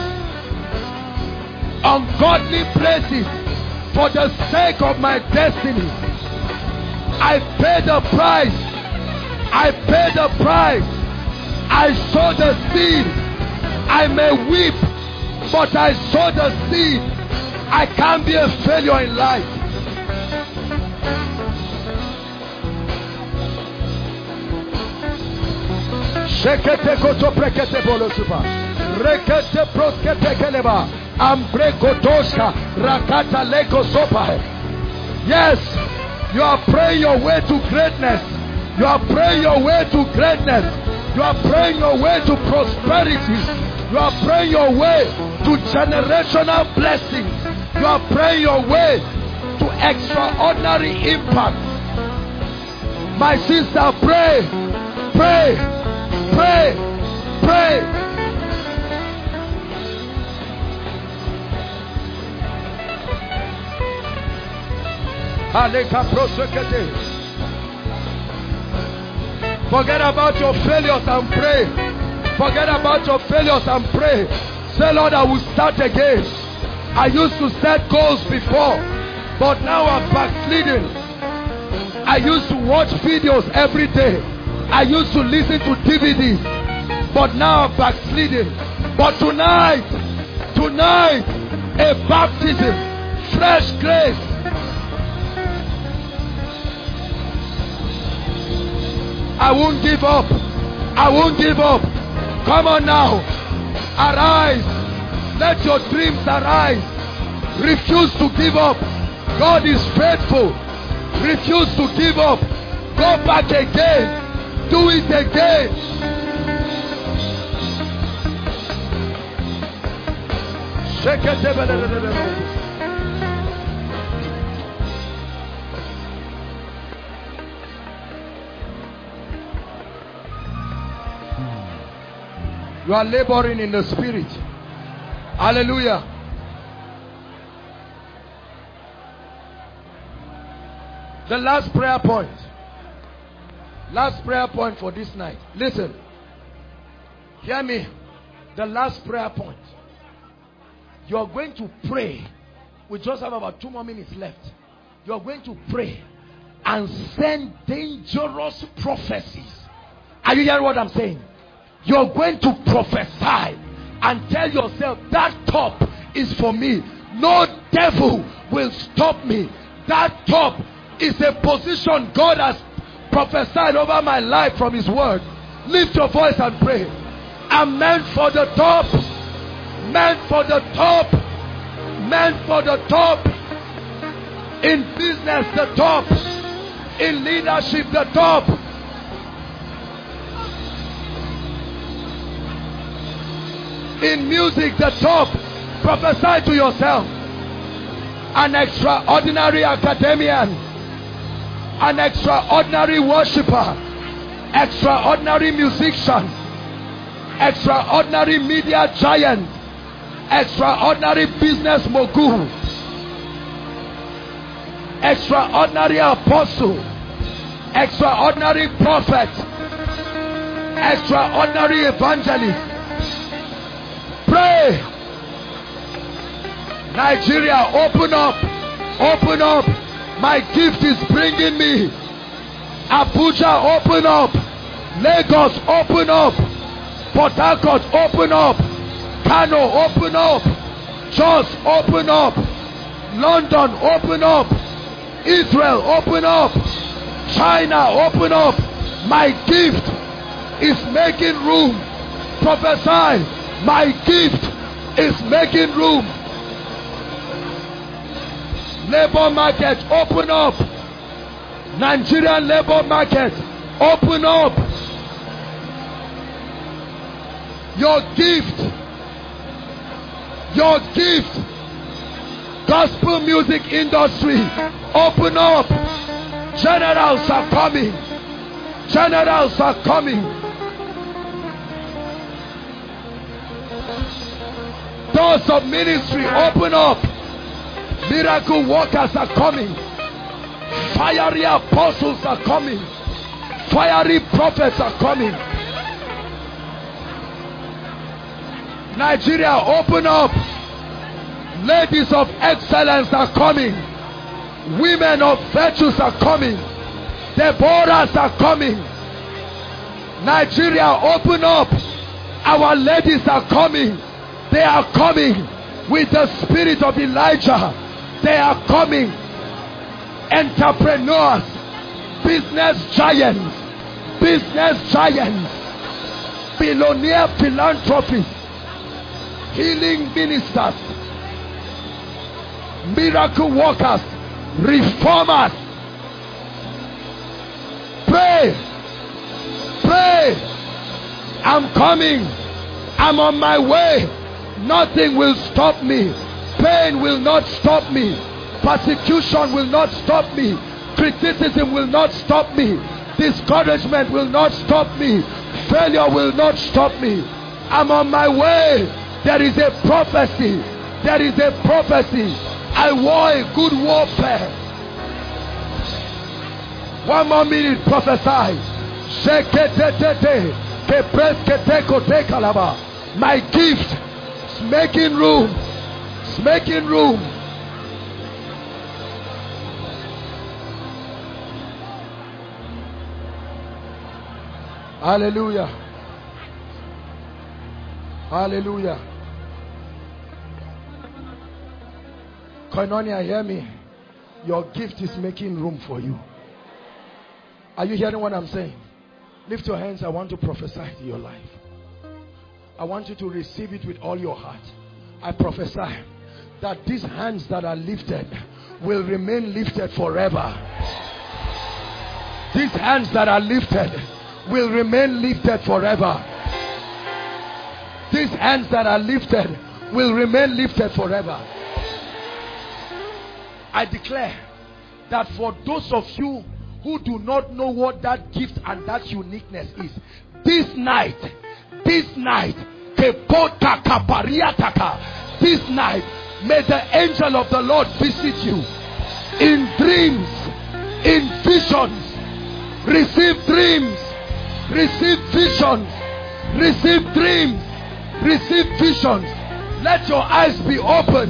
ungodly places for the sake of my destiny. I pay the price. I pay the price. I sow the seed. I may weep, but I sow the seed. I can't be a failure in life. Yes, you are praying your way to greatness. You are praying your way to greatness. You are praying your way to prosperity. You are praying your way to generational blessings. You are praying your way to extraordinary impact. My sister, pray, pray, pray, pray. Forget about your failures and pray. Forget about your failures and pray. Say, Lord, I will start again. I used to set goals before, but now I'm backsliding. I used to watch videos every day. I used to listen to DVDs, but now I'm backsliding. But tonight, a baptism, fresh grace. I won't give up. I won't give up. Come on now. Arise. Let your dreams arise. Refuse to give up. God is faithful. Refuse to give up. Go back again. Do it again. Shake it. You are laboring in the spirit. Hallelujah. The last prayer point. Last prayer point for this night. Listen. Hear me. The last prayer point. You are going to pray. We just have about 2 more minutes left. You are going to pray and send dangerous prophecies. Are you hearing what I'm saying? You're going to prophesy and tell yourself that top is for me. No devil will stop me. That top is a position God has prophesied over my life from his word. Lift your voice and pray. I'm meant for the top. Meant for the top. Meant for the top. In business, the top. In leadership, the top. In music, the top. Prophesy to yourself. An extraordinary academician, an extraordinary worshiper, extraordinary musician, extraordinary media giant, extraordinary business mogul, extraordinary apostle, extraordinary prophet, extraordinary evangelist. Pray. Nigeria, open up. Open up. My gift is bringing me. Abuja, open up. Lagos, open up. Port Harcourt, open up. Kano, open up. Jos, open up. London, open up. Israel, open up. China, open up. My gift is making room. Prophesy. My gift is making room. Labor market, open up. Nigerian labor market, open up. Your gift. Your gift. Gospel music industry, open up. Generals are coming. Generals are coming. Doors of ministry, open up. Miracle workers are coming. Fiery apostles are coming. Fiery prophets are coming. Nigeria, open up. Ladies of excellence are coming. Women of virtues are coming. Deborahs are coming. Nigeria, open up. Our ladies are coming. They are coming with the spirit of Elijah. They are coming. Entrepreneurs, business giants, billionaire philanthropists, healing ministers, miracle workers, reformers. Pray. I'm coming. I'm on my way. Nothing will stop me. Pain will not stop me. Persecution will not stop me. Criticism will not stop me. Discouragement will not stop me. Failure will not stop me. I'm on my way. There is a prophecy. There is a prophecy. I war a good warfare. 1 more minute, prophesy. My gift is making room. It's making room. Hallelujah. Hallelujah. Koinonia, hear me. Your gift is making room for you. Are you hearing what I'm saying? Lift your hands. I want to prophesy to your life. I want you to receive it with all your heart. I prophesy that these hands that are lifted will remain lifted forever. These hands that are lifted will remain lifted forever. These hands that are lifted will remain lifted forever. I declare that for those of you who do not know what that gift and that uniqueness is, this night, this night, may the angel of the Lord visit you in dreams, in visions. Receive dreams, receive visions, receive dreams, receive visions. Let your eyes be open.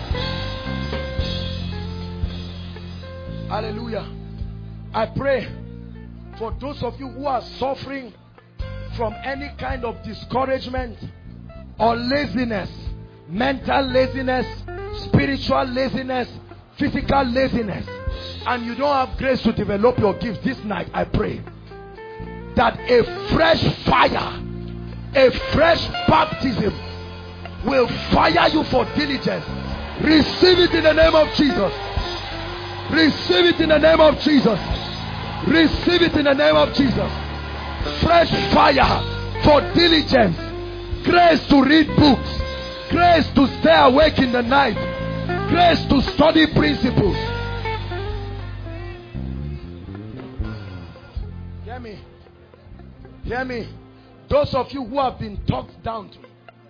Hallelujah. I pray for those of you who are suffering from any kind of discouragement or laziness, mental laziness, spiritual laziness, physical laziness, and you don't have grace to develop your gifts. This night I pray that a fresh fire, a fresh baptism will fire you for diligence. Receive it in the name of Jesus. Receive it in the name of Jesus. Receive it in the name of Jesus. Fresh fire for diligence. Grace to read books. Grace to stay awake in the night. Grace to study principles. Hear me. Hear me. Those of you who have been talked down to,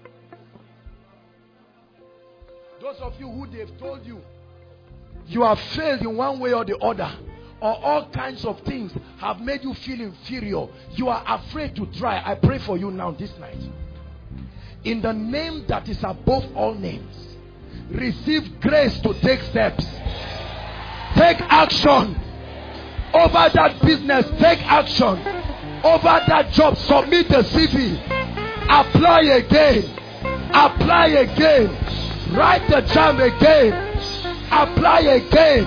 those of you who they've told you you have failed in one way or the other, or all kinds of things have made you feel inferior, you are afraid to try. I pray for you now this night. In the name that is above all names, receive grace to take steps. Take action over that business. Take action over that job. Submit the CV. Apply again. Apply again. Write the JAMB again. Apply again.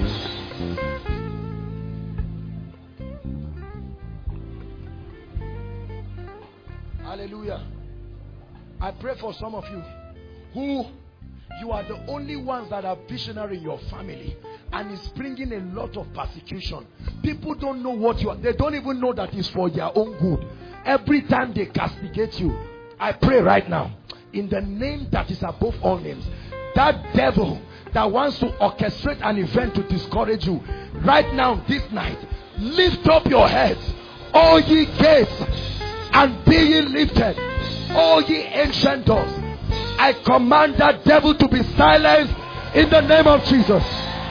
Hallelujah. I pray for some of you who you are the only ones that are visionary in your family, and it's bringing a lot of persecution. People don't know what you are. They don't even know that it's for their own good. Every time they castigate you, I pray right now, in the name that is above all names, that devil that wants to orchestrate an event to discourage you, right now, this night, lift up your heads, all ye gates, and be ye lifted, all ye ancient doors. I command that devil to be silenced in the name of Jesus.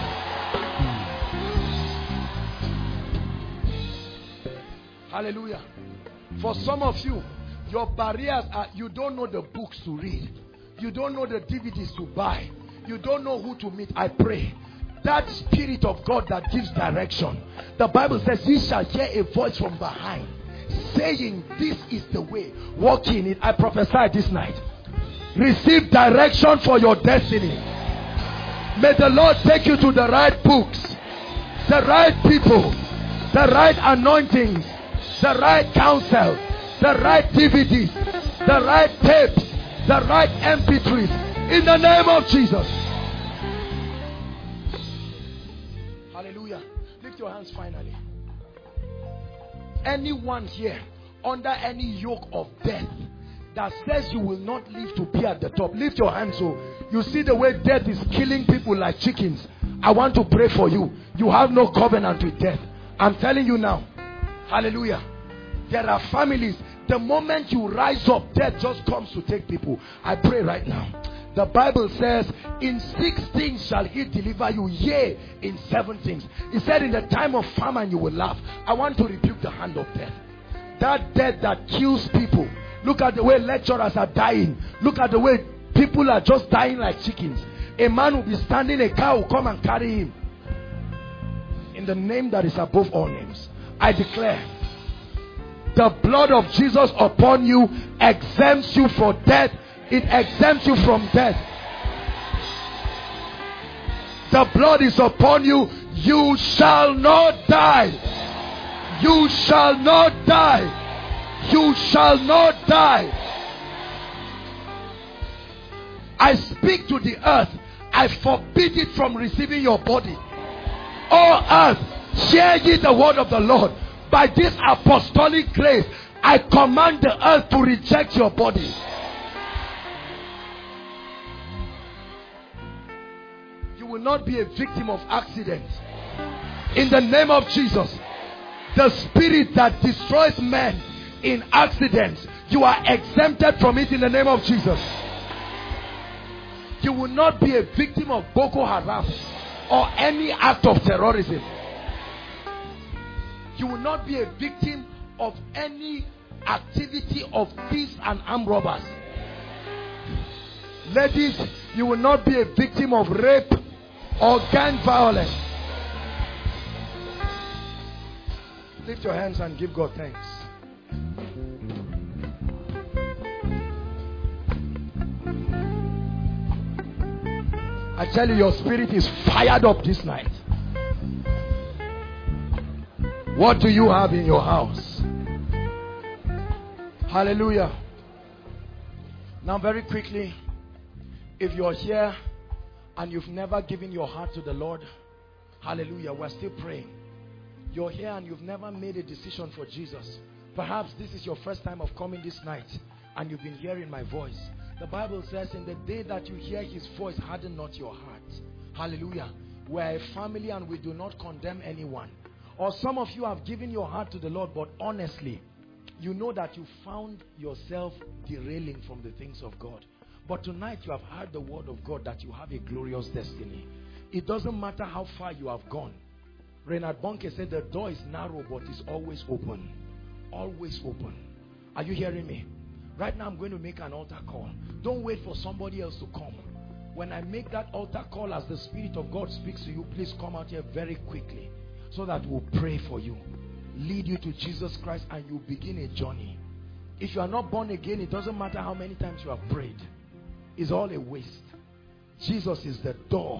Hallelujah. For some of you, your barriers are you don't know the books to read. You don't know the DVDs to buy. You don't know who to meet. I pray that Spirit of God that gives direction. The Bible says, ye shall hear a voice from behind saying, this is the way, walk in it. I prophesy this night, receive direction for your destiny. May the Lord take you to the right books, the right people, the right anointings, the right counsel, the right DVDs, the right tapes, the right MP3s, in the name of Jesus. Hallelujah. Lift your hands finally. Anyone here under any yoke of death that says you will not live to be at the top, lift your hands. So you see the way death is killing people like chickens. I want to pray for you. You have no covenant with death. I'm telling you now. Hallelujah. There are families, the moment you rise up, death just comes to take people. I pray right now. The Bible says, in 6 things shall he deliver you, yea, in 7 things. He said, in the time of famine you will laugh. I want to rebuke the hand of death. That death that kills people. Look at the way lecturers are dying. Look at the way people are just dying like chickens. A man will be standing, a car will come and carry him. In the name that is above all names, I declare, the blood of Jesus upon you exempts you from death. It exempts you from death. The blood is upon you. You shall not die. You shall not die. You shall not die. I speak to the earth. I forbid it from receiving your body. O earth, hear ye the word of the Lord. By this apostolic grace, I command the earth to reject your body. You will not be a victim of accidents. In the name of Jesus, the spirit that destroys men in accidents, you are exempted from it in the name of Jesus. You will not be a victim of Boko Haram or any act of terrorism. You will not be a victim of any activity of thieves and armed robbers. Ladies, you will not be a victim of rape or gang violence. Lift your hands and give God thanks. I tell you, your spirit is fired up this night. What do you have in your house? Hallelujah. Now very quickly, if you're here and you've never given your heart to the Lord, hallelujah, we're still praying. You're here and you've never made a decision for Jesus. Perhaps this is your first time of coming this night and you've been hearing my voice. The Bible says, in the day that you hear his voice, harden not your heart. Hallelujah. We're a family and we do not condemn anyone. Or some of you have given your heart to the Lord, but honestly, you know that you found yourself derailing from the things of God. But tonight you have heard the word of God that you have a glorious destiny. It doesn't matter how far you have gone. Reinhard Bonnke said the door is narrow, but it's always open. Always open. Are you hearing me? Right now I'm going to make an altar call. Don't wait for somebody else to come. When I make that altar call, as the Spirit of God speaks to you, please come out here very quickly, so that we'll pray for you, lead you to Jesus Christ, and you begin a journey. If you are not born again, it doesn't matter how many times you have prayed. It's all a waste. Jesus is the door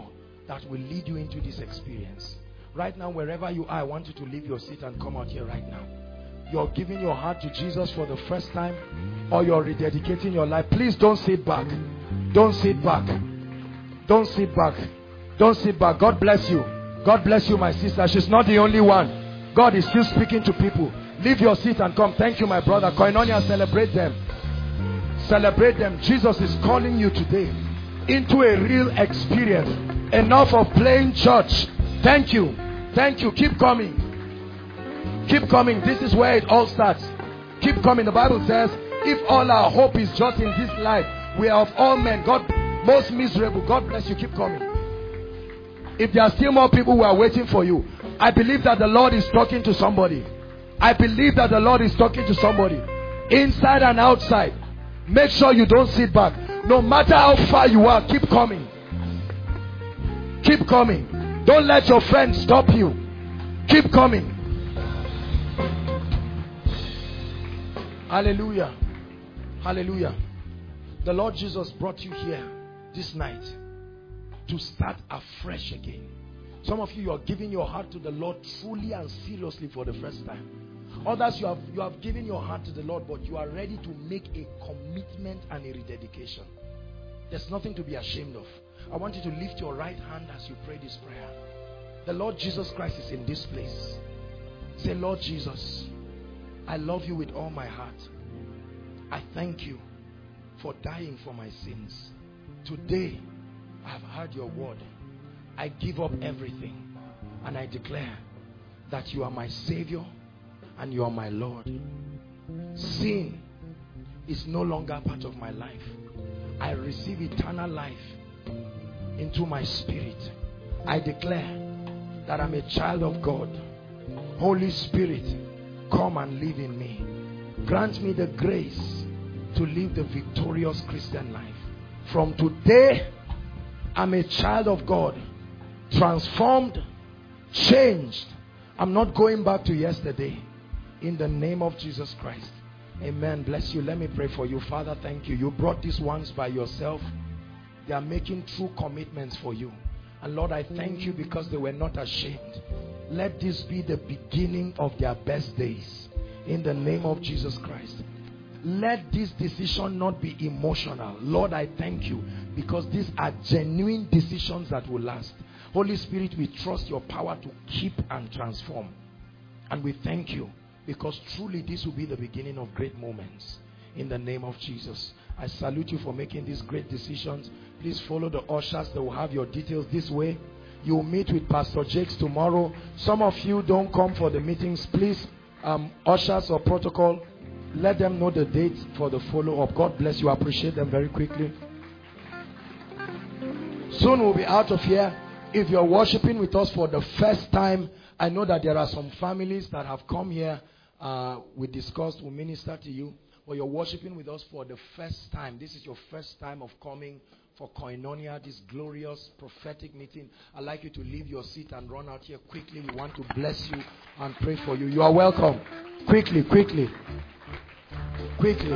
that will lead you into this experience. Right now, wherever you are, I want you to leave your seat and come out here right now. You're giving your heart to Jesus for the first time, or you're rededicating your life. Please don't sit back. Don't sit back. Don't sit back. Don't sit back. God bless you. God bless you, my sister. She's not the only one. God is still speaking to people. Leave your seat and come. Thank you, my brother. Koinonia, celebrate them. Celebrate them. Jesus is calling you today into a real experience. Enough of playing church. Thank you. Thank you. Keep coming. Keep coming. This is where it all starts. Keep coming. The Bible says, if all our hope is just in this life, we are of all men, God, most miserable. God bless you. Keep coming. If there are still more people who are waiting for you, I believe that the Lord is talking to somebody. I believe that the Lord is talking to somebody. Inside and outside. Make sure you don't sit back. No matter how far you are, keep coming. Keep coming. Don't let your friends stop you. Keep coming. Hallelujah. Hallelujah. The Lord Jesus brought you here this night to start afresh again. Some of you are giving your heart to the Lord truly and seriously for the first time. Others, you have given your heart to the Lord, but you are ready to make a commitment and a rededication. There's nothing to be ashamed of. I want you to lift your right hand as you pray this prayer. The Lord Jesus Christ is in this place. Say, Lord Jesus, I love you with all my heart. I thank you for dying for my sins. Today, I have heard your word. I give up everything and I declare that you are my Savior and you are my Lord. Sin is no longer part of my life. I receive eternal life into my spirit. I declare that I'm a child of God. Holy Spirit, come and live in me. Grant me the grace to live the victorious Christian life. From today, I'm a child of God, transformed, changed. I'm not going back to yesterday. In the name of Jesus Christ. Amen. Bless you. Let me pray for you. Father, thank you. You brought these ones by yourself. They are making true commitments for you. And Lord, I thank you because they were not ashamed. Let this be the beginning of their best days. In the name of Jesus Christ. Let this decision not be emotional. Lord, I thank you because these are genuine decisions that will last. Holy Spirit, we trust your power to keep and transform. And we thank you because truly this will be the beginning of great moments. In the name of Jesus. I salute you for making these great decisions. Please follow the ushers. They will have your details this way. You will meet with Pastor Jakes tomorrow. Some of you don't come for the meetings. Please, ushers or protocol, let them know the date for the follow-up. God bless you. I appreciate them very quickly. Soon we'll be out of here. If you're worshiping with us for the first time, I know that there are some families that have come here. We discussed, we minister to you. But you're worshiping with us for the first time. This is your first time of coming for Koinonia, this glorious prophetic meeting. I'd like you to leave your seat and run out here quickly. We want to bless you and pray for you. You are welcome. Quickly, quickly. Quickly.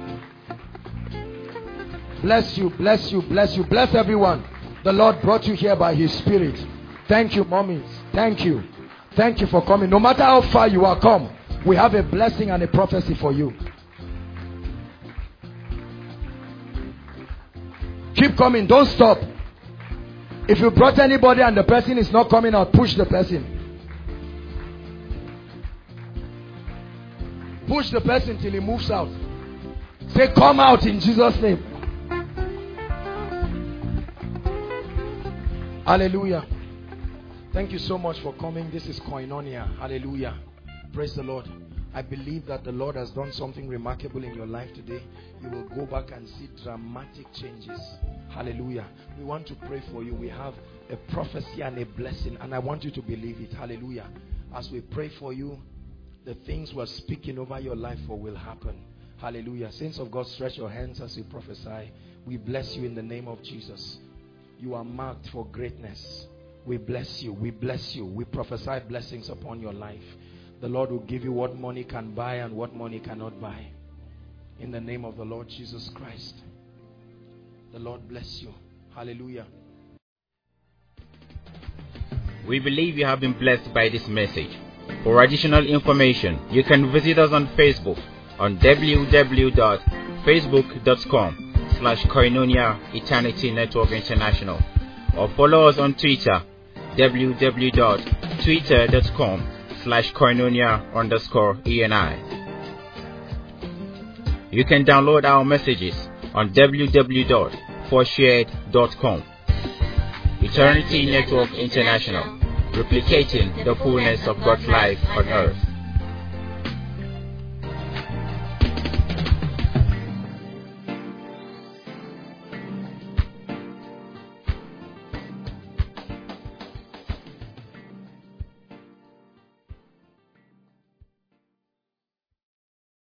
Bless you, bless you, bless you. Bless everyone. The Lord brought you here by His Spirit. Thank you, mommies. Thank you. Thank you for coming. No matter how far you are, come. We have a blessing and a prophecy for you. Keep coming. Don't stop. If you brought anybody and the person is not coming out, push the person. Push the person till he moves out. Say, come out in Jesus' name. Hallelujah. Thank you so much for coming. This is Koinonia. Hallelujah. Praise the Lord. I believe that the Lord has done something remarkable in your life today. You will go back and see dramatic changes. Hallelujah. We want to pray for you. We have a prophecy and a blessing, and I want you to believe it. Hallelujah. As we pray for you, the things we're speaking over your life for will happen. Hallelujah. Saints of God, stretch your hands as we prophesy. We bless you in the name of Jesus. You are marked for greatness. We bless you. We bless you. We prophesy blessings upon your life. The Lord will give you what money can buy and what money cannot buy. In the name of the Lord Jesus Christ. The Lord bless you. Hallelujah.
We believe you have been blessed by this message. For additional information, you can visit us on Facebook on www.facebook.com/Koinonia Eternity Network International, or follow us on Twitter www.twitter.com/Koinonia_ENI. You can download our messages on www.forshared.com. Eternity Network International, replicating the fullness of God's life on earth.